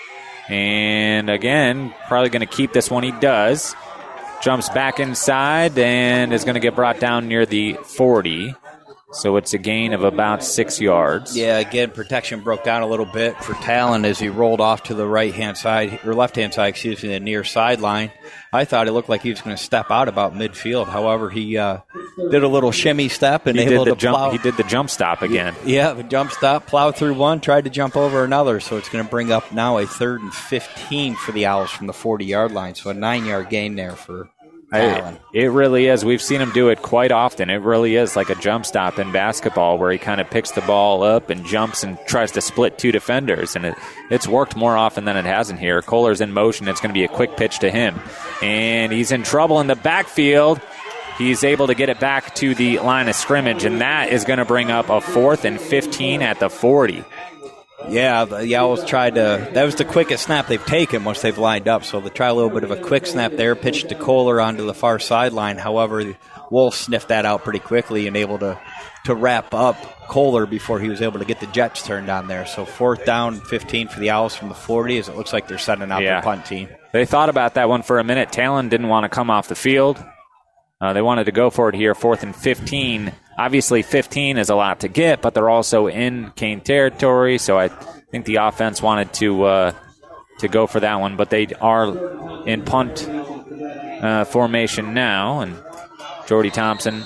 and again, probably going to keep this one. He does. Jumps back inside and is going to get brought down near the 40. So it's a gain of about 6 yards. Yeah, again, protection broke down a little bit for Talon as he rolled off to the right-hand side, or left-hand side, the near sideline. I thought it looked like he was going to step out about midfield. However, he did a little shimmy step and able to plow. He did the jump stop again. Yeah, the jump stop, plowed through one, tried to jump over another. So it's going to bring up now a 3rd and 15 for the Owls from the 40-yard line. So a 9-yard gain there for It really is. We've seen him do it quite often. It really is like a jump stop in basketball where he kind of picks the ball up and jumps and tries to split 2 defenders. And it's worked more often than it hasn't here. Kohler's in motion. It's going to be a quick pitch to him. And he's in trouble in the backfield. He's able to get it back to the line of scrimmage, and that is going to bring up a 4th and 15 at the 40. Yeah, the Owls tried to. That was the quickest snap they've taken once they've lined up. So they try a little bit of a quick snap there, pitched to Kohler onto the far sideline. However, the Wolves sniffed that out pretty quickly and able to wrap up Kohler before he was able to get the Jets turned on there. So 4th down, 15 for the Owls from the 40 as it looks like they're sending out their punt team. They thought about that one for a minute. Talon didn't want to come off the field. They wanted to go for it here, 4th and 15. Obviously, 15 is a lot to get, but they're also in Kane territory, so I think the offense wanted to go for that one. But they are in punt formation now, and Jordy Thompson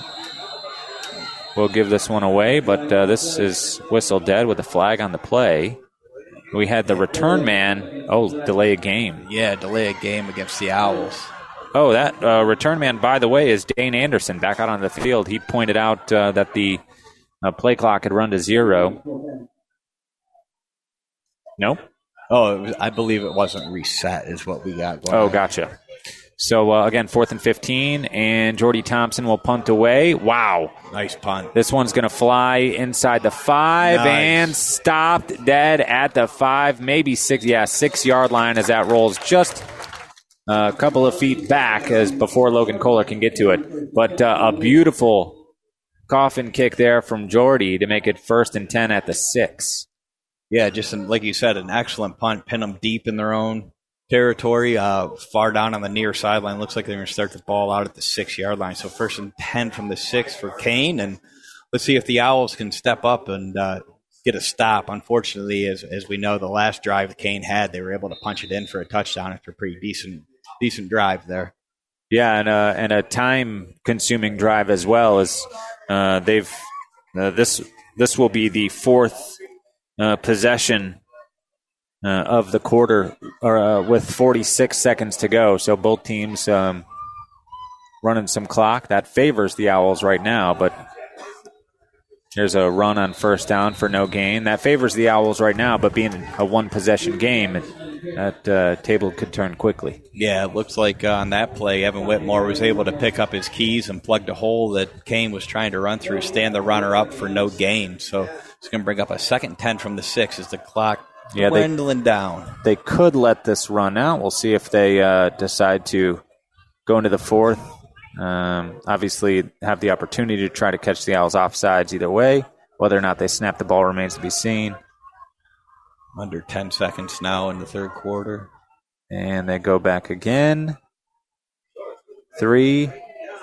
will give this one away, but this is whistled dead with a flag on the play. We had the return man, delay a game. Yeah, delay a game against the Owls. Oh, that return man, by the way, is Dane Anderson back out on the field. He pointed out that the play clock had run to 0. Nope. Oh, I believe it wasn't reset is what we got going on. Gotcha. So, again, 4th and 15, and Jordy Thompson will punt away. Wow. Nice punt. This one's going to fly inside the 5 and stopped dead at the 5, maybe 6. Yeah, 6-yard line as that rolls just a couple of feet back as before Logan Kohler can get to it. But a beautiful coffin kick there from Jordy to make it 1st and 10 at the 6. Yeah, just like you said, an excellent punt. Pin them deep in their own territory, far down on the near sideline. Looks like they're going to start the ball out at the 6-yard line. So 1st and 10 from the 6 for Kane. And let's see if the Owls can step up and get a stop. Unfortunately, as we know, the last drive Kane had, they were able to punch it in for a touchdown after a pretty decent drive there. Yeah, and a time-consuming drive as well. As this will be the 4th possession of the quarter, with 46 seconds to go. So both teams running some clock. That favors the Owls right now, but there's a run on 1st down for no gain. That favors the Owls right now, but being a one-possession game, that table could turn quickly. Yeah, it looks like on that play, Evan Whitmore was able to pick up his keys and plug the hole that Kane was trying to run through, stand the runner up for no gain. So it's going to bring up a 2nd and 10 from the 6 as the clock dwindling down. They could let this run out. We'll see if they decide to go into the 4th. Obviously, have the opportunity to try to catch the Owls offsides either way. Whether or not they snap the ball remains to be seen. Under 10 seconds now in the 3rd quarter. And they go back again. 3.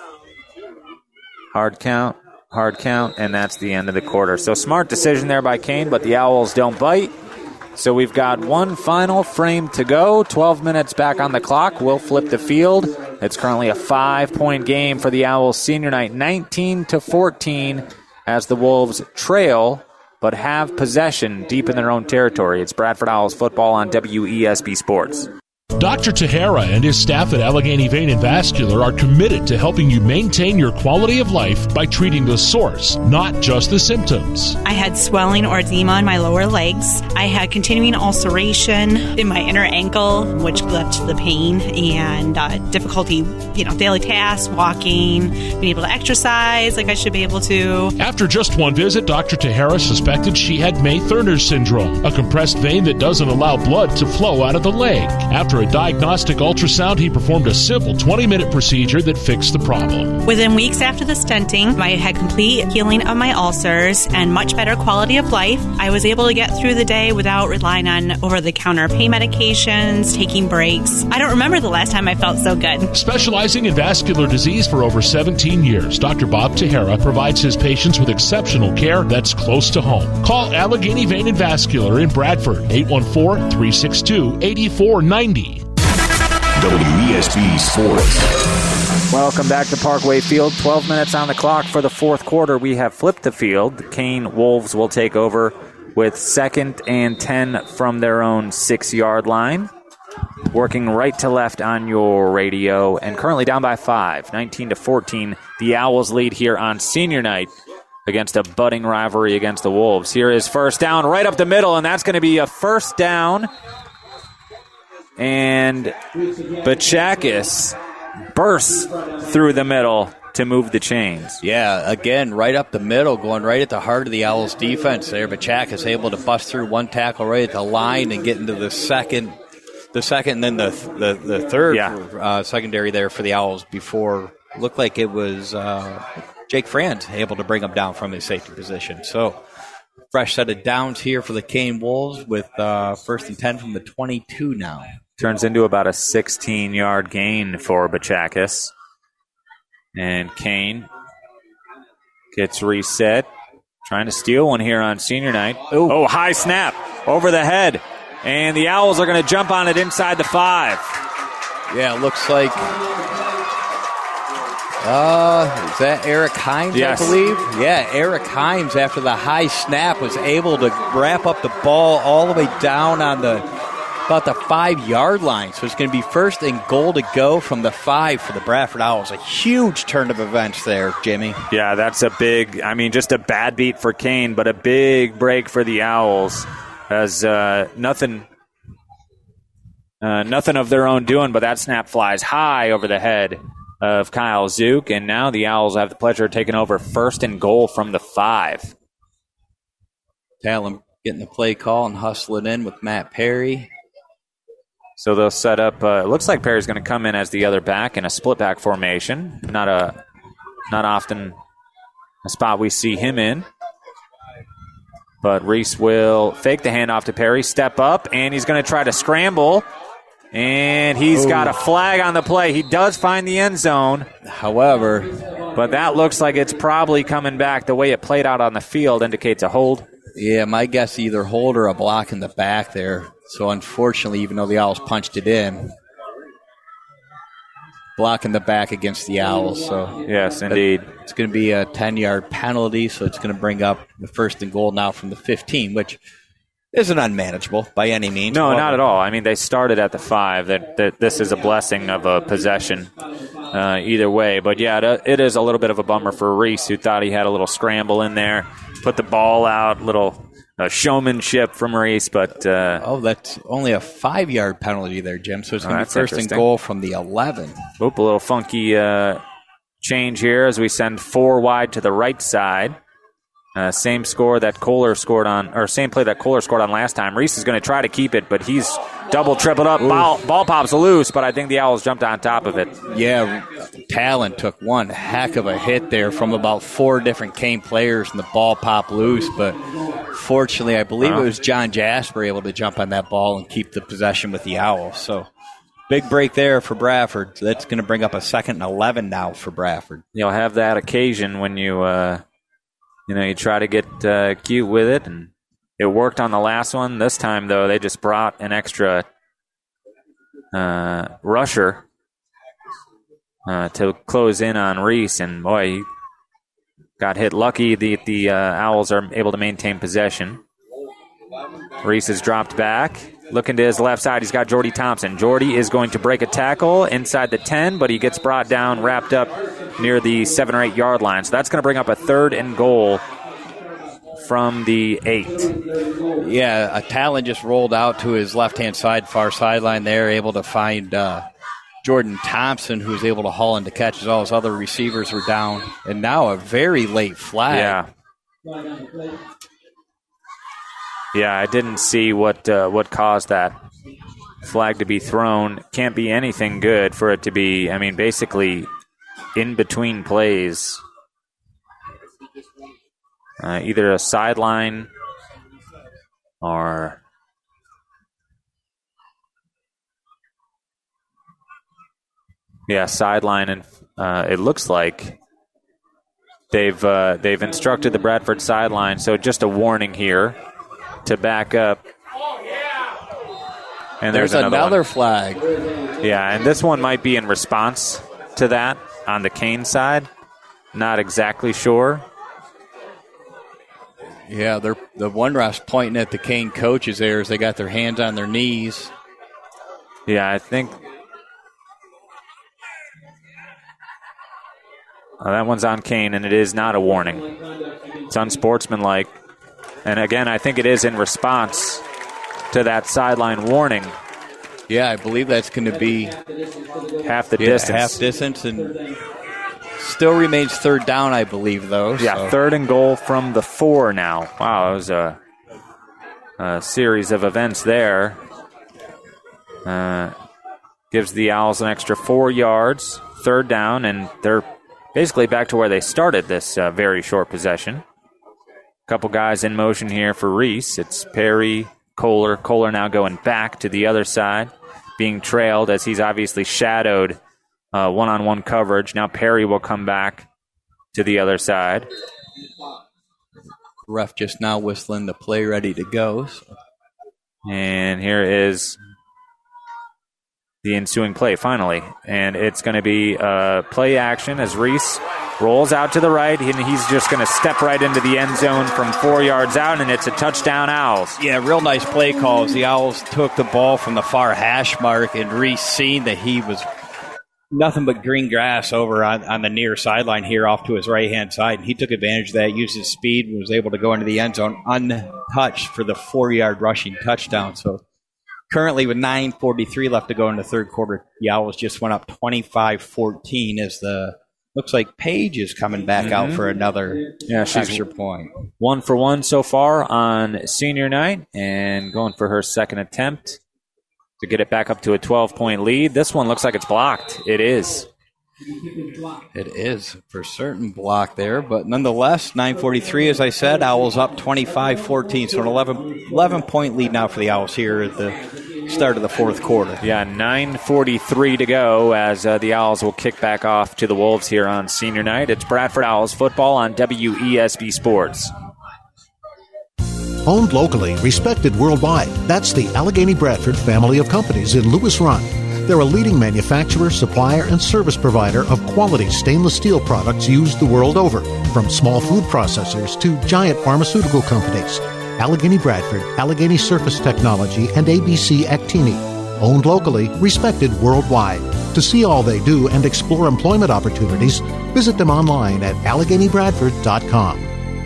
Hard count, and that's the end of the quarter. So smart decision there by Kane, but the Owls don't bite. So we've got one final frame to go. 12 minutes back on the clock. We'll flip the field. It's currently a 5-point game for the Owls senior night, 19-14, as the Wolves trail but have possession deep in their own territory. It's Bradford Owls football on WESB Sports. Dr. Tahara and his staff at Allegheny Vein and Vascular are committed to helping you maintain your quality of life by treating the source, not just the symptoms. I had swelling or edema in my lower legs. I had continuing ulceration in my inner ankle, which led to the pain and difficulty, daily tasks, walking, being able to exercise like I should be able to. After just one visit, Dr. Tahara suspected she had May-Thurner syndrome, a compressed vein that doesn't allow blood to flow out of the leg. After a diagnostic ultrasound, he performed a simple 20-minute procedure that fixed the problem. Within weeks after the stenting, I had complete healing of my ulcers and much better quality of life. I was able to get through the day without relying on over-the-counter pain medications, taking breaks. I don't remember the last time I felt so good. Specializing in vascular disease for over 17 years, Dr. Bob Tahara provides his patients with exceptional care that's close to home. Call Allegheny Vein and Vascular in Bradford, 814-362-8490. WESB Sports. Welcome back to Parkway Field. 12 minutes on the clock for the 4th quarter. We have flipped the field. The Kane Wolves will take over with 2nd and 10 from their own 6-yard line. Working right to left on your radio, and currently down by 5, 19-14. The Owls lead here on senior night against a budding rivalry against the Wolves. Here is 1st down right up the middle, and that's going to be a 1st down. And Bachakis bursts through the middle to move the chains. Yeah, again, right up the middle, going right at the heart of the Owls' defense there. Bachakis able to bust through one tackle right at the line and get into the second, and then the third secondary there for the Owls before. Looked like it was Jake Franz able to bring him down from his safety position. So fresh set of downs here for the Kane Wolves with 1st and 10 from the 22 now. Turns into about a 16-yard gain for Bachakis. And Kane gets reset. Trying to steal one here on senior night. Oh, high snap over the head. And the Owls are going to jump on it inside the 5. Yeah, it looks like... is that Eric Himes, yes. I believe? Yeah, Eric Himes, after the high snap, was able to wrap up the ball all the way down on about the 5-yard line. So it's going to be 1st and goal to go from the 5 for the Bradford Owls. A huge turn of events there, Jimmy. Yeah, that's a big, just a bad beat for Kane, but a big break for the Owls. as nothing of their own doing, but that snap flies high over the head of Kyle Zook, and now the Owls have the pleasure of taking over 1st and goal from the 5. Talon getting the play call and hustling in with Matt Perry. So they'll set up. It looks like Perry's going to come in as the other back in a split back formation. Not often a spot we see him in. But Reese will fake the handoff to Perry, step up, and he's going to try to scramble. And he's got a flag on the play. He does find the end zone. However, but that looks like it's probably coming back. The way it played out on the field indicates a hold. Yeah, my guess either hold or a block in the back there. So unfortunately, even though the Owls punched it in, block in the back against the Owls. So yes, indeed. It's going to be a 10-yard penalty, so it's going to bring up the 1st and goal now from the 15, which isn't unmanageable by any means. No, not at all. I mean, they started at the 5. That this is a blessing of a possession either way. But, yeah, it is a little bit of a bummer for Reese, who thought he had a little scramble in there, put the ball out, little showmanship from Reese. But that's only a 5-yard penalty there, Jim. So it's going to be 1st and goal from the 11. Oop, a little funky change here as we send 4 wide to the right side. Same score that Kohler scored on, or same play that Kohler scored on last time. Reese is going to try to keep it, but he's tripled up. Ball pops loose, but I think the Owls jumped on top of it. Yeah, Talon took one heck of a hit there from about 4 different Kane players, and the ball popped loose. But fortunately, I believe it was John Jasper able to jump on that ball and keep the possession with the Owls. So big break there for Bradford. So that's going to bring up a 2nd and 11 now for Bradford. You'll have that occasion when you you try to get cute with it, and it worked on the last one. This time, though, they just brought an extra rusher to close in on Reese, and boy, he got hit lucky. The Owls are able to maintain possession. Reese has dropped back. Looking to his left side, he's got Jordy Thompson. Jordy is going to break a tackle inside the 10, but he gets brought down, wrapped up near the 7 or 8 yard line. So that's going to bring up a 3rd and goal from the 8. Yeah, Talon just rolled out to his left-hand side, far sideline there, able to find Jordan Thompson, who's able to haul into catches. All his other receivers were down. And now a very late flag. Yeah, I didn't see what caused that flag to be thrown. Can't be anything good for it to be, basically in between plays. Either a sideline or... Yeah, sideline, and it looks like they've instructed the Bradford sideline, so just a warning here to back up. And there's another flag. Yeah, and this one might be in response to that on the Kane side. Not exactly sure. Yeah, the one ref's pointing at the Kane coaches there as they got their hands on their knees. Yeah, I think that one's on Kane, and it is not a warning. It's unsportsmanlike. And again, I think it is in response to that sideline warning. Yeah, I believe that's going to be half the distance. Half distance, and still remains 3rd down, I believe, though. Yeah, 3rd and goal from the 4 now. Wow, it was a series of events there. Gives the Owls an extra 4 yards, 3rd down, and they're basically back to where they started this very short possession. Couple guys in motion here for Reese. It's Perry, Kohler. Kohler now going back to the other side, being trailed as he's obviously shadowed one-on-one coverage. Now Perry will come back to the other side. Ref just now whistling the play ready to go. And here is the ensuing play, finally. And it's going to be play action as Reese rolls out to the right, and he's just going to step right into the end zone from 4 yards out, and it's a touchdown, Owls. Yeah, real nice play calls. The Owls took the ball from the far hash mark, and Reese, seeing that he was nothing but green grass over on the near sideline here off to his right-hand side. And he took advantage of that, used his speed, and was able to go into the end zone untouched for the 4-yard rushing touchdown. So currently with 9:43 left to go in the third quarter, the Owls just went up 25-14 as looks like Paige is coming back out for another extra point. 1 for 1 so far on senior night and going for her second attempt to get it back up to a 12-point lead. This one looks like it's blocked. It is. It is for certain block there, but nonetheless, 9:43, as I said, Owls up 25-14, so an 11-point lead now for the Owls here at the start of the fourth quarter. Yeah, 9:43 to go as the Owls will kick back off to the Wolves here on senior night. It's Bradford Owls football on WESB Sports. Owned locally, respected worldwide. That's the Allegheny Bradford family of companies in Lewis Run. They're a leading manufacturer, supplier, and service provider of quality stainless steel products used the world over, from small food processors to giant pharmaceutical companies. Allegheny Bradford, Allegheny Surface Technology, and ABC Actini. Owned locally, respected worldwide. To see all they do and explore employment opportunities, visit them online at AlleghenyBradford.com.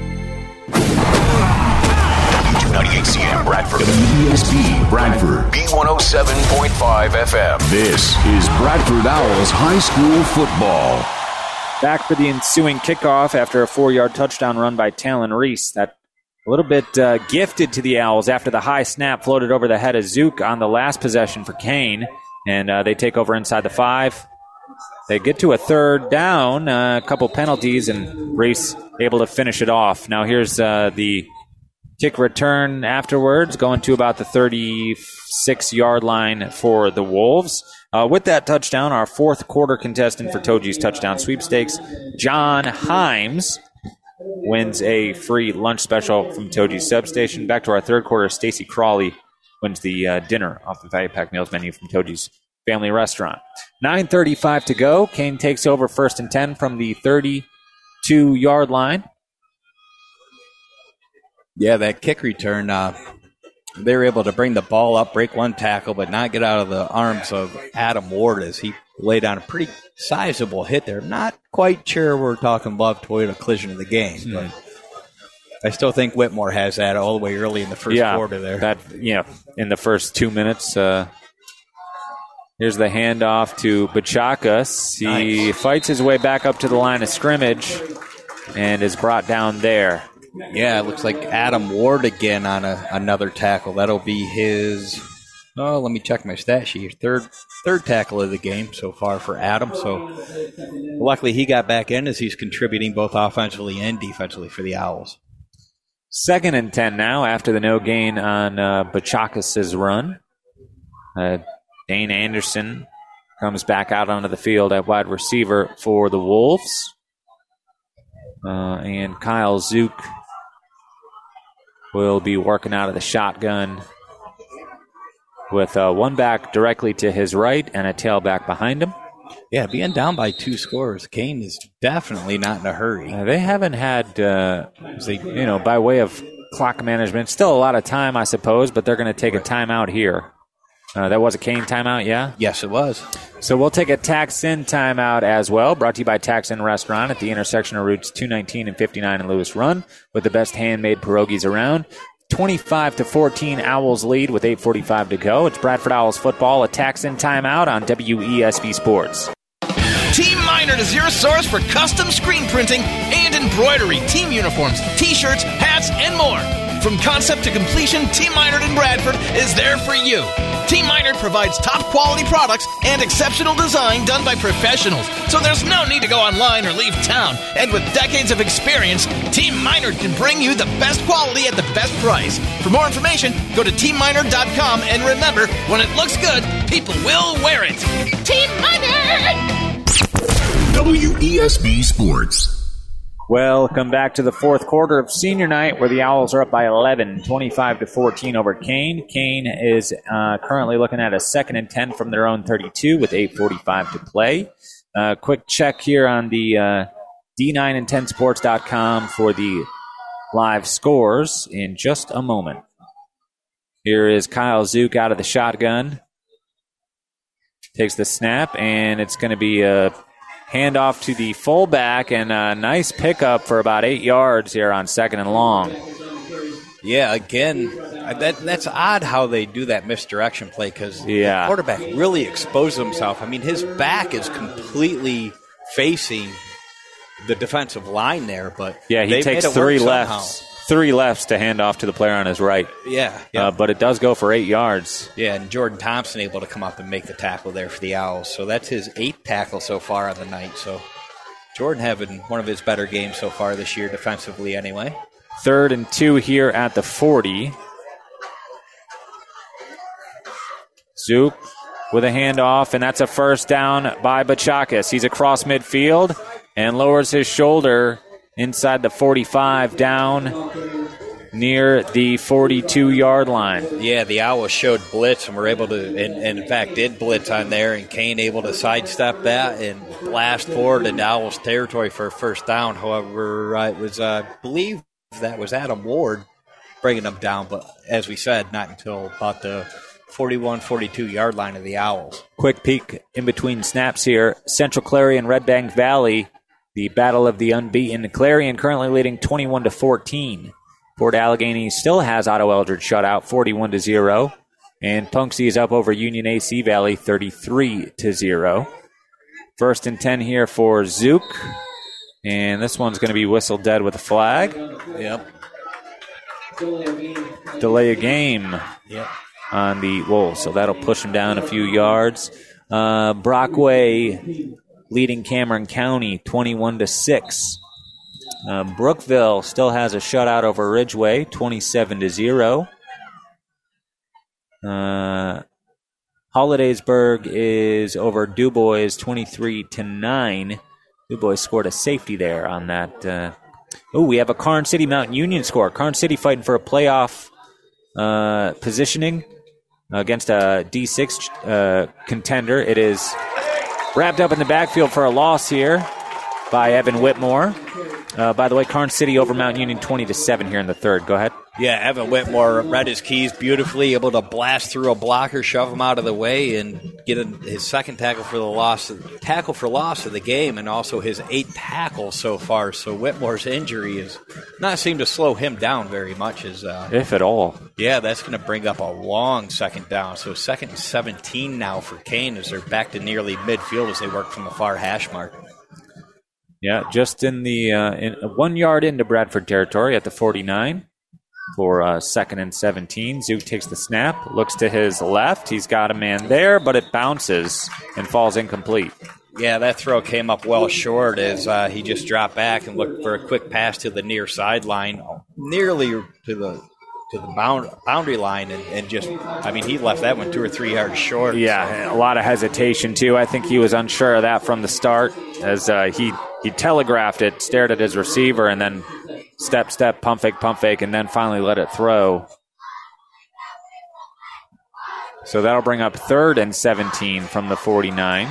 98CM Bradford. WESB Bradford. B107.5 FM. This is Bradford Owls High School football. Back for the ensuing kickoff after a 4-yard touchdown run by Talon Reese. That a little bit gifted to the Owls after the high snap floated over the head of Zook on the last possession for Kane. And they take over inside the 5. They get to a third down, a couple penalties, and Reese able to finish it off. Now here's the kick return afterwards, going to about the 36-yard line for the Wolves. With that touchdown, our fourth quarter contestant for Toji's touchdown sweepstakes, John Himes, wins a free lunch special from Toji's substation. Back to our third quarter, Stacy Crawley wins the dinner off the Value Pack Meals menu from Toji's Family Restaurant. 9:35 to go. Kane takes over 1st and 10 from the 32-yard line. Yeah, that kick return, they were able to bring the ball up, break one tackle, but not get out of the arms of Adam Ward as he laid on a pretty sizable hit there. Not quite sure we're talking Love Toyota collision of the game, but I still think Whitmore has that all the way early in the first quarter there. In the first 2 minutes. Here's the handoff to Bachakas. He fights his way back up to the line of scrimmage and is brought down there. Yeah, it looks like Adam Ward again on another tackle. That'll be his, let me check my stat sheet. Third tackle of the game so far for Adam. So luckily he got back in as he's contributing both offensively and defensively for the Owls. 2nd and 10 now after the no gain on Bachakas' run. Dane Anderson comes back out onto the field at wide receiver for the Wolves. And Kyle Zook will be working out of the shotgun with one back directly to his right and a tailback behind him. Yeah, being down by 2 scores, Kane is definitely not in a hurry. They haven't had, by way of clock management, still a lot of time, I suppose, but they're going to take a timeout here. That was a Kane timeout, yeah? Yes, it was. So we'll take a Tax-In timeout as well, brought to you by Tax-In Restaurant at the intersection of routes 219 and 59 in Lewis Run, with the best handmade pierogies around. 25-14 Owls lead with 8:45 to go. It's Bradford Owls football, a Tax-In timeout on WESB Sports. Team Minard is your source for custom screen printing and embroidery, team uniforms, t-shirts, hats, and more. From concept to completion, Team Minard in Bradford is there for you. Team Minard provides top-quality products and exceptional design done by professionals, so there's no need to go online or leave town. And with decades of experience, Team Minard can bring you the best quality at the best price. For more information, go to teamminard.com, and remember, when it looks good, people will wear it. Team Minard! WESB Sports. Welcome back to the fourth quarter of senior night where the Owls are up by 11, 25-14 over Kane. Kane is currently looking at a 2nd and 10 from their own 32 with 8:45 to play. Quick check here on the D9and10sports.com for the live scores in just a moment. Here is Kyle Zook out of the shotgun. takes the snap, and it's going to be a handoff to the fullback, and a nice pickup for about 8 yards here on 2nd and long. Yeah, again, that's odd how they do that misdirection play because the quarterback really exposed himself. I mean, his back is completely facing the defensive line there, but he takes 3 lefts. 3 lefts to hand off to the player on his right. Yeah. But it does go for 8 yards. Yeah, and Jordan Thompson able to come up and make the tackle there for the Owls. So that's his 8th tackle so far on the night. So Jordan having one of his better games so far this year defensively anyway. 3rd and 2 here at the 40. Zook with a handoff, and that's a first down by Bachakis. He's across midfield and lowers his shoulder inside the 45 down near the 42-yard line. Yeah, the Owls showed blitz and were able to, and in fact did blitz on there, and Kane able to sidestep that and blast forward into Owls territory for a first down. However, it was, I believe that was Adam Ward bringing them down, but as we said, not until about the 41, 42-yard line of the Owls. Quick peek in between snaps here. Central Clarion, Red Bank Valley, the battle of the unbeaten. Clarion currently leading 21-14. Fort Allegheny still has Otto Eldred shut out 41-0. And Punxsutawney is up over Union AC Valley 33-0. 1st and 10 here for Zook. And this one's going to be whistled dead with a flag. Yep. Delay a game. Yep. On the Wolves. So that'll push him down a few yards. Brockway leading Cameron County 21-6. Brookville still has a shutout over Ridgeway 27-0. Hollidaysburg is over DuBois 23-9. DuBois scored a safety there on that. We have a Karn City Mountain Union score. Karn City fighting for a playoff positioning against a D6 contender. It is wrapped up in the backfield for a loss here by Evan Whitmore. By the way, Karn City over Mount Union 20-7 here in the 3rd. Go ahead. Yeah, Evan Whitmore read his keys beautifully, able to blast through a blocker, shove him out of the way, and get his 2nd tackle for loss of the game, and also his 8th tackle so far. So Whitmore's injury has not seemed to slow him down very much, if at all. Yeah, that's going to bring up a long 2nd down. So 2nd and 17 now for Kane as they're back to nearly midfield as they work from the far hash mark. Yeah, just in the 1 yard into Bradford territory at the 49 for 2nd and 17. Zook takes the snap, looks to his left. He's got a man there, but it bounces and falls incomplete. Yeah, that throw came up well short as he just dropped back and looked for a quick pass to the near sideline, nearly to the boundary line, and just, I mean, he left that one 2 or 3 yards short. Yeah, so. A lot of hesitation, too. I think he was unsure of that from the start as he telegraphed it, stared at his receiver, and then step, pump fake, and then finally let it throw. So that'll bring up 3rd and 17 from the 49.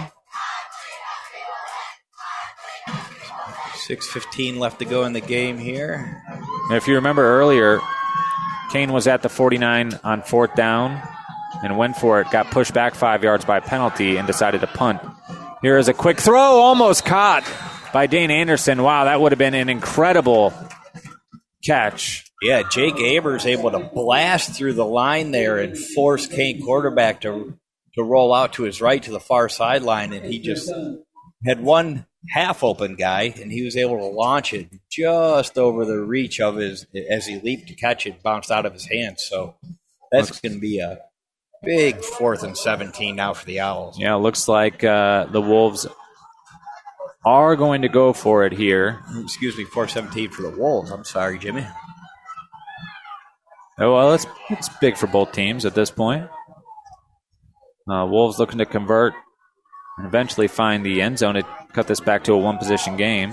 6:15 left to go in the game here. If you remember earlier, Kane was at the 49 on 4th down and went for it, got pushed back 5 yards by penalty, and decided to punt. Here is a quick throw, almost caught by Dane Anderson. Wow, that would have been an incredible catch. Yeah, Jake Abers able to blast through the line there and force Kane quarterback to roll out to his right to the far sideline, and he just had one half-open guy, and he was able to launch it just over the reach of his, as he leaped to catch it, bounced out of his hands. So that's going to be a big 4th and 17 now for the Owls. Yeah, looks like the Wolves are going to go for it here. 4-17 for the Wolves. I'm sorry, Jimmy. Oh, well, it's big for both teams at this point. Wolves looking to convert and eventually find the end zone to cut this back to a one-position game.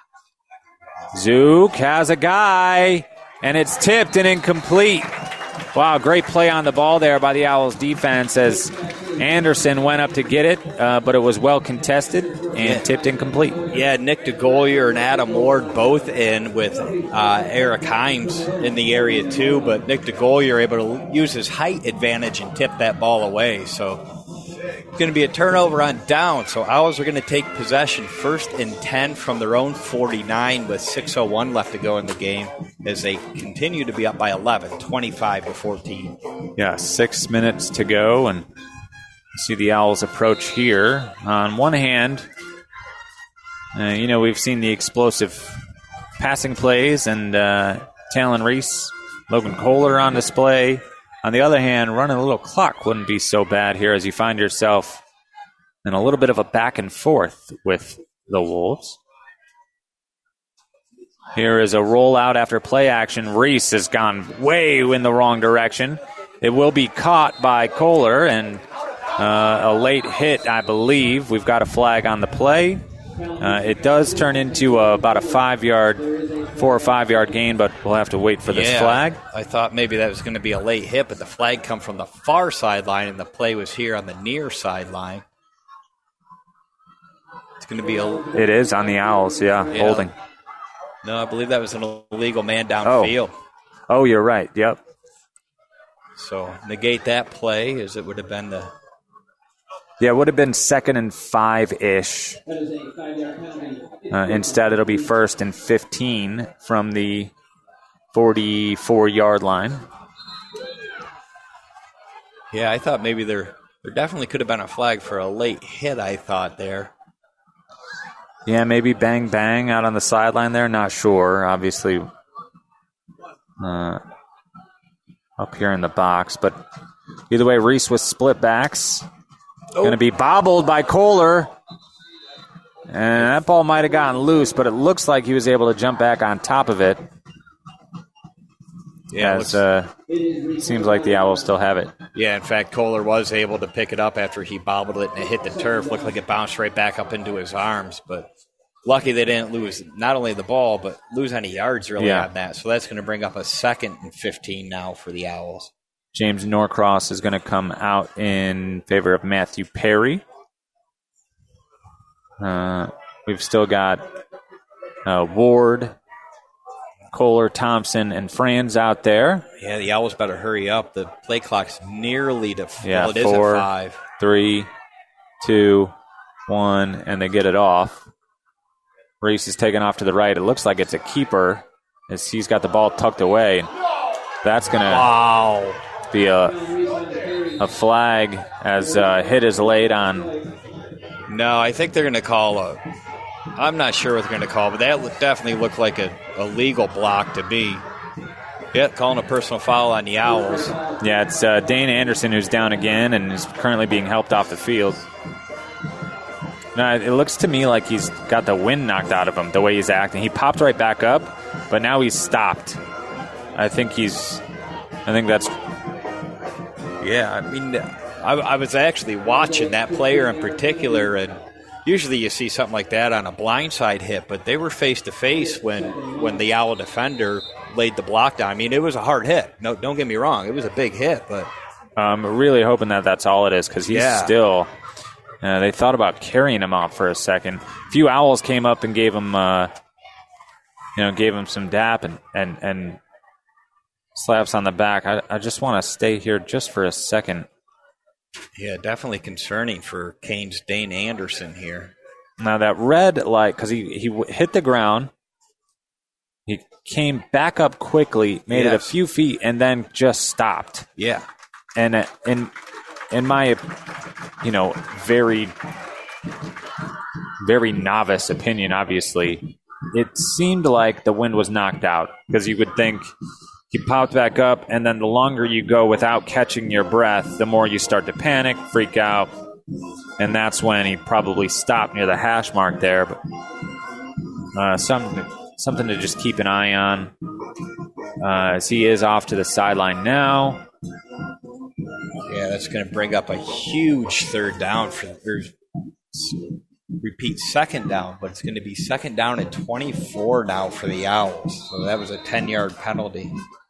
Zook has a guy, and it's tipped and incomplete. Wow, great play on the ball there by the Owls defense as Anderson went up to get it, but it was well contested and tipped incomplete. Yeah, Nick DeGolier and Adam Ward both in with Eric Himes in the area too, but Nick DeGolier able to use his height advantage and tip that ball away. So going to be a turnover on down, so Owls are going to take possession 1st and 10 from their own 49 with 6:01 left to go in the game as they continue to be up by 11, 25-14. Yeah, 6 minutes to go, and you see the Owls approach here. On one hand, we've seen the explosive passing plays, and Talon Reese, Logan Kohler on display. On the other hand, running a little clock wouldn't be so bad here as you find yourself in a little bit of a back and forth with the Wolves. Here is a rollout after play action. Reese has gone way in the wrong direction. It will be caught by Kohler, and a late hit, I believe. We've got a flag on the play. It does turn into about a 4 or 5 yard gain, but we'll have to wait for this flag. I thought maybe that was going to be a late hit, but the flag come from the far sideline, and the play was here on the near sideline. It's going to be It is on the Owls, holding. No, I believe that was an illegal man downfield. Oh, you're right. Yep. So negate that play, as it would have been the. Yeah, it would have been 2nd and 5-ish. Instead, it'll be 1st and 15 from the 44-yard line. Yeah, I thought maybe there definitely could have been a flag for a late hit, I thought there. Yeah, maybe bang, bang out on the sideline there. Not sure, obviously, up here in the box. But either way, Reese with split backs. Going to be bobbled by Kohler. And that ball might have gotten loose, but it looks like he was able to jump back on top of it. Yeah, seems like the Owls still have it. Yeah, in fact, Kohler was able to pick it up after he bobbled it and it hit the turf. Looked like it bounced right back up into his arms, but lucky they didn't lose not only the ball, but lose any yards really on that. So that's going to bring up a 2nd and 15 now for the Owls. James Norcross is going to come out in favor of Matthew Perry. We've still got Ward, Kohler, Thompson, and Franz out there. Yeah, the Owls better hurry up. The play clock's nearly to it is 4, at 5. 3, 2, 1, and they get it off. Reese is taken off to the right. It looks like it's a keeper as he's got the ball tucked away. That's going to be a flag as hit is laid on. No, I think they're going to call I'm not sure what they're going to call, but that definitely looked like a legal block to be. Yeah, calling a personal foul on the Owls. Yeah, it's Dane Anderson who's down again and is currently being helped off the field. No, it looks to me like he's got the wind knocked out of him, the way he's acting. He popped right back up, but now he's stopped. I think that's... Yeah, I mean, I was actually watching that player in particular, and usually you see something like that on a blindside hit, but they were face-to-face when the Owl defender laid the block down. I mean, it was a hard hit. No, don't get me wrong. It was a big hit, but... I'm really hoping that's all it is, because he's still... they thought about carrying him off for a second. A few Owls came up and gave him some dap and slaps on the back. I just want to stay here just for a second. Yeah, definitely concerning for Kane's Dane Anderson here. Now that red light, because he hit the ground, he came back up quickly, made it a few feet, and then just stopped. Yeah. And in my, very, very novice opinion, obviously, it seemed like the wind was knocked out because you would think he popped back up, and then the longer you go without catching your breath, the more you start to panic, freak out, and that's when he probably stopped near the hash mark there. But something to just keep an eye on as he is off to the sideline now. Yeah, that's going to bring up a huge third down repeat second down, but it's going to be 2nd down and 24 now for the Owls. So that was a 10-yard penalty.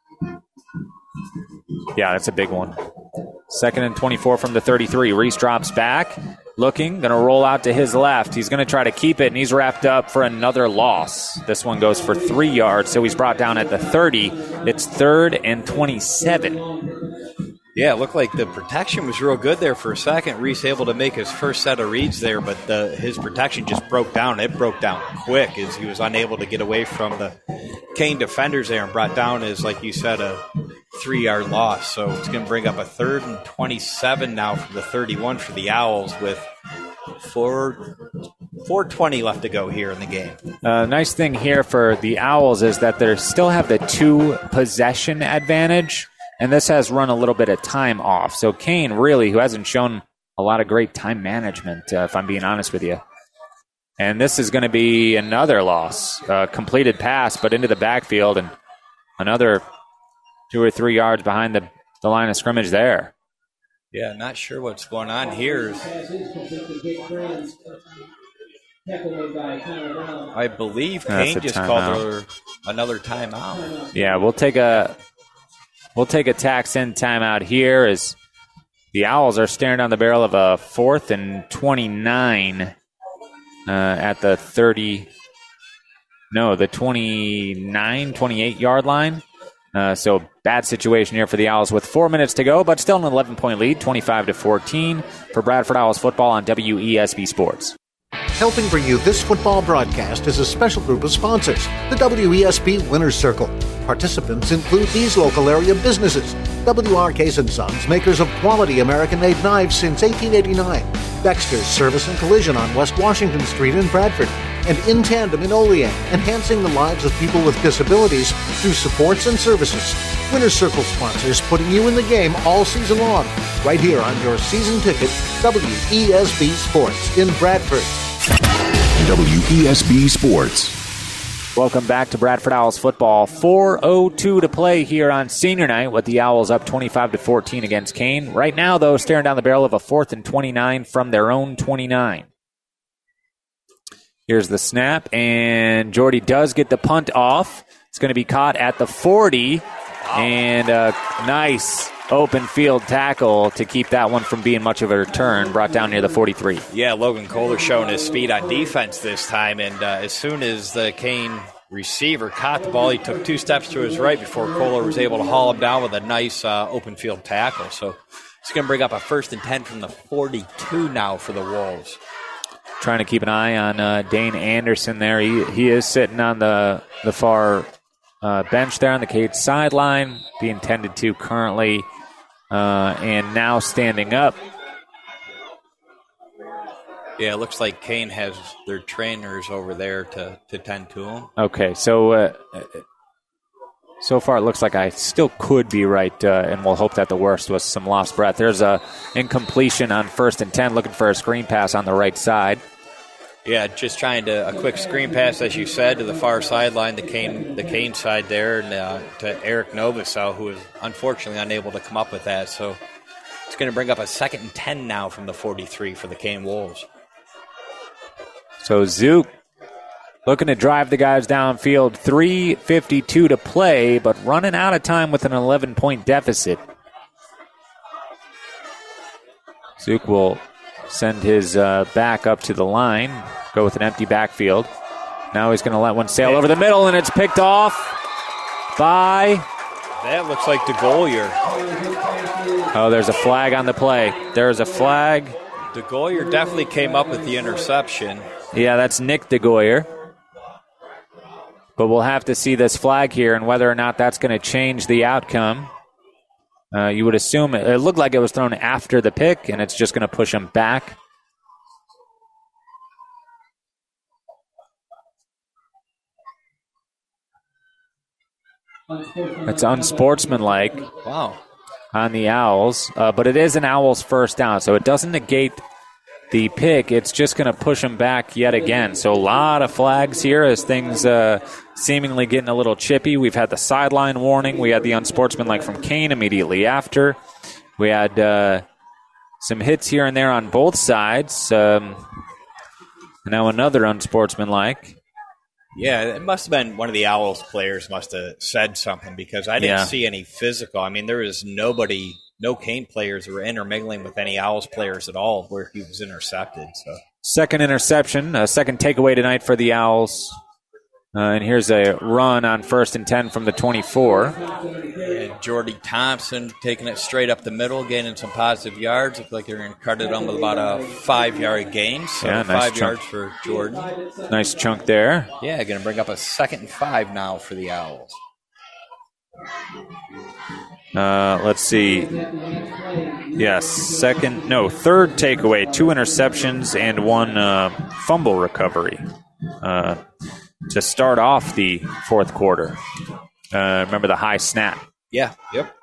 Yeah, that's a big one. 2nd and 24 from the 33. Reese drops back, looking, going to roll out to his left. He's going to try to keep it, and he's wrapped up for another loss. This one goes for 3 yards, so he's brought down at the 30. It's 3rd and 27. Yeah, it looked like the protection was real good there for a second. Reese able to make his first set of reads there, but his protection just broke down. It broke down quick as he was unable to get away from the Kane defenders there and brought down as, like you said, a 3-yard loss. So it's going to bring up a 3rd and 27 now from the 31 for the Owls with 4:20 left to go here in the game. Nice thing here for the Owls is that they still have the 2-possession advantage, and this has run a little bit of time off. So Kane, really, who hasn't shown a lot of great time management, if I'm being honest with you. And this is going to be another loss. Completed pass, but into the backfield, and another 2 or 3 yards behind the line of scrimmage there. Yeah, not sure what's going on here. I believe Kane just called another timeout. Yeah, we'll take a tax in timeout here as the Owls are staring down the barrel of a 4th and 29 at the 28-yard line. So bad situation here for the Owls with 4 minutes to go, but still an 11-point lead, 25-14 for Bradford Owls football on WESB Sports. Helping bring you this football broadcast is a special group of sponsors, the WESB Winners Circle. Participants include these local area businesses: WR Case & Sons, makers of quality American-made knives since 1889, Dexter's Service and Collision on West Washington Street in Bradford, and In Tandem in Olean, enhancing the lives of people with disabilities through supports and services. Winners Circle sponsors putting you in the game all season long, right here on your season ticket, WESB Sports in Bradford. WESB Sports. Welcome back to Bradford Owls football. 4:02 to play here on senior night with the Owls up 25-14 against Kane. Right now, though, staring down the barrel of a 4th and 29 from their own 29. Here's the snap, and Jordy does get the punt off. It's going to be caught at the 40, and a nice open field tackle to keep that one from being much of a return, brought down near the 43. Yeah, Logan Kohler showing his speed on defense this time, and as soon as the Kane receiver caught the ball, he took 2 steps to his right before Kohler was able to haul him down with a nice open field tackle. So it's going to bring up a 1st and 10 from the 42 now for the Wolves. Trying to keep an eye on Dane Anderson there. He is sitting on the far bench there on the Cade sideline, being tended to currently, and now standing up. Yeah, it looks like Kane has their trainers over there to tend to him. Okay, so far it looks like I still could be right, and we'll hope that the worst was some lost breath. There's a incompletion on 1st and 10, looking for a screen pass on the right side. Yeah, just trying a quick screen pass, as you said, to the far sideline, the Kane side there, and to Eric Novosel, who is unfortunately unable to come up with that. So it's going to bring up a 2nd and 10 now from the 43 for the Kane Wolves. So Zook looking to drive the guys downfield. 3:52 to play, but running out of time with an 11-point deficit. Zook will send his back up to the line, go with an empty backfield. Now he's going to let one sail over the middle, and it's picked off by... That looks like DeGolier. Oh, there's a flag on the play. There's a flag. DeGolier definitely came up with the interception. Yeah, that's Nick DeGoyer. But we'll have to see this flag here and whether or not that's going to change the outcome. You would assume it looked like it was thrown after the pick, and it's just going to push him back. It's unsportsmanlike. Wow. On the Owls, but it is an Owls first down, so it doesn't negate the pick. It's just going to push him back yet again. So a lot of flags here as things seemingly getting a little chippy. We've had the sideline warning. We had the unsportsmanlike from Kane immediately after. We had some hits here and there on both sides. Now another unsportsmanlike. Yeah, it must have been one of the Owls players must have said something because I didn't see any physical. I mean, there was no Kane players who were intermingling with any Owls players at all where he was intercepted. So second interception, second takeaway tonight for the Owls. And here's a run on 1st and 10 from the 24. And Jordy Thompson taking it straight up the middle, gaining some positive yards. Looks like they're going to credit him with about a 5-yard gain. So yeah, nice 5 yards for Jordan. Nice chunk there. Yeah, going to bring up a 2nd and 5 now for the Owls. Let's see. Yes, third takeaway, 2 interceptions and 1 fumble recovery to start off the fourth quarter. Remember the high snap. Yeah, yep.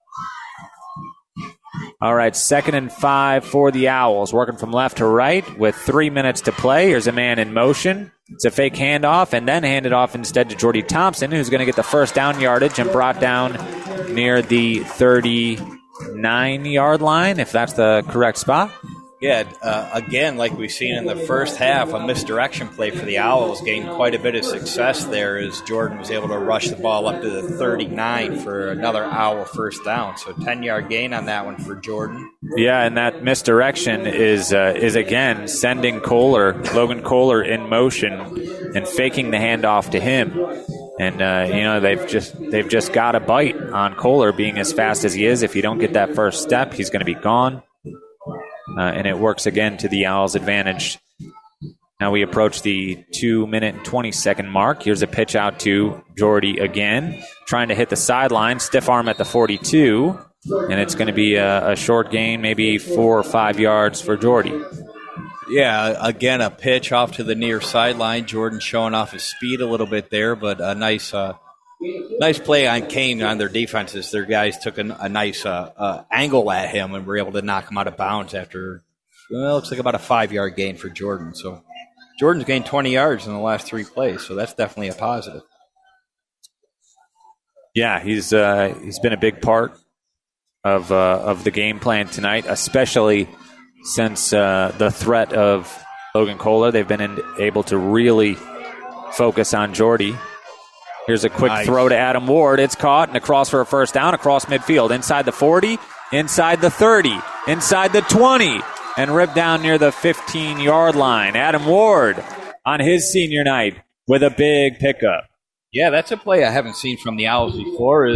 All right, 2nd and 5 for the Owls, working from left to right with 3 minutes to play. Here's a man in motion. It's a fake handoff, and then handed off instead to Jordy Thompson, who's going to get the first down yardage and brought down near the 39-yard line, if that's the correct spot. Yeah, again, like we've seen in the first half, a misdirection play for the Owls gained quite a bit of success there as Jordan was able to rush the ball up to the 39 for another Owl first down. So 10-yard gain on that one for Jordan. Yeah, and that misdirection is again sending Logan Kohler in motion and faking the handoff to him. And they've just got a bite on Kohler being as fast as he is. If you don't get that first step, he's going to be gone. And it works again to the Owls' advantage. Now we approach the 2-minute and 20-second mark. Here's a pitch out to Jordy again, trying to hit the sideline, stiff arm at the 42, and it's going to be a short gain, maybe 4 or 5 yards for Jordy. Yeah, again, a pitch off to the near sideline. Jordan showing off his speed a little bit there, but a nice play on Kane on their defenses. Their guys took a nice angle at him and were able to knock him out of bounds after, looks like about a 5-yard gain for Jordan. So Jordan's gained 20 yards in the last 3 plays, so that's definitely a positive. Yeah, he's been a big part of the game plan tonight, especially since the threat of Logan Kohler. They've been able to really focus on Jordy. Here's a quick throw to Adam Ward. It's caught and across for a first down across midfield. Inside the 40, inside the 30, inside the 20, and ripped down near the 15-yard line. Adam Ward on his senior night with a big pickup. Yeah, that's a play I haven't seen from the Owls before.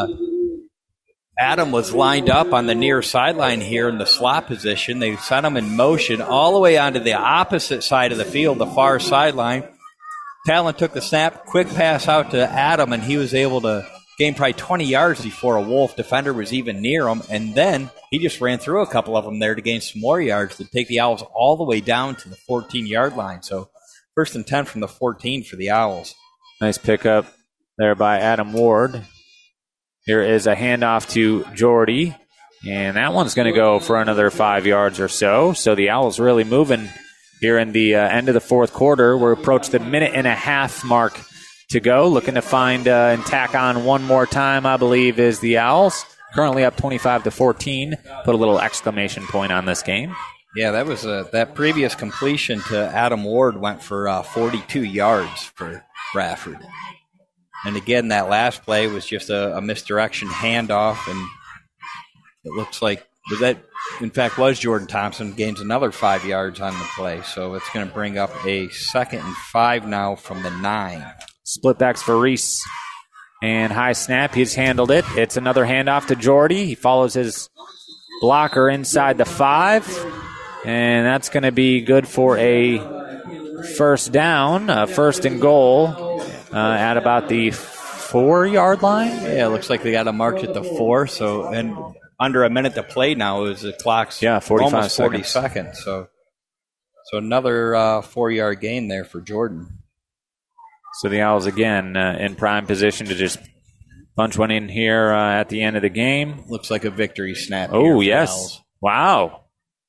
Adam was lined up on the near sideline here in the slot position. They sent him in motion all the way onto the opposite side of the field, the far sideline. Talon took the snap, quick pass out to Adam, and he was able to gain probably 20 yards before a Wolf defender was even near him. And then he just ran through a couple of them there to gain some more yards to take the Owls all the way down to the 14-yard line. So 1st and 10 from the 14 for the Owls. Nice pickup there by Adam Ward. Here is a handoff to Jordy, and that one's going to go for another 5 yards or so. So the Owls really moving here in the end of the fourth quarter. We're approached the 1.5-minute mark to go. Looking to find and tack on one more time, I believe, is the Owls. Currently up 25-14. Put a little exclamation point on this game. Yeah, that was that previous completion to Adam Ward went for 42 yards for Bradford. And again, that last play was just a misdirection handoff, and it looks like was Jordan Thompson, gains another 5 yards on the play. So it's going to bring up a 2nd and 5 now from the 9. Split backs for Reese. And high snap, he's handled it. It's another handoff to Jordy. He follows his blocker inside the 5. And that's going to be good for a first down, first and goal at about the 4-yard line. Yeah, it looks like they got it marked at the 4. So, and under a minute to play now is the clock's 45 almost 40 seconds. seconds. So another 4-yard gain there for Jordan. So the Owls again in prime position to just punch one in here at the end of the game. Looks like a victory snap. Oh, yes. Wow.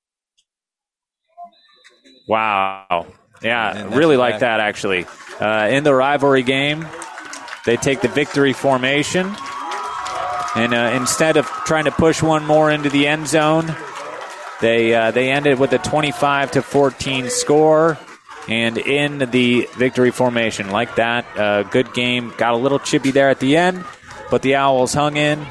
Yeah, really like that, actually. In the rivalry game, they take the victory formation. And instead of trying to push one more into the end zone, they ended with a 25-14 score and in the victory formation. Like that, good game. Got a little chippy there at the end, but the Owls hung in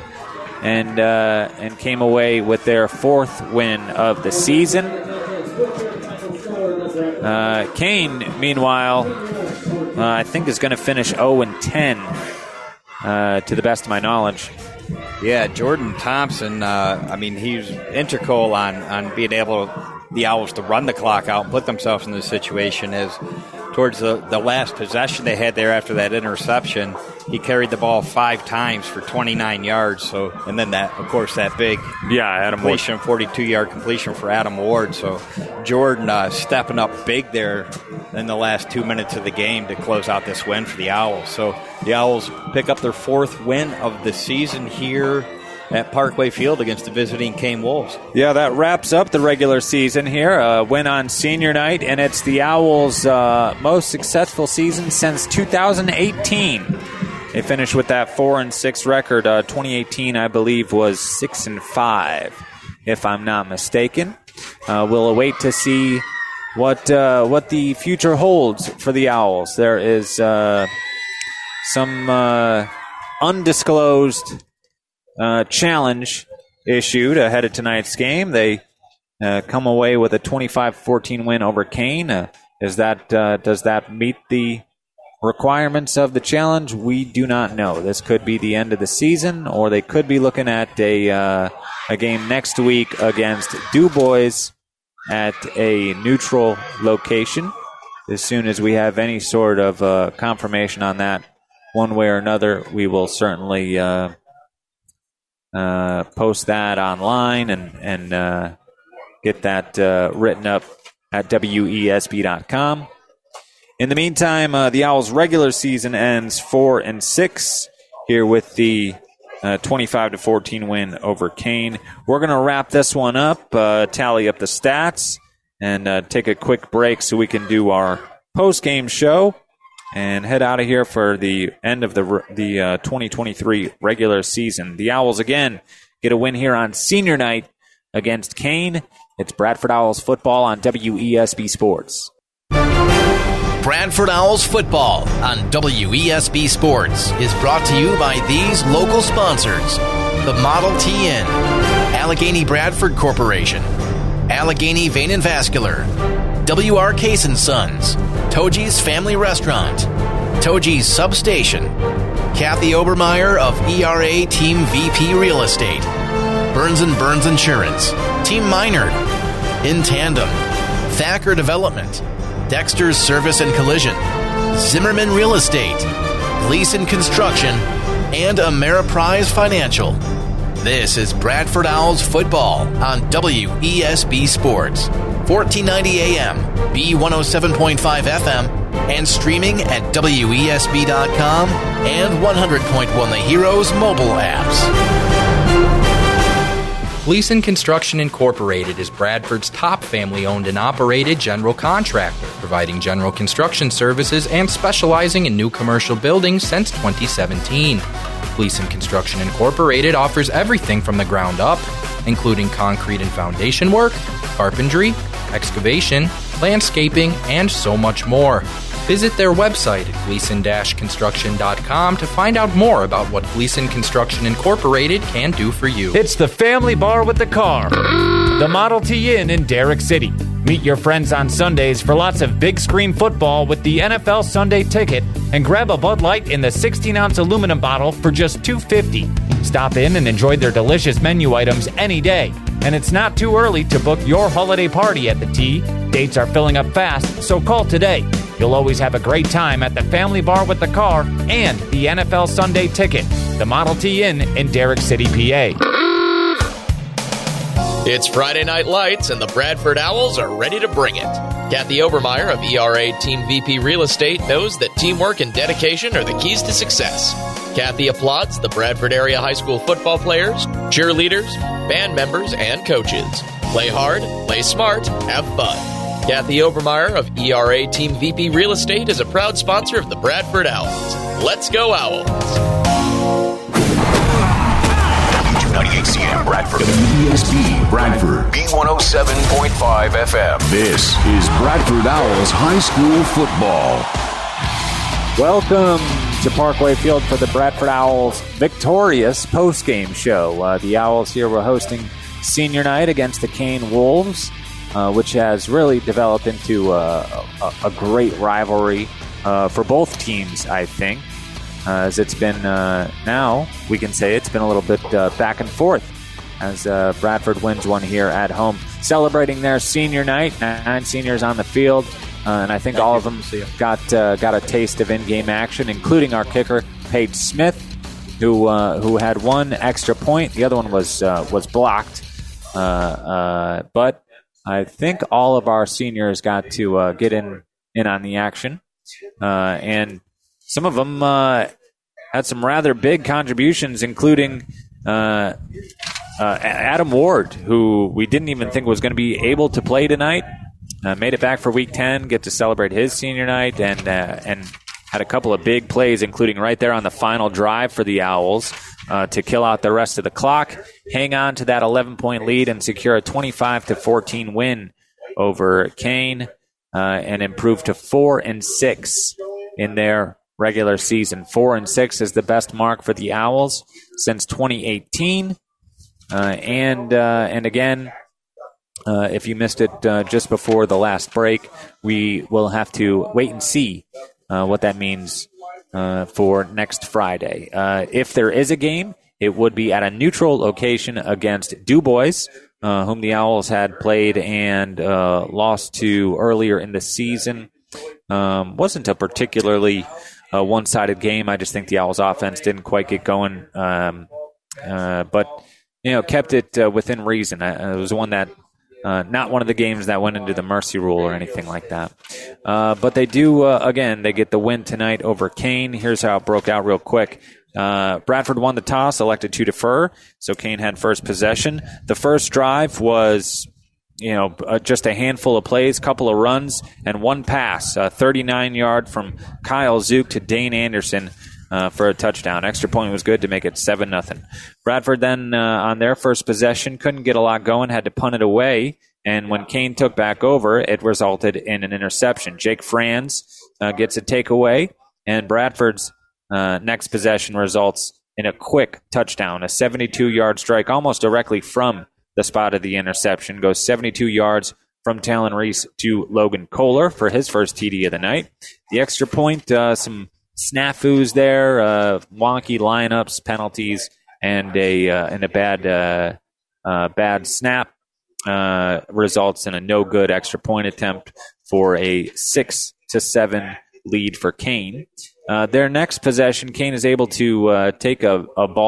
and came away with their 4th win of the season. Kane, meanwhile, I think is going to finish 0-10, to the best of my knowledge. Yeah, Jordan Thompson, he's integral on being able, the Owls, to run the clock out and put themselves in this situation. As towards the last possession they had there after that interception, he carried the ball 5 times for 29 yards. So, and then that, of course, that big Adam completion, 42-yard completion for Adam Ward. So Jordan stepping up big there in the last 2 minutes of the game to close out this win for the Owls. So the Owls pick up their 4th win of the season here at Parkway Field against the visiting Kane Wolves. Yeah, that wraps up the regular season here. Win on senior night, and it's the Owls' most successful season since 2018. They finished with that 4-6 record. 2018, I believe, was 6-5, if I'm not mistaken. We'll await to see what the future holds for the Owls. There is some undisclosed challenge issued ahead of tonight's game. They come away with a 25-14 win over Kane. Does that meet the requirements of the challenge? We do not know. This could be the end of the season, or they could be looking at a game next week against Du Bois at a neutral location. As soon as we have any sort of confirmation on that, one way or another, we will certainly post that online and get that written up at WESB.com. In the meantime, the Owls' regular season ends 4-6 here with the 25-14 win over Kane. We're going to wrap this one up, tally up the stats, and take a quick break so we can do our post-game show and head out of here for the end of the 2023 regular season. The Owls, again, get a win here on senior night against Kane. It's Bradford Owls football on WESB Sports. Bradford Owls football on WESB Sports is brought to you by these local sponsors: the Model T Inn, Allegheny Bradford Corporation, Allegheny Vein and Vascular, W.R. Case & Sons, Toji's Family Restaurant, Toji's Substation, Kathy Obermeyer of ERA Team VP Real Estate, Burns & Burns Insurance, Team Minard, In Tandem, Thacker Development, Dexter's Service and Collision, Zimmerman Real Estate, Gleason Construction, and Ameriprise Financial. This is Bradford Owls football on WESB Sports, 1490 AM, B107.5 FM, and streaming at WESB.com and 100.1 The Heroes mobile apps. Gleason Construction Incorporated is Bradford's top family-owned and operated general contractor, providing general construction services and specializing in new commercial buildings since 2017. Gleason Construction Incorporated offers everything from the ground up, including concrete and foundation work, carpentry, excavation, landscaping, and so much more. Visit their website at gleason-construction.com to find out more about what Gleason Construction Incorporated can do for you. It's the Family Bar with the Car, the Model T Inn in Derrick City. Meet your friends on Sundays for lots of big screen football with the NFL Sunday Ticket, and grab a Bud Light in the 16-ounce aluminum bottle for just $2.50. Stop in and enjoy their delicious menu items any day. And it's not too early to book your holiday party at the T. Dates are filling up fast, so call today. You'll always have a great time at the Family Bar with the Car and the NFL Sunday Ticket, the Model T Inn in Derrick City, PA. It's Friday Night Lights, and the Bradford Owls are ready to bring it. Kathy Obermeyer of ERA Team VP Real Estate knows that teamwork and dedication are the keys to success. Kathy applauds the Bradford area high school football players, cheerleaders, band members, and coaches. Play hard, play smart, have fun. Kathy Obermeyer of ERA Team VP Real Estate is a proud sponsor of the Bradford Owls. Let's go Owls! 98 CM Bradford, WESB Bradford, B107.5 FM. This is Bradford Owls High School Football. Welcome to Parkway Field for the Bradford Owls victorious postgame show. The Owls here were hosting senior night against the Kane Wolves. which has really developed into a great rivalry for both teams, I think. As it's been now, we can say it's been a little bit back and forth as Bradford wins one here at home. Celebrating their senior night, 9 seniors on the field, and I think all of them got a taste of in-game action, including our kicker, Paige Smith, who had one extra point. The other one was blocked, but I think all of our seniors got to get in on the action, and some of them had some rather big contributions, including Adam Ward, who we didn't even think was going to be able to play tonight. Made it back for Week 10, get to celebrate his senior night, and had a couple of big plays, including right there on the final drive for the Owls to kill out the rest of the clock, hang on to that 11-point lead, and secure a 25-14 win over Kane, and improve to 4-6 in their regular season. 4-6 is the best mark for the Owls since 2018. And again, if you missed it just before the last break, we will have to wait and see what that means for next Friday. If there is a game, it would be at a neutral location against Du Bois, whom the Owls had played and lost to earlier in the season. Wasn't a particularly one-sided game. I just think the Owls' offense didn't quite get going, but kept it within reason. It was one that not one of the games that went into the mercy rule or anything like that. But they do, again, they get the win tonight over Kane. Here's how it broke out real quick. Bradford won the toss, elected to defer, so Kane had first possession. The first drive was, just a handful of plays, couple of runs, and one pass, 39-yard from Kyle Zook to Dane Anderson for a touchdown. Extra point was good to make it 7-0. Bradford then, on their first possession, couldn't get a lot going, had to punt it away, and when Kane took back over, it resulted in an interception. Jake Franz gets a takeaway, and Bradford's next possession results in a quick touchdown, a 72-yard strike almost directly from the spot of the interception. Goes 72 yards from Talon Reese to Logan Kohler for his first TD of the night. The extra point, some snafus there, wonky lineups, penalties, and a bad snap results in a no good extra point attempt for a 6-7 lead for Kane. Their next possession, Kane is able to take the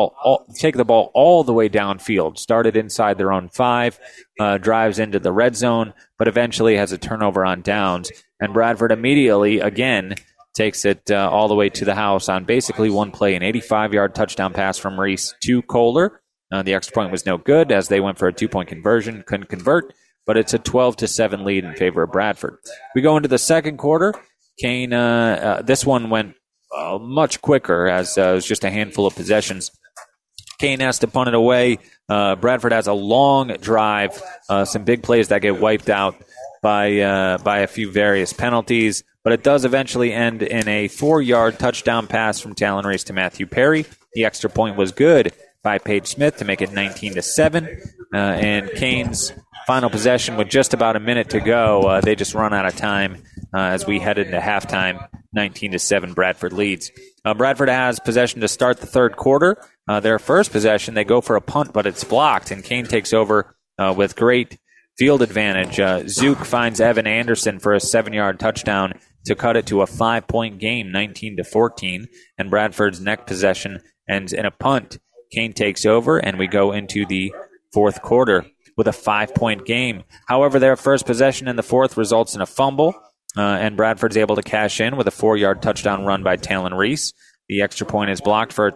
ball all the way downfield. Started inside their own 5, drives into the red zone, but eventually has a turnover on downs. And Bradford immediately, again, takes it all the way to the house on basically one play, an 85-yard touchdown pass from Reese to Kohler. The extra point was no good as they went for a 2-point conversion, couldn't convert, but it's a 12-7 lead in favor of Bradford. We go into the second quarter. Kane, this one went much quicker as it was just a handful of possessions. Kane has to punt it away. Bradford has a long drive, some big plays that get wiped out by a few various penalties, but it does eventually end in a 4-yard touchdown pass from Talon Reese to Matthew Perry. The extra point was good by Paige Smith to make it 19-7, and Kane's final possession with just about a minute to go, they just run out of time as we head into halftime. 19-7, Bradford leads. Bradford has possession to start the third quarter. Their first possession, they go for a punt, but it's blocked, and Kane takes over with great field advantage. Zook finds Evan Anderson for a 7-yard touchdown to cut it to a 5-point game, 19-14, and Bradford's next possession ends in a punt. Kane takes over, and we go into the fourth quarter with a 5-point game. However, their first possession in the fourth results in a fumble, and Bradford's able to cash in with a 4-yard touchdown run by Talon Reese. The extra point is blocked for a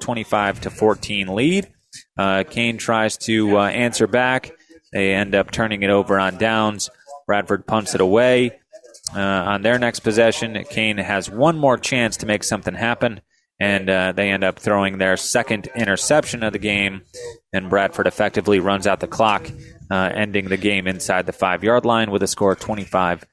25-14 lead. Kane tries to answer back. They end up turning it over on downs. Bradford punts it away. On their next possession, Kane has one more chance to make something happen, and they end up throwing their second interception of the game, and Bradford effectively runs out the clock, ending the game inside the 5-yard line with a score of 25-14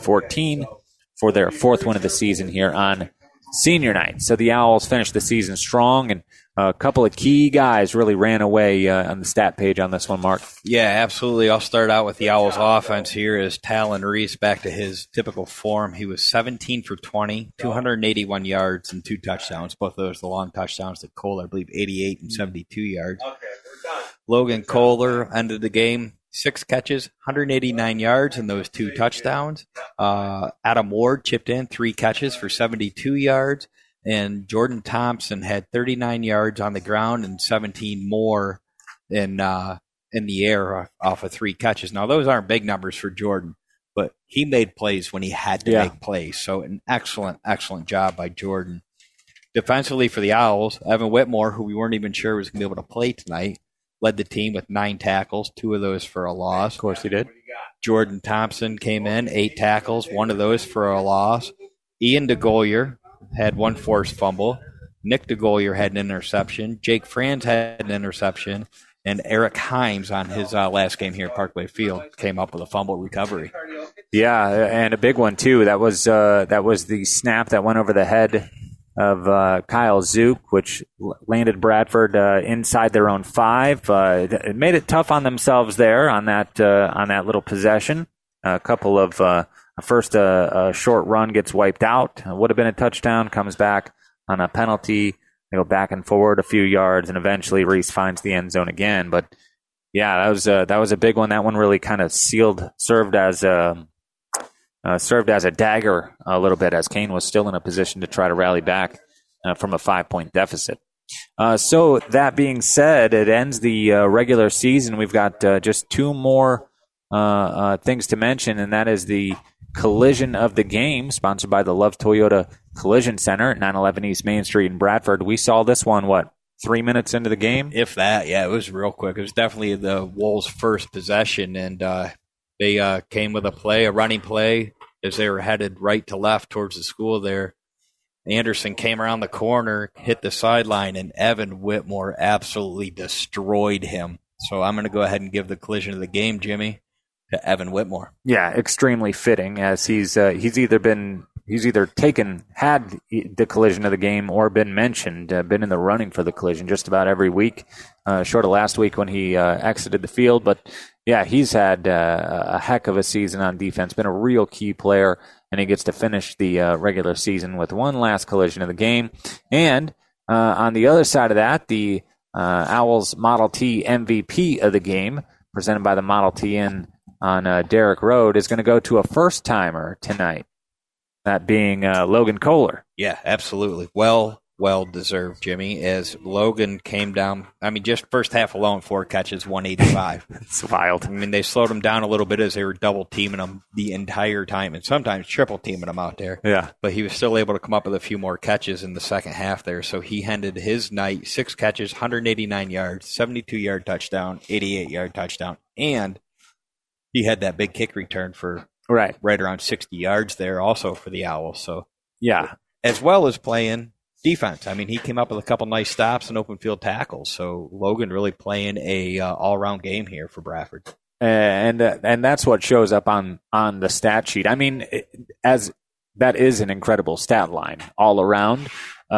for their fourth win of the season here on senior night. So the Owls finished the season strong and a couple of key guys really ran away on the stat page on this one, Mark. Yeah, absolutely. I'll start out with the Owls offense here as Talon Reese back to his typical form. He was 17 for 20, 281 yards and 2 touchdowns. Both of those the long touchdowns to Kohler, I believe 88 and 72 yards. Okay, we're done. Logan Kohler ended the game 6 catches, 189 yards and those 2 touchdowns. Adam Ward chipped in 3 catches for 72 yards. And Jordan Thompson had 39 yards on the ground and 17 more in the air off of 3 catches. Now, those aren't big numbers for Jordan, but he made plays when he had to make plays. So an excellent, excellent job by Jordan. Defensively for the Owls, Evan Whitmore, who we weren't even sure was going to be able to play tonight, led the team with 9 tackles, 2 of those for a loss. Of course he did. Jordan Thompson came in, 8 tackles, 1 of those for a loss. Ian DeGolier had 1 forced fumble. Nick DeGolier had an interception. Jake Franz had an interception. And Eric Himes on his last game here at Parkway Field came up with a fumble recovery. Yeah, and a big one, too. That was the snap that went over the head of Kyle Zook, which landed Bradford inside their own 5. It made it tough on themselves there on that little possession. A couple of first, a short run gets wiped out. Would have been a touchdown. Comes back on a penalty. They go back and forward a few yards, and eventually Reese finds the end zone again. But yeah, that was a big one. That one really kind of served as a dagger a little bit, as Kane was still in a position to try to rally back from a 5-point deficit. So that being said, it ends the regular season. We've got just 2 more things to mention, and that is the collision of the game, sponsored by the Love Toyota Collision Center at 911 East Main Street in Bradford. We saw this one, 3 minutes into the game? If that, yeah, it was real quick. It was definitely the Wolves' first possession, and they came with a running play, as they were headed right to left towards the school there. Anderson came around the corner, hit the sideline, and Evan Whitmore absolutely destroyed him. So I'm going to go ahead and give the collision of the game, Jimmy, to Evan Whitmore. Yeah, extremely fitting, as he's either had the collision of the game or been mentioned, been in the running for the collision just about every week, short of last week when he exited the field. But yeah, he's had a heck of a season on defense, been a real key player, and he gets to finish the regular season with one last collision of the game. And on the other side of that, the Owls Model T MVP of the game, presented by the Model T Inn on Derrick Road, is going to go to a first-timer tonight, that being Logan Kohler. Yeah, absolutely. Well deserved, Jimmy, as Logan came down. I mean, just first half alone, 4 catches, 185. It's wild. I mean, they slowed him down a little bit as they were double-teaming him the entire time, and sometimes triple-teaming him out there. Yeah. But he was still able to come up with a few more catches in the second half there, so he ended his night 6 catches, 189 yards, 72-yard touchdown, 88-yard touchdown, and he had that big kick return for right around 60 yards there also for the Owls. So yeah, as well as playing defense. I mean, he came up with a couple nice stops and open field tackles. So Logan really playing a all-around game here for Bradford. And that's what shows up on the stat sheet. I mean, as that is an incredible stat line all around.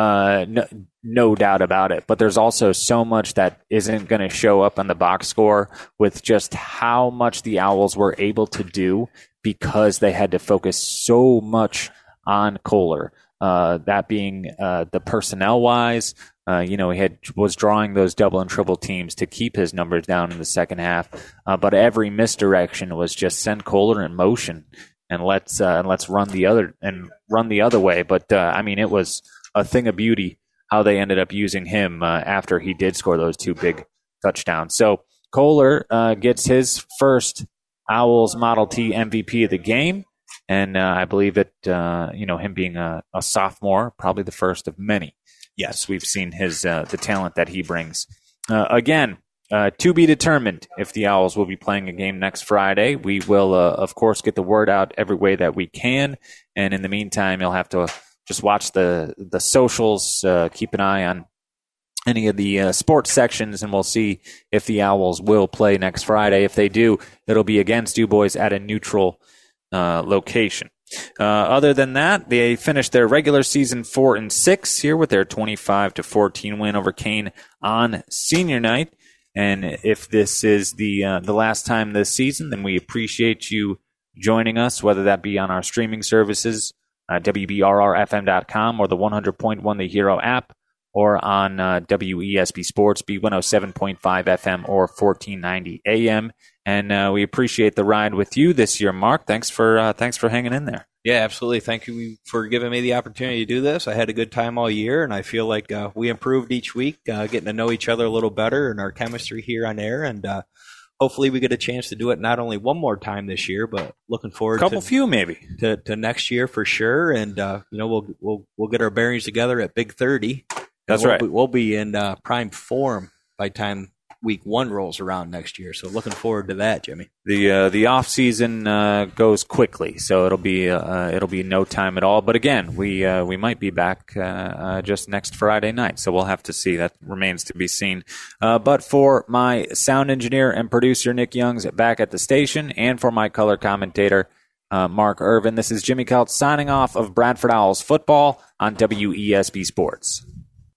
No doubt about it. But there's also so much that isn't going to show up on the box score with just how much the Owls were able to do because they had to focus so much on Kohler. That being the personnel-wise, he was drawing those double and triple teams to keep his numbers down in the second half. But every misdirection was just send Kohler in motion and let's run the other way. But I mean, it was a thing of beauty how they ended up using him after he did score those 2 big touchdowns. So Kohler gets his first Owls Model T MVP of the game, and I believe it, him being a sophomore, probably the first of many. Yes, we've seen his the talent that he brings. Again, to be determined if the Owls will be playing a game next Friday. We will, of course, get the word out every way that we can, and in the meantime, you'll have to just watch the socials, keep an eye on any of the sports sections, and we'll see if the Owls will play next Friday. If they do, it'll be against Du Bois at a neutral location. Other than that, they finished their regular season 4-6 here with their 25-14 win over Kane on senior night. And if this is the last time this season, then we appreciate you joining us, whether that be on our streaming services, WBRRFM.com or the 100.1 The Hero app, or on WESB Sports, B107.5 FM or 1490 AM. And we appreciate the ride with you this year, Mark. Thanks for hanging in there. Yeah, absolutely. Thank you for giving me the opportunity to do this. I had a good time all year, and I feel like we improved each week, getting to know each other a little better and our chemistry here on air. And hopefully we get a chance to do it not only one more time this year, but looking forward to next year for sure. And we'll get our bearings together at Big 30. That's right. We'll be in prime form by time week 1 rolls around next year. So looking forward to that, Jimmy. The off season goes quickly, so it'll be no time at all. But again, we might be back just next Friday night, so we'll have to see. That remains to be seen. But for my sound engineer and producer Nick Youngs back at the station, and for my color commentator Mark Irvin, this is Jimmy Kaut signing off of Bradford Owls football on WESB Sports.